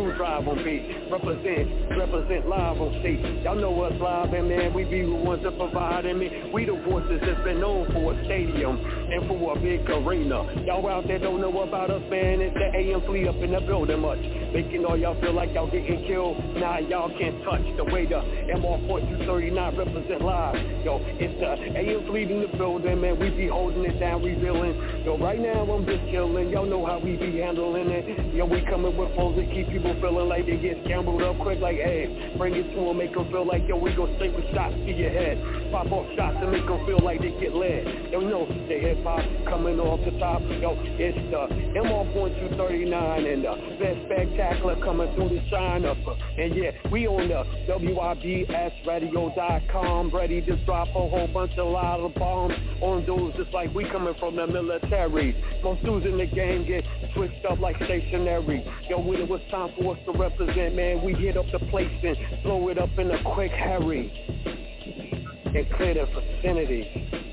live on beat. Represent live on stage. Y'all know us live, and man, we be the ones that provide. And man, we the voices that's been known for a stadium and for a big arena. Y'all out there don't know about us, man. It's the AM Fleet up in the building much. Making all y'all feel like y'all getting killed. Nah, y'all can't touch the way the MR4239 represent live. Yo, it's the AM Fleet in the building, man. We be holding it down, revealing. Yo, right now I'm just chilling. Y'all know how we be handling it. Yo, we coming with flows that keep people feeling like they get scrambled up quick. Like, hey, bring it to them, make them feel like, yo, we go straight with shots to your head. Pop off shots and make them feel like they get led. Yo, know the hip hop coming off the top. Yo, it's the MR4239 and the best spectacular coming through the shine up. And yeah, we on the WIBSradio.com, ready to drop a whole bunch of lot of bombs on dudes just like we coming from the military. Most dudes in the game get switched up like stationary. Yo, when it was time for us to represent, man, we hit up the place and blow it up in a quick hurry and clear the vicinity.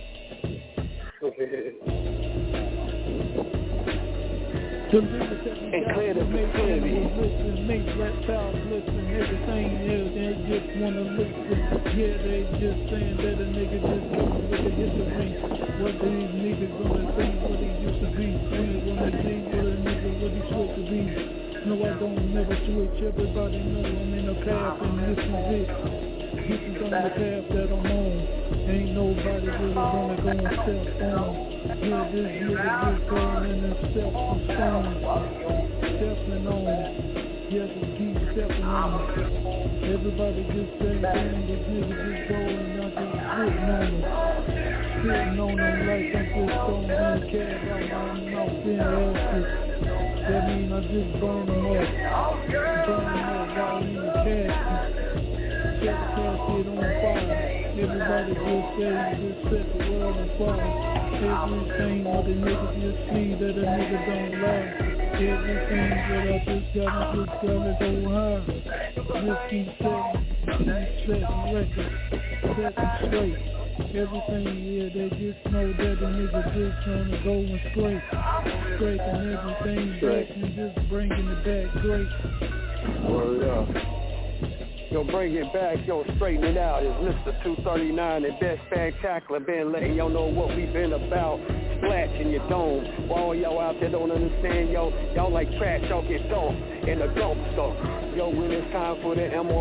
And clear the vicinity. Listen, make reptiles listen, everything else, they just wanna listen. Yeah, they just saying that a nigga just coming with a history. What these niggas gonna think, what he used to be. When they think what a nigga, what he supposed to be. No, I don't never switch, everybody know I'm in a path and this is it. This is on the path that I'm on. Ain't nobody really gonna go and step on. Yeah, this nigga just going in and steps to stone. Stepping on. Yes, we keep stepping on. Everybody just saying, damn, this nigga just going and I'm just sitting on him. Sitting on him like I'm just throwing him cash out my mouth being asses. That mean I just burn him up. Burn him up while in the casket. Set the casket on fire. Everybody just say, just set the world on fire. Everything what a nigga just see that a nigga don't lie. Everything that I just gotta go high. Just keep setting records, setting straight. Everything, yeah, they just know that the nigga just trying to go and scraping everything back and just bringing it back great. Word up. Yo, bring it back, yo, straighten it out. It's Mr. 239, the best spectacular. Been letting y'all know what we been about. Splash in your dome. While all y'all out there don't understand, yo, y'all like trash, y'all get dumped in the dumpster. Yo, when it's time for the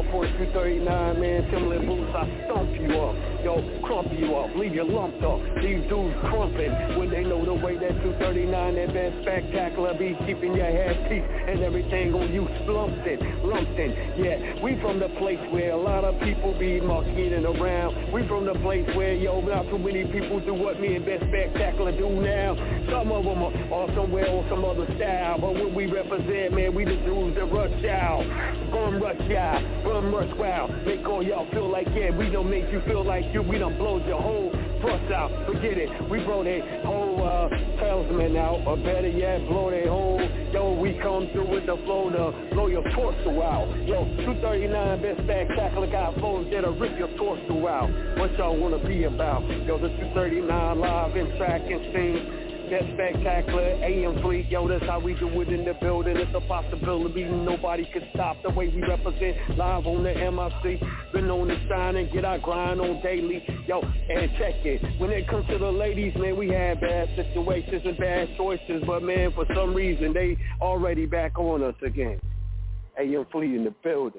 MR4239, man, Timberland boots, I stomp you up. Yo, crump you up, leave you lumped up. These dudes crumping when they know the way that 239, that best spectacular be keeping your head teeth and everything on you lumped in. Yeah, we from the place where a lot of people be marketing around. We from the place where, yo, not too many people do what me and Best Spectacular do now. Some of them are somewhere on some other style, but what we represent, man, we the dudes that rush out. Bum rush wild. Make all y'all feel like, yeah, we don't make you feel like you. We done blowed your whole bust out. Forget it. We blow their whole salesman out, or better yet, blow their whole. Yo, we come through with the flow to blow your torso out. Yo, 239 best spectacular got flows that'll rip your torso out. What y'all wanna be about? Yo, the 239 live in track and sing. That spectacular AM Fleet, yo, that's how we do it in the building. It's a possibility, nobody can stop the way we represent live on the MIC. Been on the shine and get our grind on daily, yo, and check it. When it comes to the ladies, man, we had bad situations and bad choices, but man, for some reason, they already back on us again. AM Fleet in the building.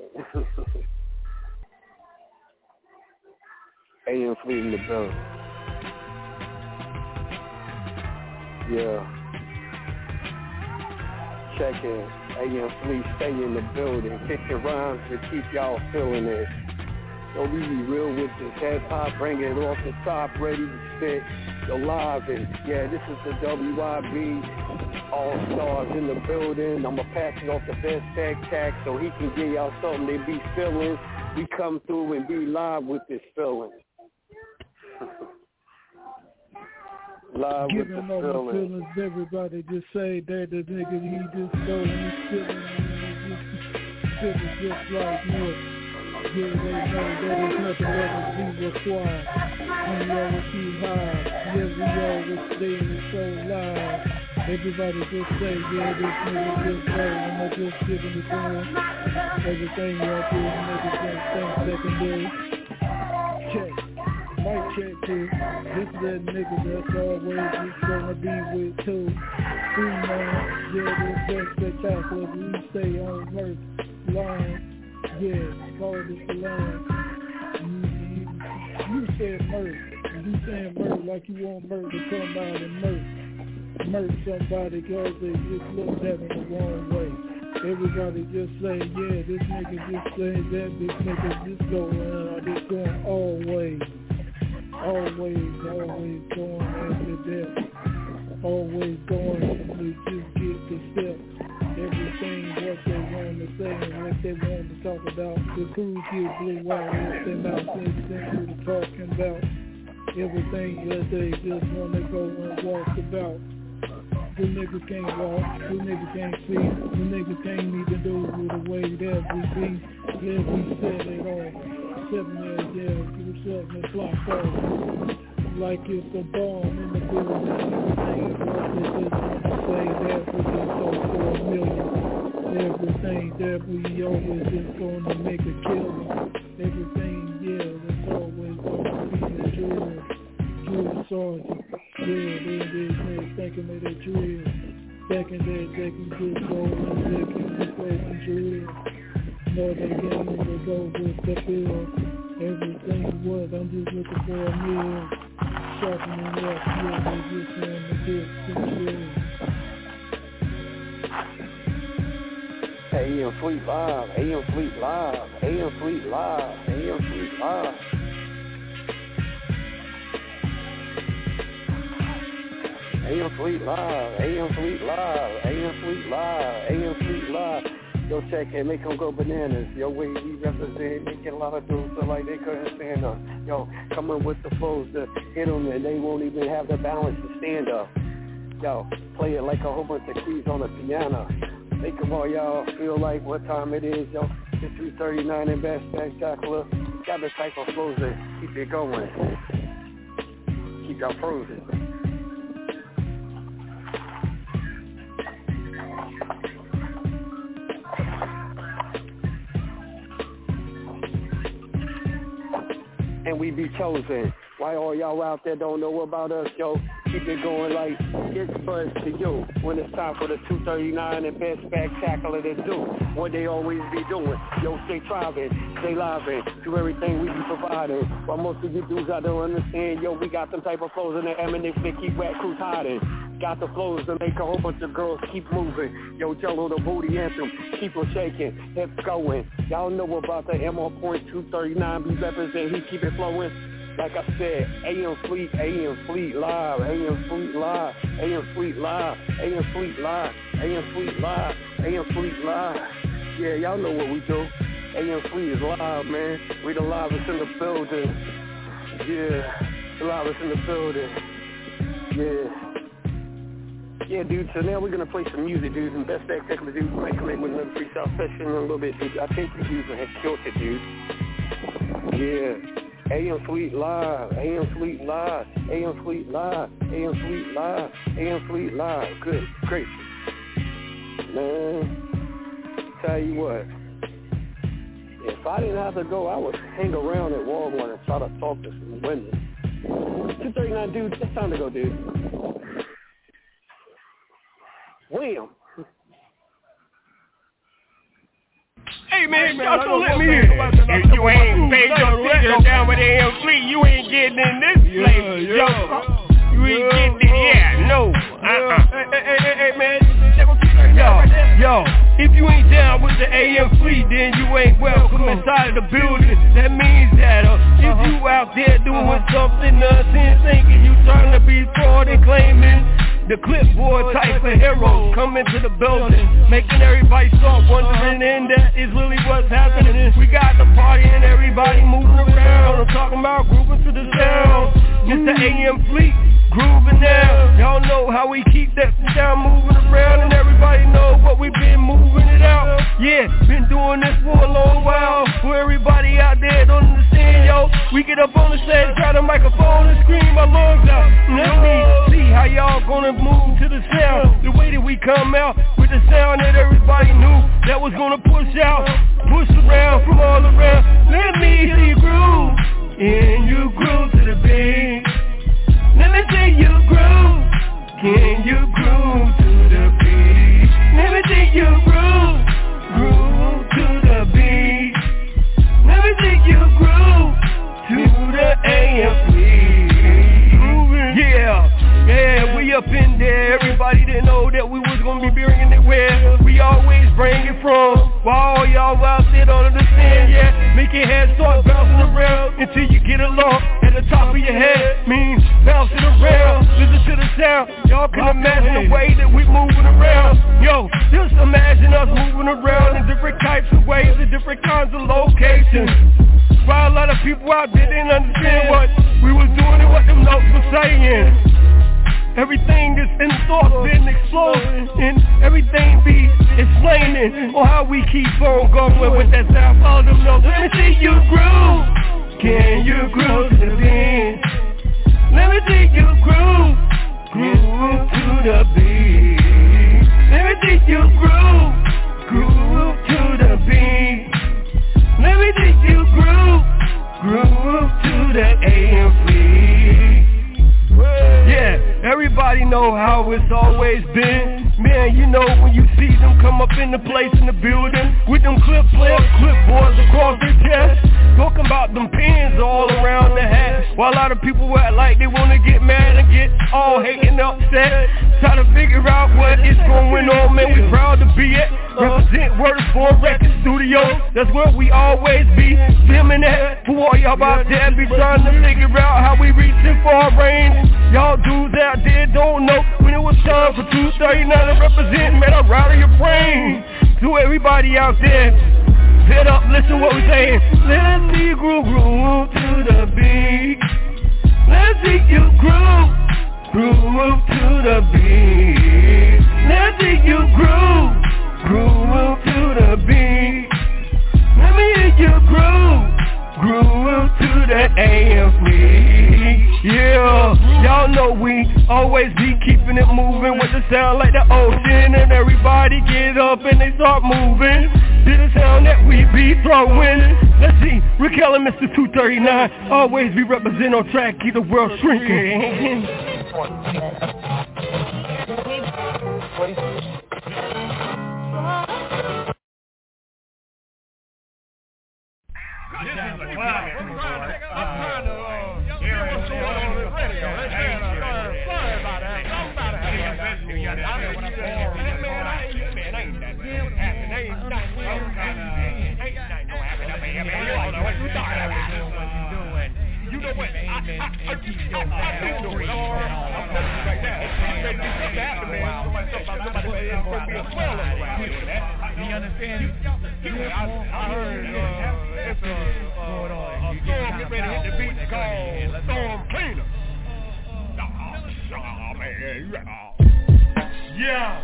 AM Fleet in the building. Yeah. Check it. AM Fleet, stay in the building. Kick your rhymes to keep y'all feeling it. So we be real with this hip-hop, bring it off the top, ready to spit. Yo, live and yeah, this is the WIB All-Stars in the building. I'ma pass it off to Best Spectac so he can give y'all something they be feeling. We come through and be live with this feeling. Live giving with the all feeling. my feelings, everybody just say that the nigga he just go and he's feeling just like milk. Yeah, they know that it's nothing else to be required. We always keep high, yeah, we always staying so live. Everybody just say, yeah, this nigga just go, and I just giving it to him. Everything out there, niggas don't think secondary. Check, mic check too. This is that nigga that's always just gonna be with too. 3-9, yeah, this spectacular. We stay on Earth, line, yeah, call this the line. You said murder. You saying murder like you want murder to come out and murder somebody because they just looked at it the wrong way. Everybody just say, yeah, this nigga just say that, this nigga just go around, just going always going after death. Always going to just get the steps. Everything what they want to say and what they want to talk about. The crew here blew out what they mouth they were talking about. Everything that they just want to go and walk about. The niggas can't walk, the niggas can't see, the niggas can't even do it the way that we be. Yeah, we set it off. 7 years, yeah, what's up, and block off. Like it's a bomb in the building. Everything what they just want to say that we just sold for $1 million. Everything that we always just gonna make a killing. Everything, yeah, that's always gonna be the drill sergeant. Yeah, they thinking of that drill. Thinking that they can just go and they can just play some drill. No, they game to go with the bill. Everything what, I'm just looking for a meal. Sharpening up, yeah, they just want to get some drill. AM Fleet Live, AM Fleet Live, AM Fleet Live, AM Fleet Live. AM Fleet Live, AM Fleet Live, AM Fleet Live, AM Fleet Live. Yo, check it, make them go bananas. Yo, way we represent, they get a lot of dudes so like they couldn't stand up. Yo, coming with the flows to hit them and they won't even have the balance to stand up. Yo, play it like a whole bunch of keys on the piano. Make them all y'all feel like what time it is, yo. It's 2:39 and best spectacular. Got the type of flows that keep it going. Keep y'all frozen. And we be chosen. Why all y'all out there don't know about us, yo? Keep it going like it's buzz to you. When it's time for the 239 and best spectacular to do what they always be doing. Yo, stay thriving, stay living, do everything we be providing. While most of you dudes I don't understand, yo, we got some type of flows in the ammunition that keep rap crews hiding. Got the flows to make a whole bunch of girls keep moving. Yo, Jello, the booty anthem, keep her shaking, hips going. Y'all know about the M on point 239, be represent, he keep it flowing. Like I said, AM Fleet Live, AM Fleet Live, AM Fleet Live, AM Fleet Live, AM Fleet Live, AM Fleet Live. Yeah, y'all know what we do. AM Fleet is live, man. We the livest in the building. Yeah, the livest in the building. Yeah, dude, so now we're going to play some music, dude, and best spectacular dude might come in with another freestyle session in a little bit, dude. I think the dudes have killed it, dude. Yeah. AM Fleet Live, AM Fleet Live, AM Fleet Live, AM Fleet Live, AM Fleet Live. Good gracious. Man, tell you what, if I didn't have to go, I would hang around at Walmart and try to talk to some women. 239, dude, it's time to go, dude. Wham! Hey man, so let me hear. If you ain't paid your ticket down with AM Fleet, you ain't getting in this place, yo. You ain't getting it, no. Hey man, yo, if you ain't down with the AM Fleet, then you ain't welcome inside of the building. That means that if you out there doing something nonsense, thinking you trying to be fraud and claiming the clipboard type of heroes come into the building, making everybody start wondering, and that is really what's happening. We got the party and everybody moving around. I'm talking about grooving to the sound. It's the AM Fleet grooving down. Y'all know how we keep that sound moving around, and everybody know what we've been moving it out. Yeah, been doing this for a long while. For everybody out there don't understand, yo, we get up on the stage, grab the microphone and scream our lungs out. Let me see how y'all gonna move to the sound. The way that we come out with the sound that everybody knew that was gonna push out, push around from all around. Let me see you groove, and you groove to the beat. Let me see you groove, can you groove to the beat? Let me see you groove, groove to the beat. Let me see you groove to the AMP. Yeah, we up in there. Everybody didn't know that we was gonna be bringing it where we always bring it from. While all y'all out there don't understand, yeah, make your head start bouncing around until you get along at the top of your head. Means bouncing around, listen to the sound. Y'all can imagine the way that we moving around. Yo, just imagine us moving around in different types of ways, in different kinds of locations. While a lot of people out there didn't understand what we was doing and what them notes were saying. Everything that's in thought been exploding, and everything be explaining on how we keep on going with that sound. Follow them notes. Let me see you groove. Can you groove to the beat? Let me see you groove. Groove to the beat. Let me see you groove. Groove to the beat. Let me see you groove. Groove to the AMP. Yeah, everybody know how it's always been. Man, you know when you see them come up in the place in the building with them clipboards across their chest, talking about them pins all around the hat. While a lot of people act like they wanna get mad and get all hating upset, try to figure out what is going on. Man, we proud to be at represent Word for Record Studio. That's where we always be filming at. For all y'all out there be trying to figure out how we reaching for our range. Y'all dudes out there don't know when it was time for 239 to represent. Man, I'm out of your brain. To everybody out there, sit up, listen what we saying. Let's see you groove, groove to the beat. Let's see you groove, groove to the beat. Let's see you groove, groove to the beat. Let me hear you groove, groove to the AMP. Yeah, y'all know we always be keeping it moving with the sound like the ocean, and everybody get up and they start moving to the sound that we be throwing. Let's see, Raquel and Mr. 239 always be representing on track, keep the world shrinking. This is the climate. I'm trying to hear what's going on on the radio. Sorry about that. I ain't that damn happen. Ain't nothing gonna happen to me. I mean, you all know what you thought I was doing. You know what? I've been doing all right now. I'm ready to get after me. Somebody be a swell around here. Do you understand? I heard it's a storm get ready to hit the beach called Storm Cleaner. Yeah.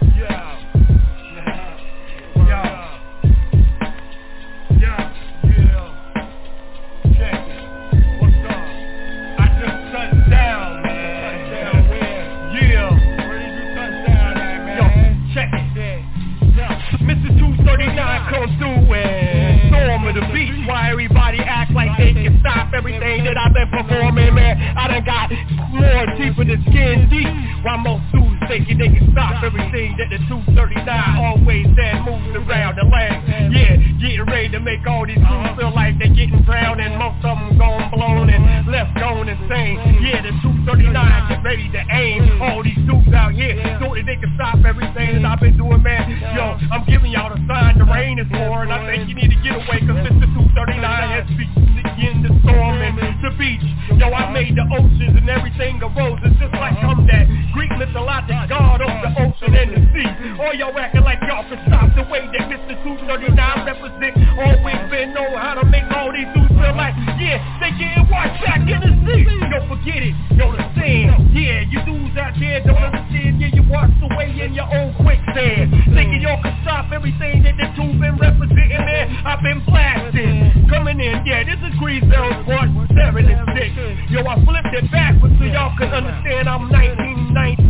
Check it. What's up? I just touched down, man. Yeah. Where did you touch down at, man? Yo, check it. Mr. 239 come through and storm of the beach. Why everybody act like they can stop everything that I've been performing, man. I done got more deeper than skin deep. While most dudes thinking they can stop everything that the 239 always said moves around the land. Yeah, getting ready to make all these dudes feel like they're getting drowned, and most of them gone blown and left going insane. Yeah, the 239 get ready to aim all these dudes out here so that they can stop everything that I've been doing, man. Yo, I'm giving y'all the sign the rain is pouring. I think you need to get away, cause Mr. 239 has begin the storm and the beach. Yo, I made the oceans and everything arose. It's just like I'm that Greek mythologic god of the ocean and the sea. All y'all acting like y'all can stop the way that Mr. 239 represent. Always been know how to make all these dudes feel like, yeah, they getting washed back in the sea. Don't forget it, yo, the sand. Yeah, you dudes out there don't understand. Yeah, you washed away in your own quicksand. Thinking y'all can stop everything that the two been representing, man. I've been blasting. Coming in, yeah, this is Grease Zero Sport 7 and 6. Yo, I flipped it backwards so y'all can understand I'm 1919.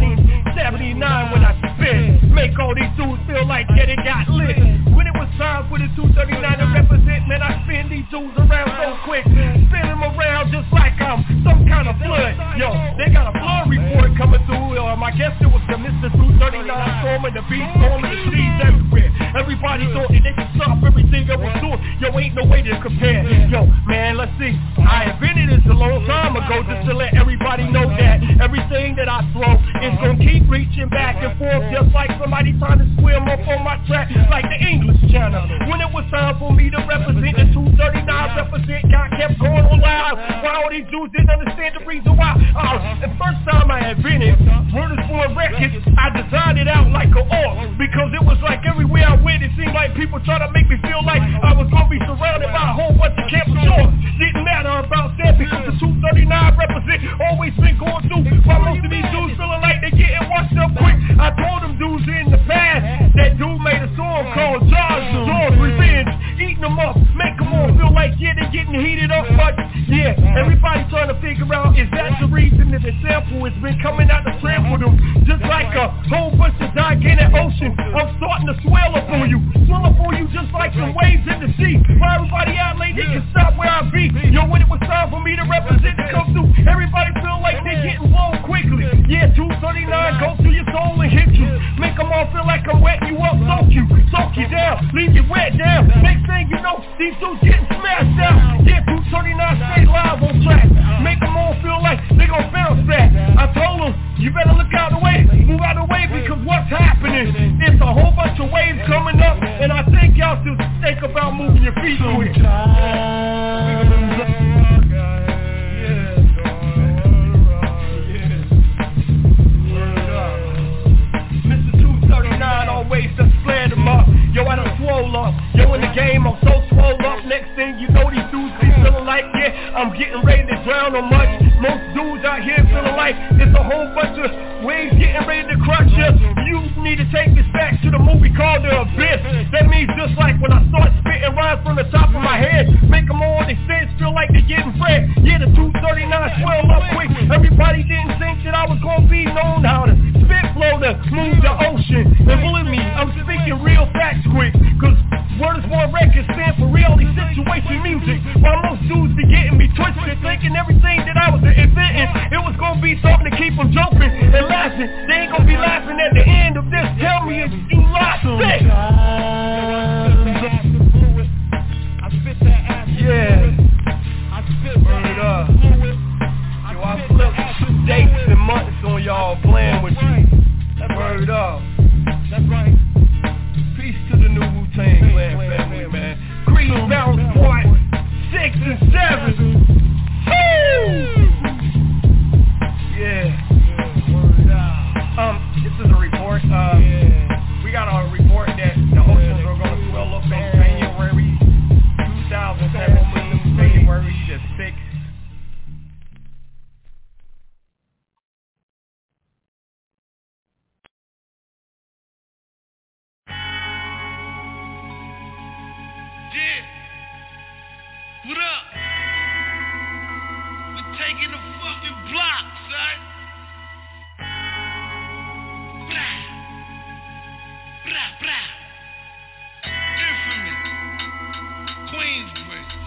dudes around so quick, spin them around just like I'm some kind of flood. Yo, they got a flood report coming through. I guess it was the Mr. 239 storming the beat, storming the streets everywhere. Everybody thought that they could stop everything I was doing. Yo, ain't no way to compare. Yo, man, let's see. I invented this a long time ago just to let everybody know that everything that I throw is gonna keep reaching back and forth, just like somebody trying to swim up on my track, like the English Channel. When it was time for me to represent the 239 represent, God kept going on loud. Why all these dudes didn't understand the reason why? The first time I invented Word is Born Records, I designed it out like an orc, because it was like everywhere I went, it seemed like people trying to make me feel like I was gonna be surrounded by a whole bunch of camp shorts. Didn't matter about that, because the 239 represent always been going through. While most of these dudes feeling like they getting washed up quick, I told them dudes in the past that dude made a song called Jaws Revenge, eating them up, make them all feel like, yeah, they're getting heated up, but yeah, everybody trying to figure out, is that the reason that the sample has been coming out to trample them, just like a whole bunch of gigantic ocean. I'm starting to swell up on you just like some waves in the sea. While everybody out late, they can stop where I be. Yo, when it was time for me to represent to come through, everybody feel like they getting blown quickly. Yeah, 239, go through your soul and hit you. Make them all feel like I'm wetting you up, soak you down, leave you wet down. Next thing you know, these dudes getting smashed out. Yeah, 239 stay live on track. Make them all feel like they gon' bounce back. I told them, you better look out the way, move out the way, because what's happening? It's a whole bunch of waves coming up, and I think y'all should think about moving your feet through it. Mr. 239 always just flared them up. Yo, I done swole up. Yo, in the game, I'm so swole up. Next thing you know, these dudes be feeling like, yeah, I'm getting ready to drown on much. Most dudes out here feeling like it's a whole bunch of waves getting ready to crush you. You need to take this back to the movie called The Abyss. That means just like when I start spitting rhymes from the top of my head, make them all they sense feel like they're getting fed. Yeah, the 239 swell up quick. Everybody didn't think that I was gonna be known how to spit flow to move the ocean. And believe me, I'm speaking real facts quick, cause Word is Born Records stand for reality situation music. While most dudes be getting me twisted, thinking everything that I was inventing, it was gonna be something to keep them jumping and laughing. They ain't gonna be laughing at the end of this. Tell me if you lost it. I spit that ass. Yeah. I spit burn it up. Yo, I flip dates and months on y'all playing with you. Burn it up. That's right. Peace to the new Wu-Tang Clan family, man. Green Mountain Point 6 and 7. Woo! Yeah. This is a report. We got a report that the oceans are going to swell up in January 2007, January the 6th. Yeah. What up? We're taking the fucking block, son. Blah. Blah, blah. Infamous. Queensbridge.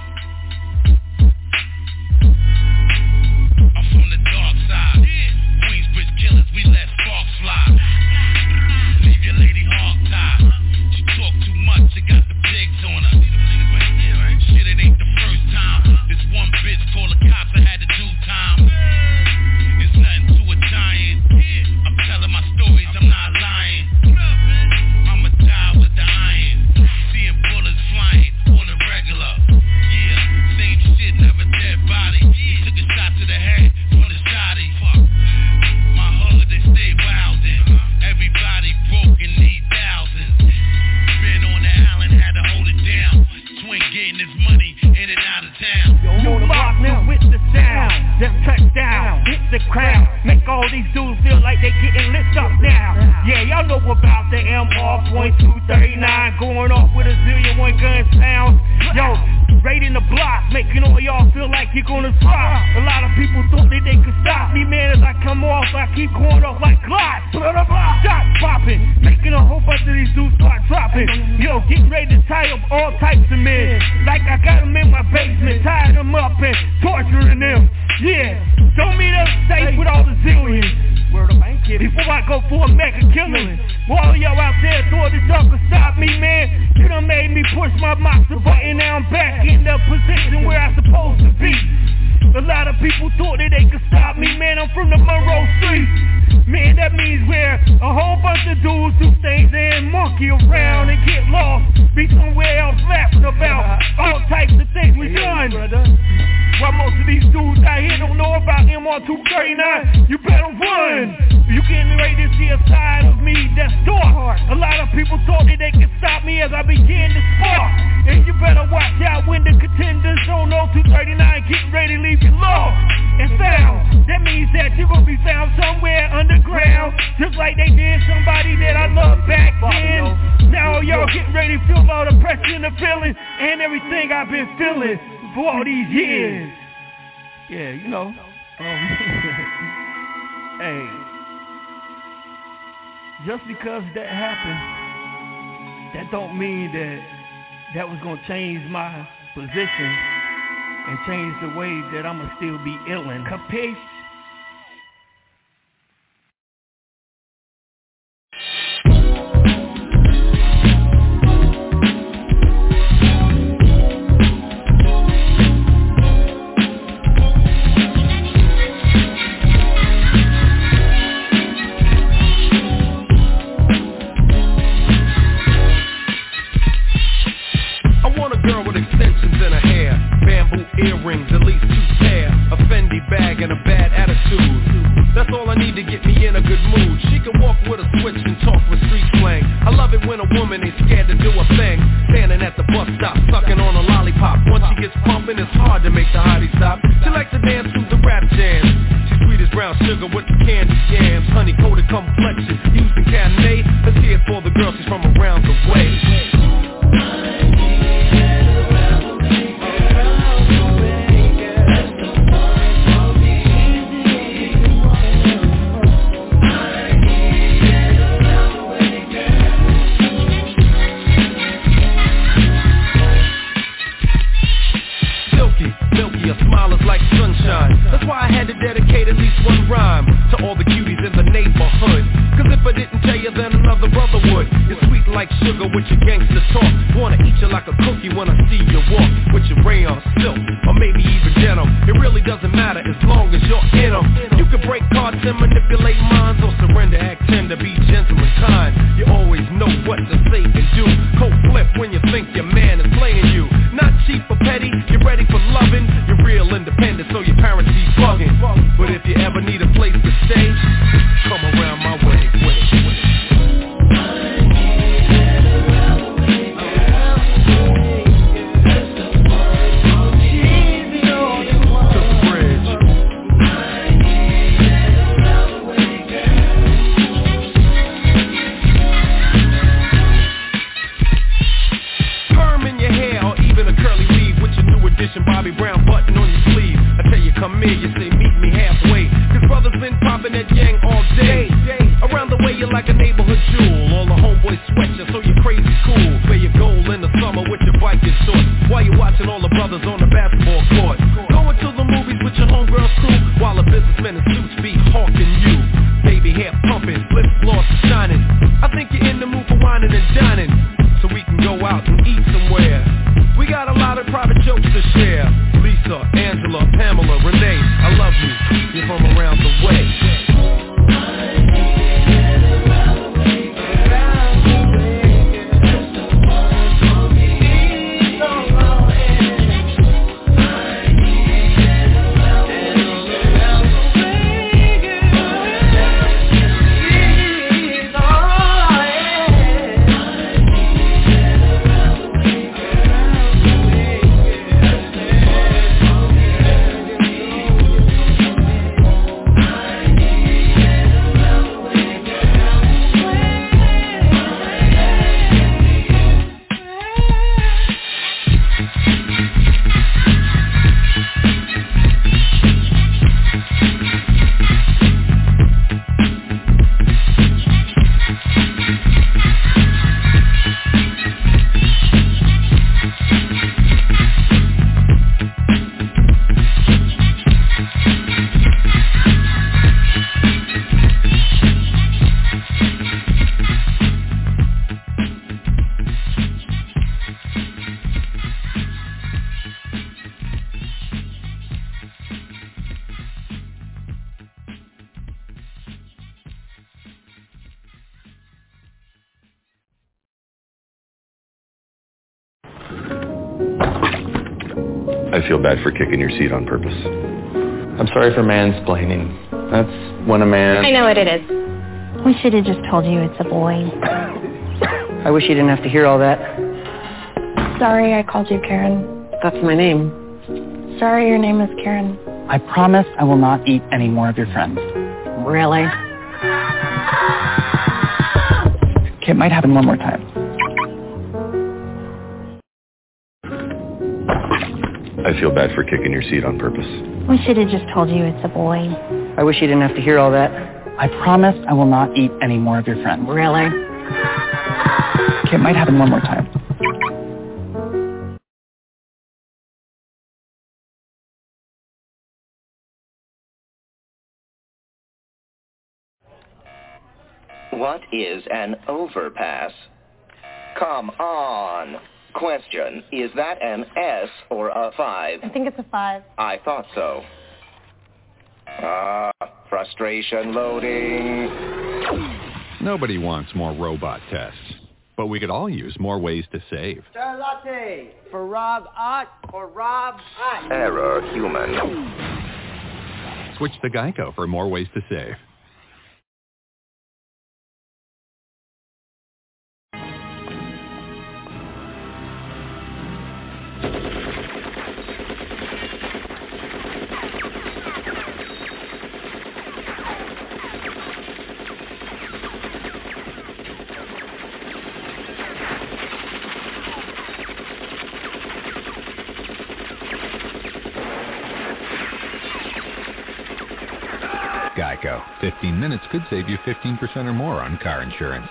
I'm from the dark side. Yeah. Queensbridge killers, we let sparks fly. Leave your lady hog-tied. She talk too much, she got the pigs on her. Shit, it ain't the first time. This one bitch called the cops, I had to do time. It's nothing to a giant. I'm telling my stories, I'm not lying. I'ma die with the iron. Seeing bullets flying on the regular. Yeah, same shit, never dead body. He took a shot to the head from the shotty. My hood, they stay wildin'. Everybody broke and need thousands. Been on the island, had to hold it down. Swing getting his money in and out of town. You lock me with the sound. Them touchdown, hit the crowd. Make all these dudes feel like they getting lit up now. Yeah, y'all know about the MR.239 going off with a zillion one gun sounds. Yo, raiding the block, making all y'all feel like you're gonna drop. A lot of people thought that they could stop me, man. As I come off, I keep going off like Glocks. Shot popping, making a whole bunch of these dudes start dropping. Yo, getting ready to tie up all types of men. Like I got them in my basement. basement, tied them up and torturing them. Yeah, show me the safe with all the zillions. Before I go for a mega killing. All y'all out there thought that y'all could stop me, man. You done made me push my master button. Now I'm back in the position where I'm supposed to be. A lot of people thought that they could stop me, man. I'm from the Monroe Street. Man, that means where a whole bunch of dudes do things and monkey around and get lost. Be somewhere else laughing about all types of things we done. While most of these dudes out here don't know about MR239, you better run. You getting ready to see a side of me that's dark. A lot of people thought that they could stop me as I began to spark. And you better watch out when the contenders on 0239 get ready to leave you lost and found. That means that you're gonna be found somewhere underground, just like they did somebody that I loved back then. Now y'all getting ready to feel all the pressure and the feeling and everything I've been feeling for all these years. Yeah, you know. Hey, just because that happened, that don't mean that was gonna change my position and change the way that I'ma still be illin'. Capiche? Earrings, at least 2 pair, a Fendi bag and a bad attitude. That's all I need to get me in a good mood. She can walk with a switch and talk with street slang. I love it when a woman ain't scared to do a thing. Standing at the bus stop, sucking on a lollipop. Once she gets pumping, it's hard to make the hottie stop. She likes to dance through the rap jams. She's sweet as brown sugar with the candy jams. Honey coated complexion, using Cabernet. Let's hear it for the girl, she's from around the way. That's why I had to dedicate at least one rhyme to all the cuties in the neighborhood. Cause if I didn't tell you, then another brother would. You're sweet like sugar with your gangster talk. Wanna eat you like a cookie when I see you walk. With your rayon silk, or maybe even denim. It really doesn't matter as long as you're in them. You can break hearts and manipulate minds, or surrender, act tender, be gentle and kind. You always know what to say and do. Cold flip when you think your man is playing you. Not cheap or petty, you're ready for loving. You're real independent, so your parents be bugging. But if you ever need a place to stay, come around my way. Bobby Brown button on your sleeve. I tell you come here, you say meet me halfway. Cause brothers been popping that yang all day. Around the way you're like a neighborhood jewel. All the homeboys sweat you so you're crazy cool. Wear your gold in the summer with your Viking shorts, while you're watching all the brothers on the basketball court. Going to the movies with your homegirl's crew, while the businessmen in suits be hawking you. Baby hair pumping, flip floors shining. I think you're in the mood for whining and dining, so we can go out and eat somewhere. We got a lot of private jokes to share. Lisa, Angela, Pamela, Renee, I love you. You're from around the way. I feel bad for kicking your seat on purpose. I'm sorry for mansplaining. That's when a man... I know what it is. We should have just told you it's a boy. I wish you didn't have to hear all that. Sorry I called you Karen. That's my name. Sorry your name is Karen. I promise I will not eat any more of your friends. Really? Okay, it might happen one more time. I feel bad for kicking your seat on purpose. We should have just told you it's a boy. I wish you didn't have to hear all that. I promise I will not eat any more of your friends. Really? Okay, it might happen one more time. What is an overpass? Come on. Question, is that an S or a 5? I think it's a 5. I thought so. Frustration loading. Nobody wants more robot tests, but we could all use more ways to save. Star latte for Rob Ott or Rob Ott. Error human. Switch to Geico for more ways to save. Geico. 15 minutes could save you 15% or more on car insurance.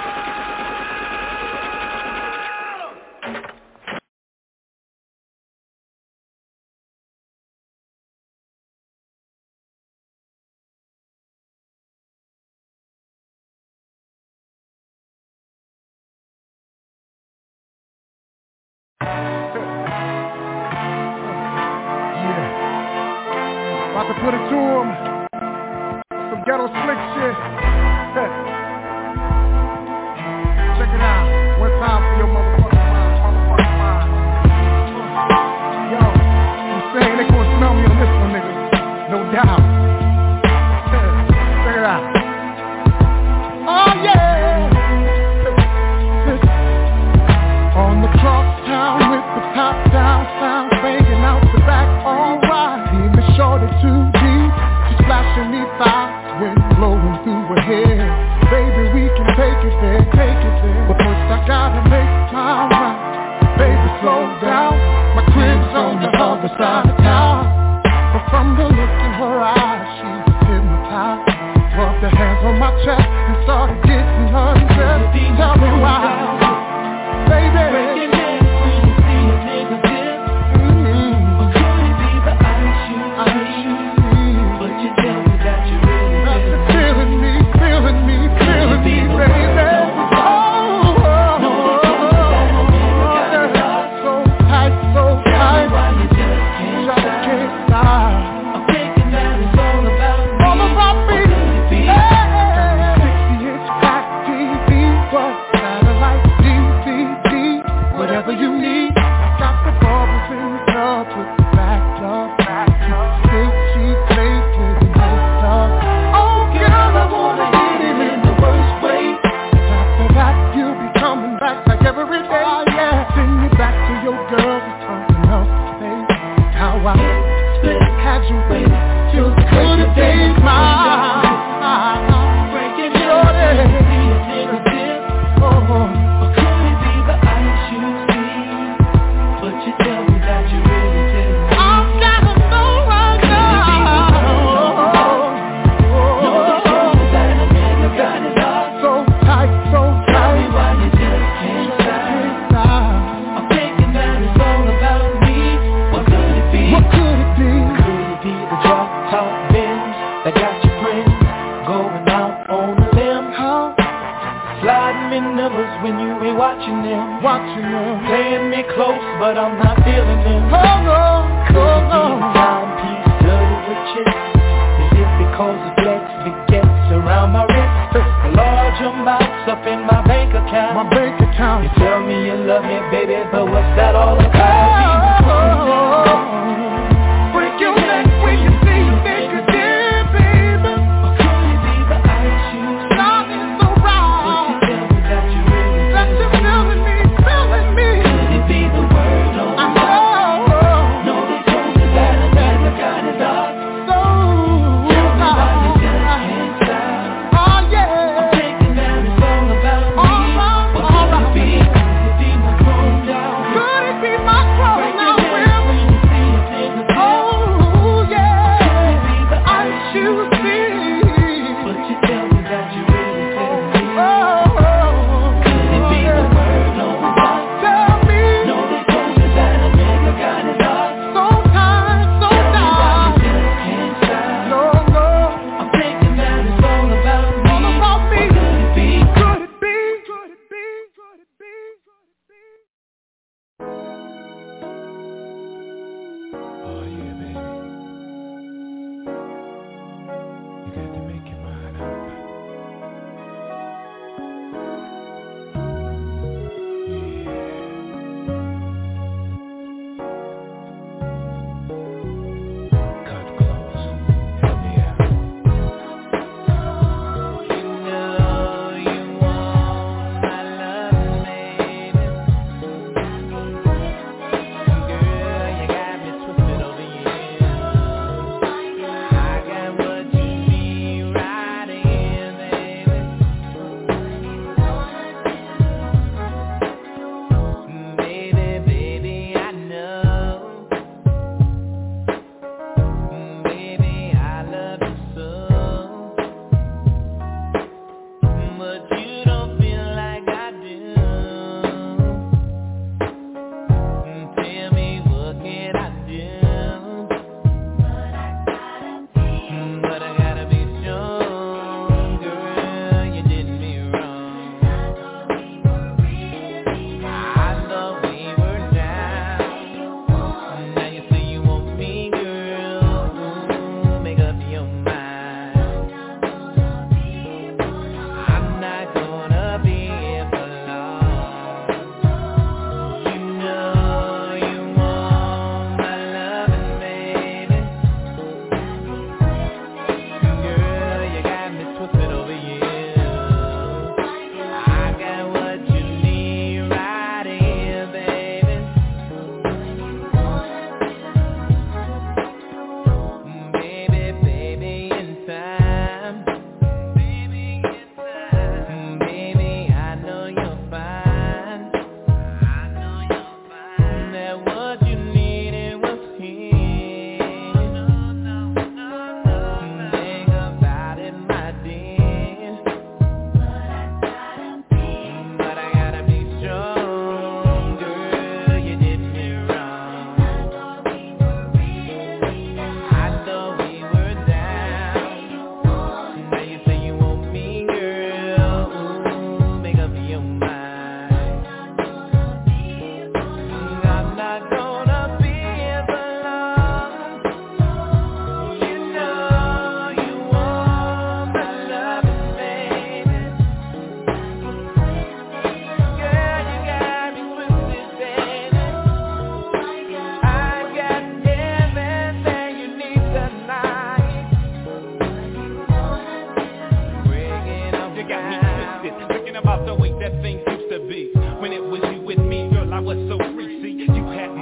About to put it to him. Some ghetto slick shit. Check it out. One time for your motherfucking mind. Yo, you saying they gonna smell me on this one, nigga. No doubt. Check it out. Oh yeah. On the cross town with the top down sound, banging out the back, alright. Team is shorty too deep. She's flashing me thighs. Wind blowing through her hair. Baby, we can take it there. But first I gotta make my right. Baby, slow down. My crib's on the other side of town. But from the look in her eyes, she's hypnotized. Rubbed her hands on my chest and started getting undressed. Tell me why, baby. Breaking hands when you see a nigga dip. Or could it be the ice you see? But you tell me that you feeling me, baby. So tight, try to can't stop. I'm thinking that it's all about me. 60-inch black TV, what satellite DVD, whatever you need. Got the bubbles in the tub with the back love. Still cheap, naked and messed up. Girl, I wanna hit it in the worst way. After that, you'll be coming back like every day. Oh, yeah. Send me back to your girl with something else to say. How I had you wait till the good days mine. Breaking your day. Oh, or could it be the ice you see? But you tell me that you really did. I've gotta know right now. So tight. Tell me why you just can't stop. I'm thinking that it's all about me. What could it be? Could it be the drop top Benz that got your friends going out on a limb? Sliding in numbers when you ain't watching them. Playing me close, but I'm not feeling them. Oh no. Timepiece dirty with chips. Is it because the flex begets around my wrist? The large amounts up in my bank account. You tell me you love me, baby, but what's that all about?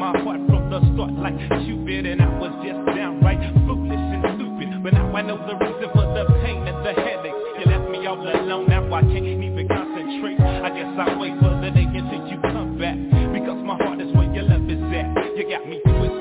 my heart from the start like Cupid, and I was just downright foolish and stupid. But now I know the reason for the pain and the headache. You left me all alone, now I can't even concentrate. I guess I'll wait for the day until you come back, because my heart is where your love is at. You got me twisted.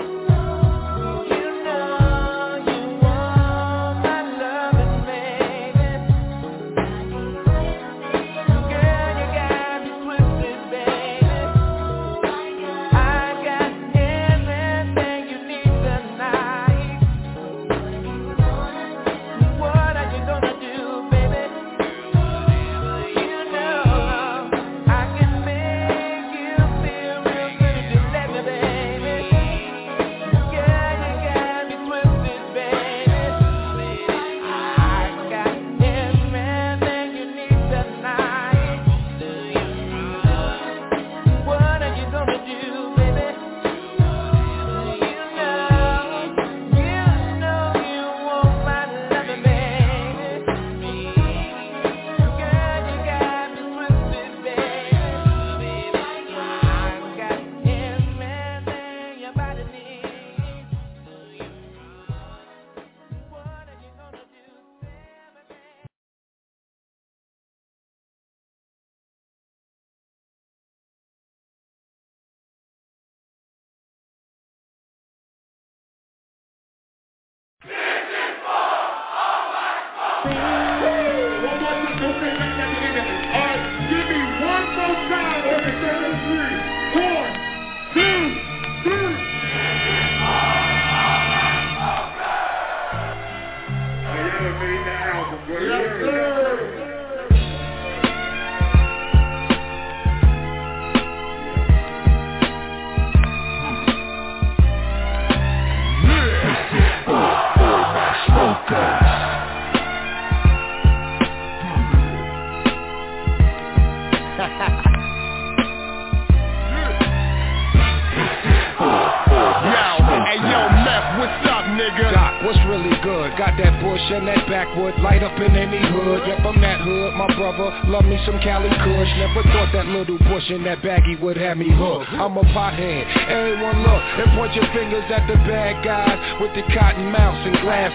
That baggie would have me hooked. I'm a pothead. Everyone look and point your fingers at the bad guys with the cotton mouths and glass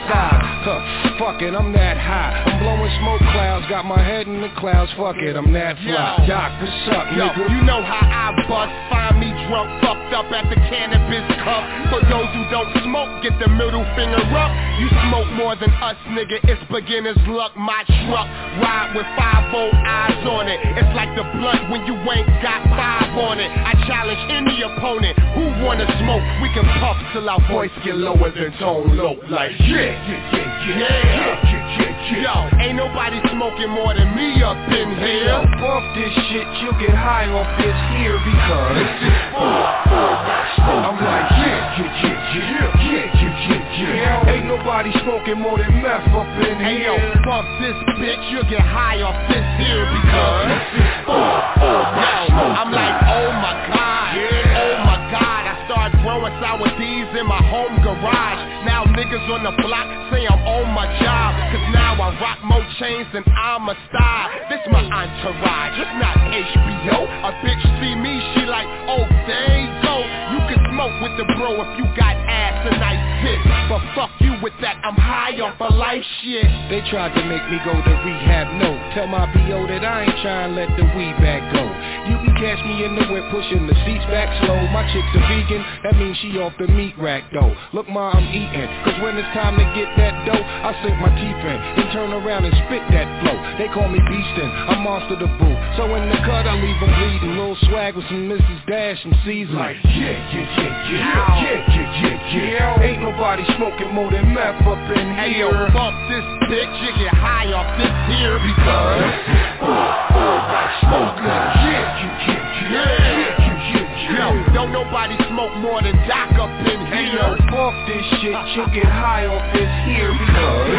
eyes. Fuck it, I'm that high. I'm blowing smoke clouds, got my head in the clouds. Fuck it, I'm that fly. Doc, what's up, nigga? You know how I bust. Find me drunk, fucked up at the cannabis cup. For those who don't smoke, get the middle finger up. You smoke more than us, nigga. It's beginner's luck. My truck ride with 5-volt eyes on it. It's like the blunt when you ain't got 5 on it. I challenge any opponent who wanna smoke. We can puff till our voice get lower than tone low. Like yeah. Yo, ain't nobody smoking more than me up in here. Yo, bump this shit, you'll get high off this here because this is I'm like yeah. Ain't nobody smoking more than meth up in here. Hey yo, bump this bitch, you'll get high off this here because this is yo, I'm like, oh my god, oh my god. I start throwing sour D's in my home garage. Now niggas on the block say I'm on my job, cause now I rock more chains than I'm a star. This my entourage, it's not HBO. A bitch see me, she like, oh there you go. You can smoke with the bro if you got ass and nice tits, but fuck you with that, I'm high off of life shit. They tried to make me go to rehab, no. Tell my B.O. that I ain't trying to let the weed back go. You can catch me in the whip pushing the seats back slow. My chick's a vegan, that means she off the meat rack though. Look ma, I'm eating, cause when it's time to get that dough, I sink my teeth in, then turn around and spit that flow. They call me Beastin', I'm Monster the Boo. So in the cut I leave them bleeding. Little swag with some Mrs. Dash and season. Like yeah. Ain't nobody smoking more than meth up in here. Hey yo, bump this bitch, you get high off this here because Yo, don't nobody smoke more than Doc up in here. Hey yo, fuck this shit, you'll get high off this here because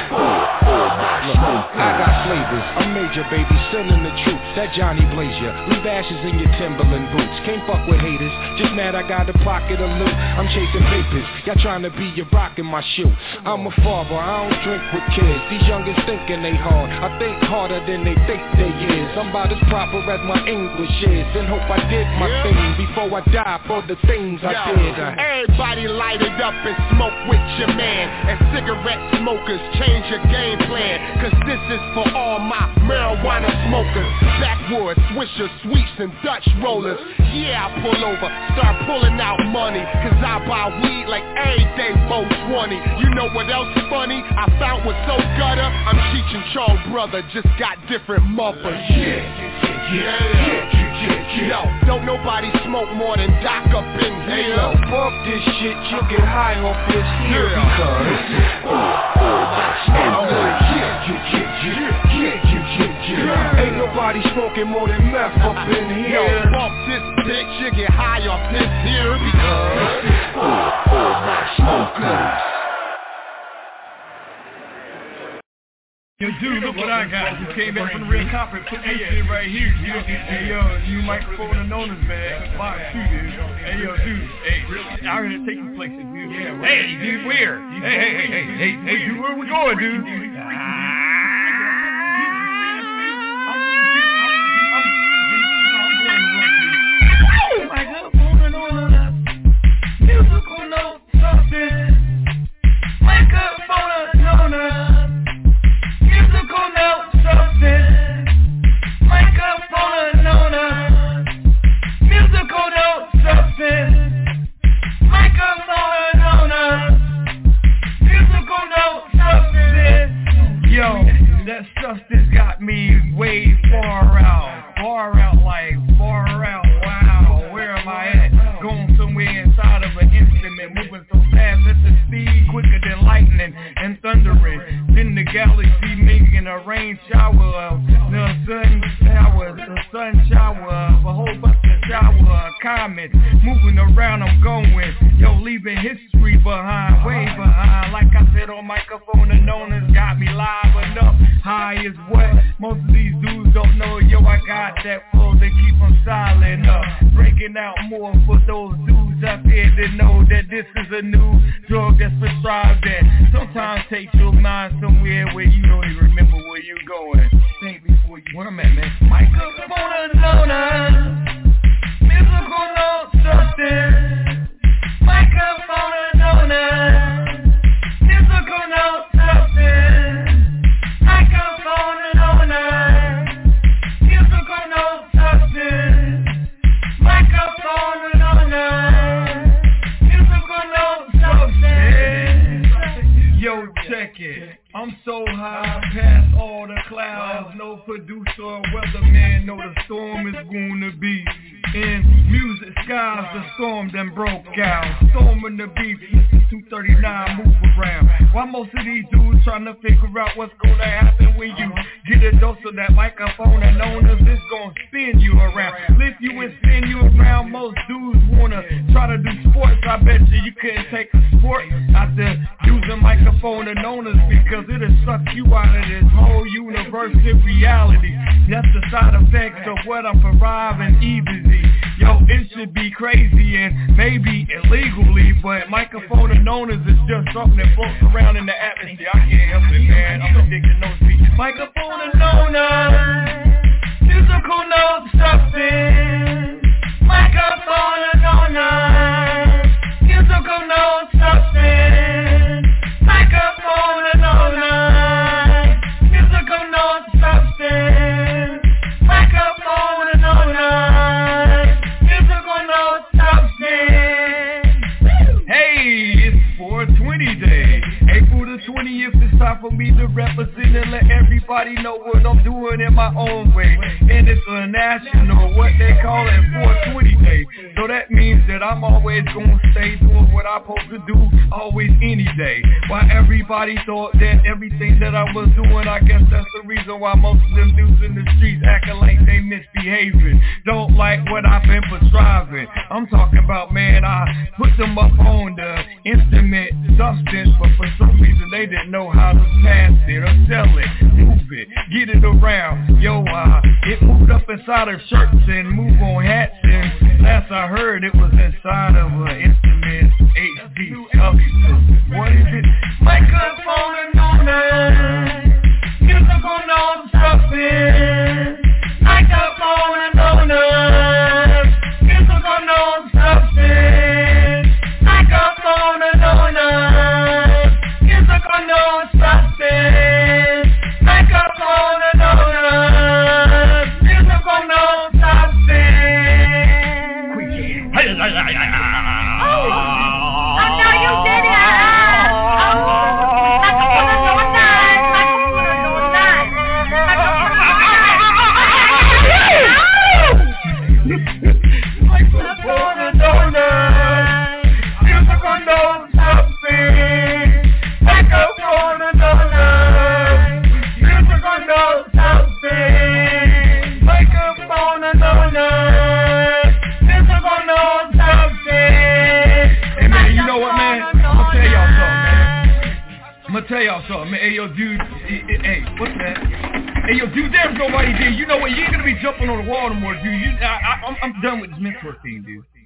look, I got flavors, I'm major baby, sending the truth, that Johnny Blaze ya. Leave ashes in your Timberland boots, can't fuck with haters, just mad I got a pocket of loot. I'm chasing papers, y'all trying to be your rock in my shoe. I'm a father, I don't drink with kids, these youngins thinking they hard, I think harder than they think they is. I'm about as proper as my English is, and hope I did my thing before I die for the things I did. Everybody light it up and smoke with your man, and cigarette smokers change your game plan, cause this is for all my marijuana smokers, backwoods, swishers, sweets and Dutch rollers. Yeah, I pull over, start pulling out money, cause I buy weed like every day 420. You know what else funny? I found was so gutter, I'm Cheech and Charles brother, just got different muffers. Yo, don't nobody smoke more than Doc up in here. Yo, fuck this shit, you'll get high off this here because ain't nobody smoking more than meth up in here. Yo, fuck this bitch, you get high off this here because all my smokers. Yo, dude, look what I got. You came back from the Red Carpet, put this shit right here, dude. Hey, yo, new microphone and owners, man. Box, too, dude. Hey, yo, dude. Hey, I heard it taking places, dude. Yeah, hey, dude, where? Hey, dude, where we going, dude? Microphone and owners. Musical note, something. Microphone and owners. Musical note, something. Microphone and owner. Musical note, something. Microphone and owner. Musical note, something. Yo, that substance got me way far out, like far out. Wow, where am I at? Going somewhere inside of an instrument, moving so fast at the speed quicker than lightning and thundering. In the galaxy making a rain shower, the sun shower, a whole bunch of shower, comets, moving around, I'm going, yo, leaving history behind, way behind, like I said on microphone and owners, got me live enough, high as what, most of these dudes don't know, yo, I got that flow, they keep them silent up, breaking out more for those dudes out there that know that this is a new drug that's prescribed that sometimes takes your mind somewhere where you don't even remember where you're going. Think before you, where I'm at, man. Microphone and owner, musical note, something. Microphone and owner, musical note, something. Microphone and owner, musical note, something. Microphone and owner, musical note, something. Yo, check it. I'm so high past all the clouds. No producer or weatherman know the storm is gonna be. In music skies, the storm done broke out. Storming the beat, 239 move around. While most of these dudes trying to figure out what's gonna happen when you get a dose of that microphone and owners, it's gonna spin you around. Lift you and spin you around. Most dudes wanna try to do sports. I bet you couldn't take a sport after using microphone and owners because it'll suck you out of this whole universe of reality. That's the side effects of what I'm deriving easily. Yo, it should be crazy and maybe illegally, but microphone and owners is just something that floats around in the atmosphere. I can't help it, man. I'm addicted to those beats. Microphone and owners, musical note, something. Microphone and owners, musical note, something. Microphone and owners, musical note, something. Microphone and owners, musical note, something. Hey, it's 420 day. April the 20th, it's time for me to represent and let everybody know what I'm doing in my own way. And it's a national, what they call it, 420 day. So that means that I'm always gonna stay doing what I'm supposed to do, always any day. While everybody thought that everything that I was doing, I guess that's the reason why most of them dudes in the streets acting like they misbehaving. Don't like what I've been prescribing. I'm talking about, man, I put them up on the instrument, substance, but for some reason they didn't know how to pass it or sell it, move it, get it around. Yo, it moved up inside of shirts and move on hats, and last I heard it was inside of an instrument HD substance. What is it? Microphone and donut, musical note substance. Microphone and donut, musical note substance. Microphone and donut, musical note substance. Microphone and donut, musical note substance. Oh, no, you did it. Microphone and donut, musical note substance. Microphone and donut, musical note substance. Microphone and donut, musical note substance. Hey man, you know what, man? I'm gonna tell y'all something, man. Hey yo, dude. Hey, what's that? Hey yo, dude, there's nobody there. You know what? You ain't gonna be jumping on the wall no more, dude. I'm done with this mentor thing, dude.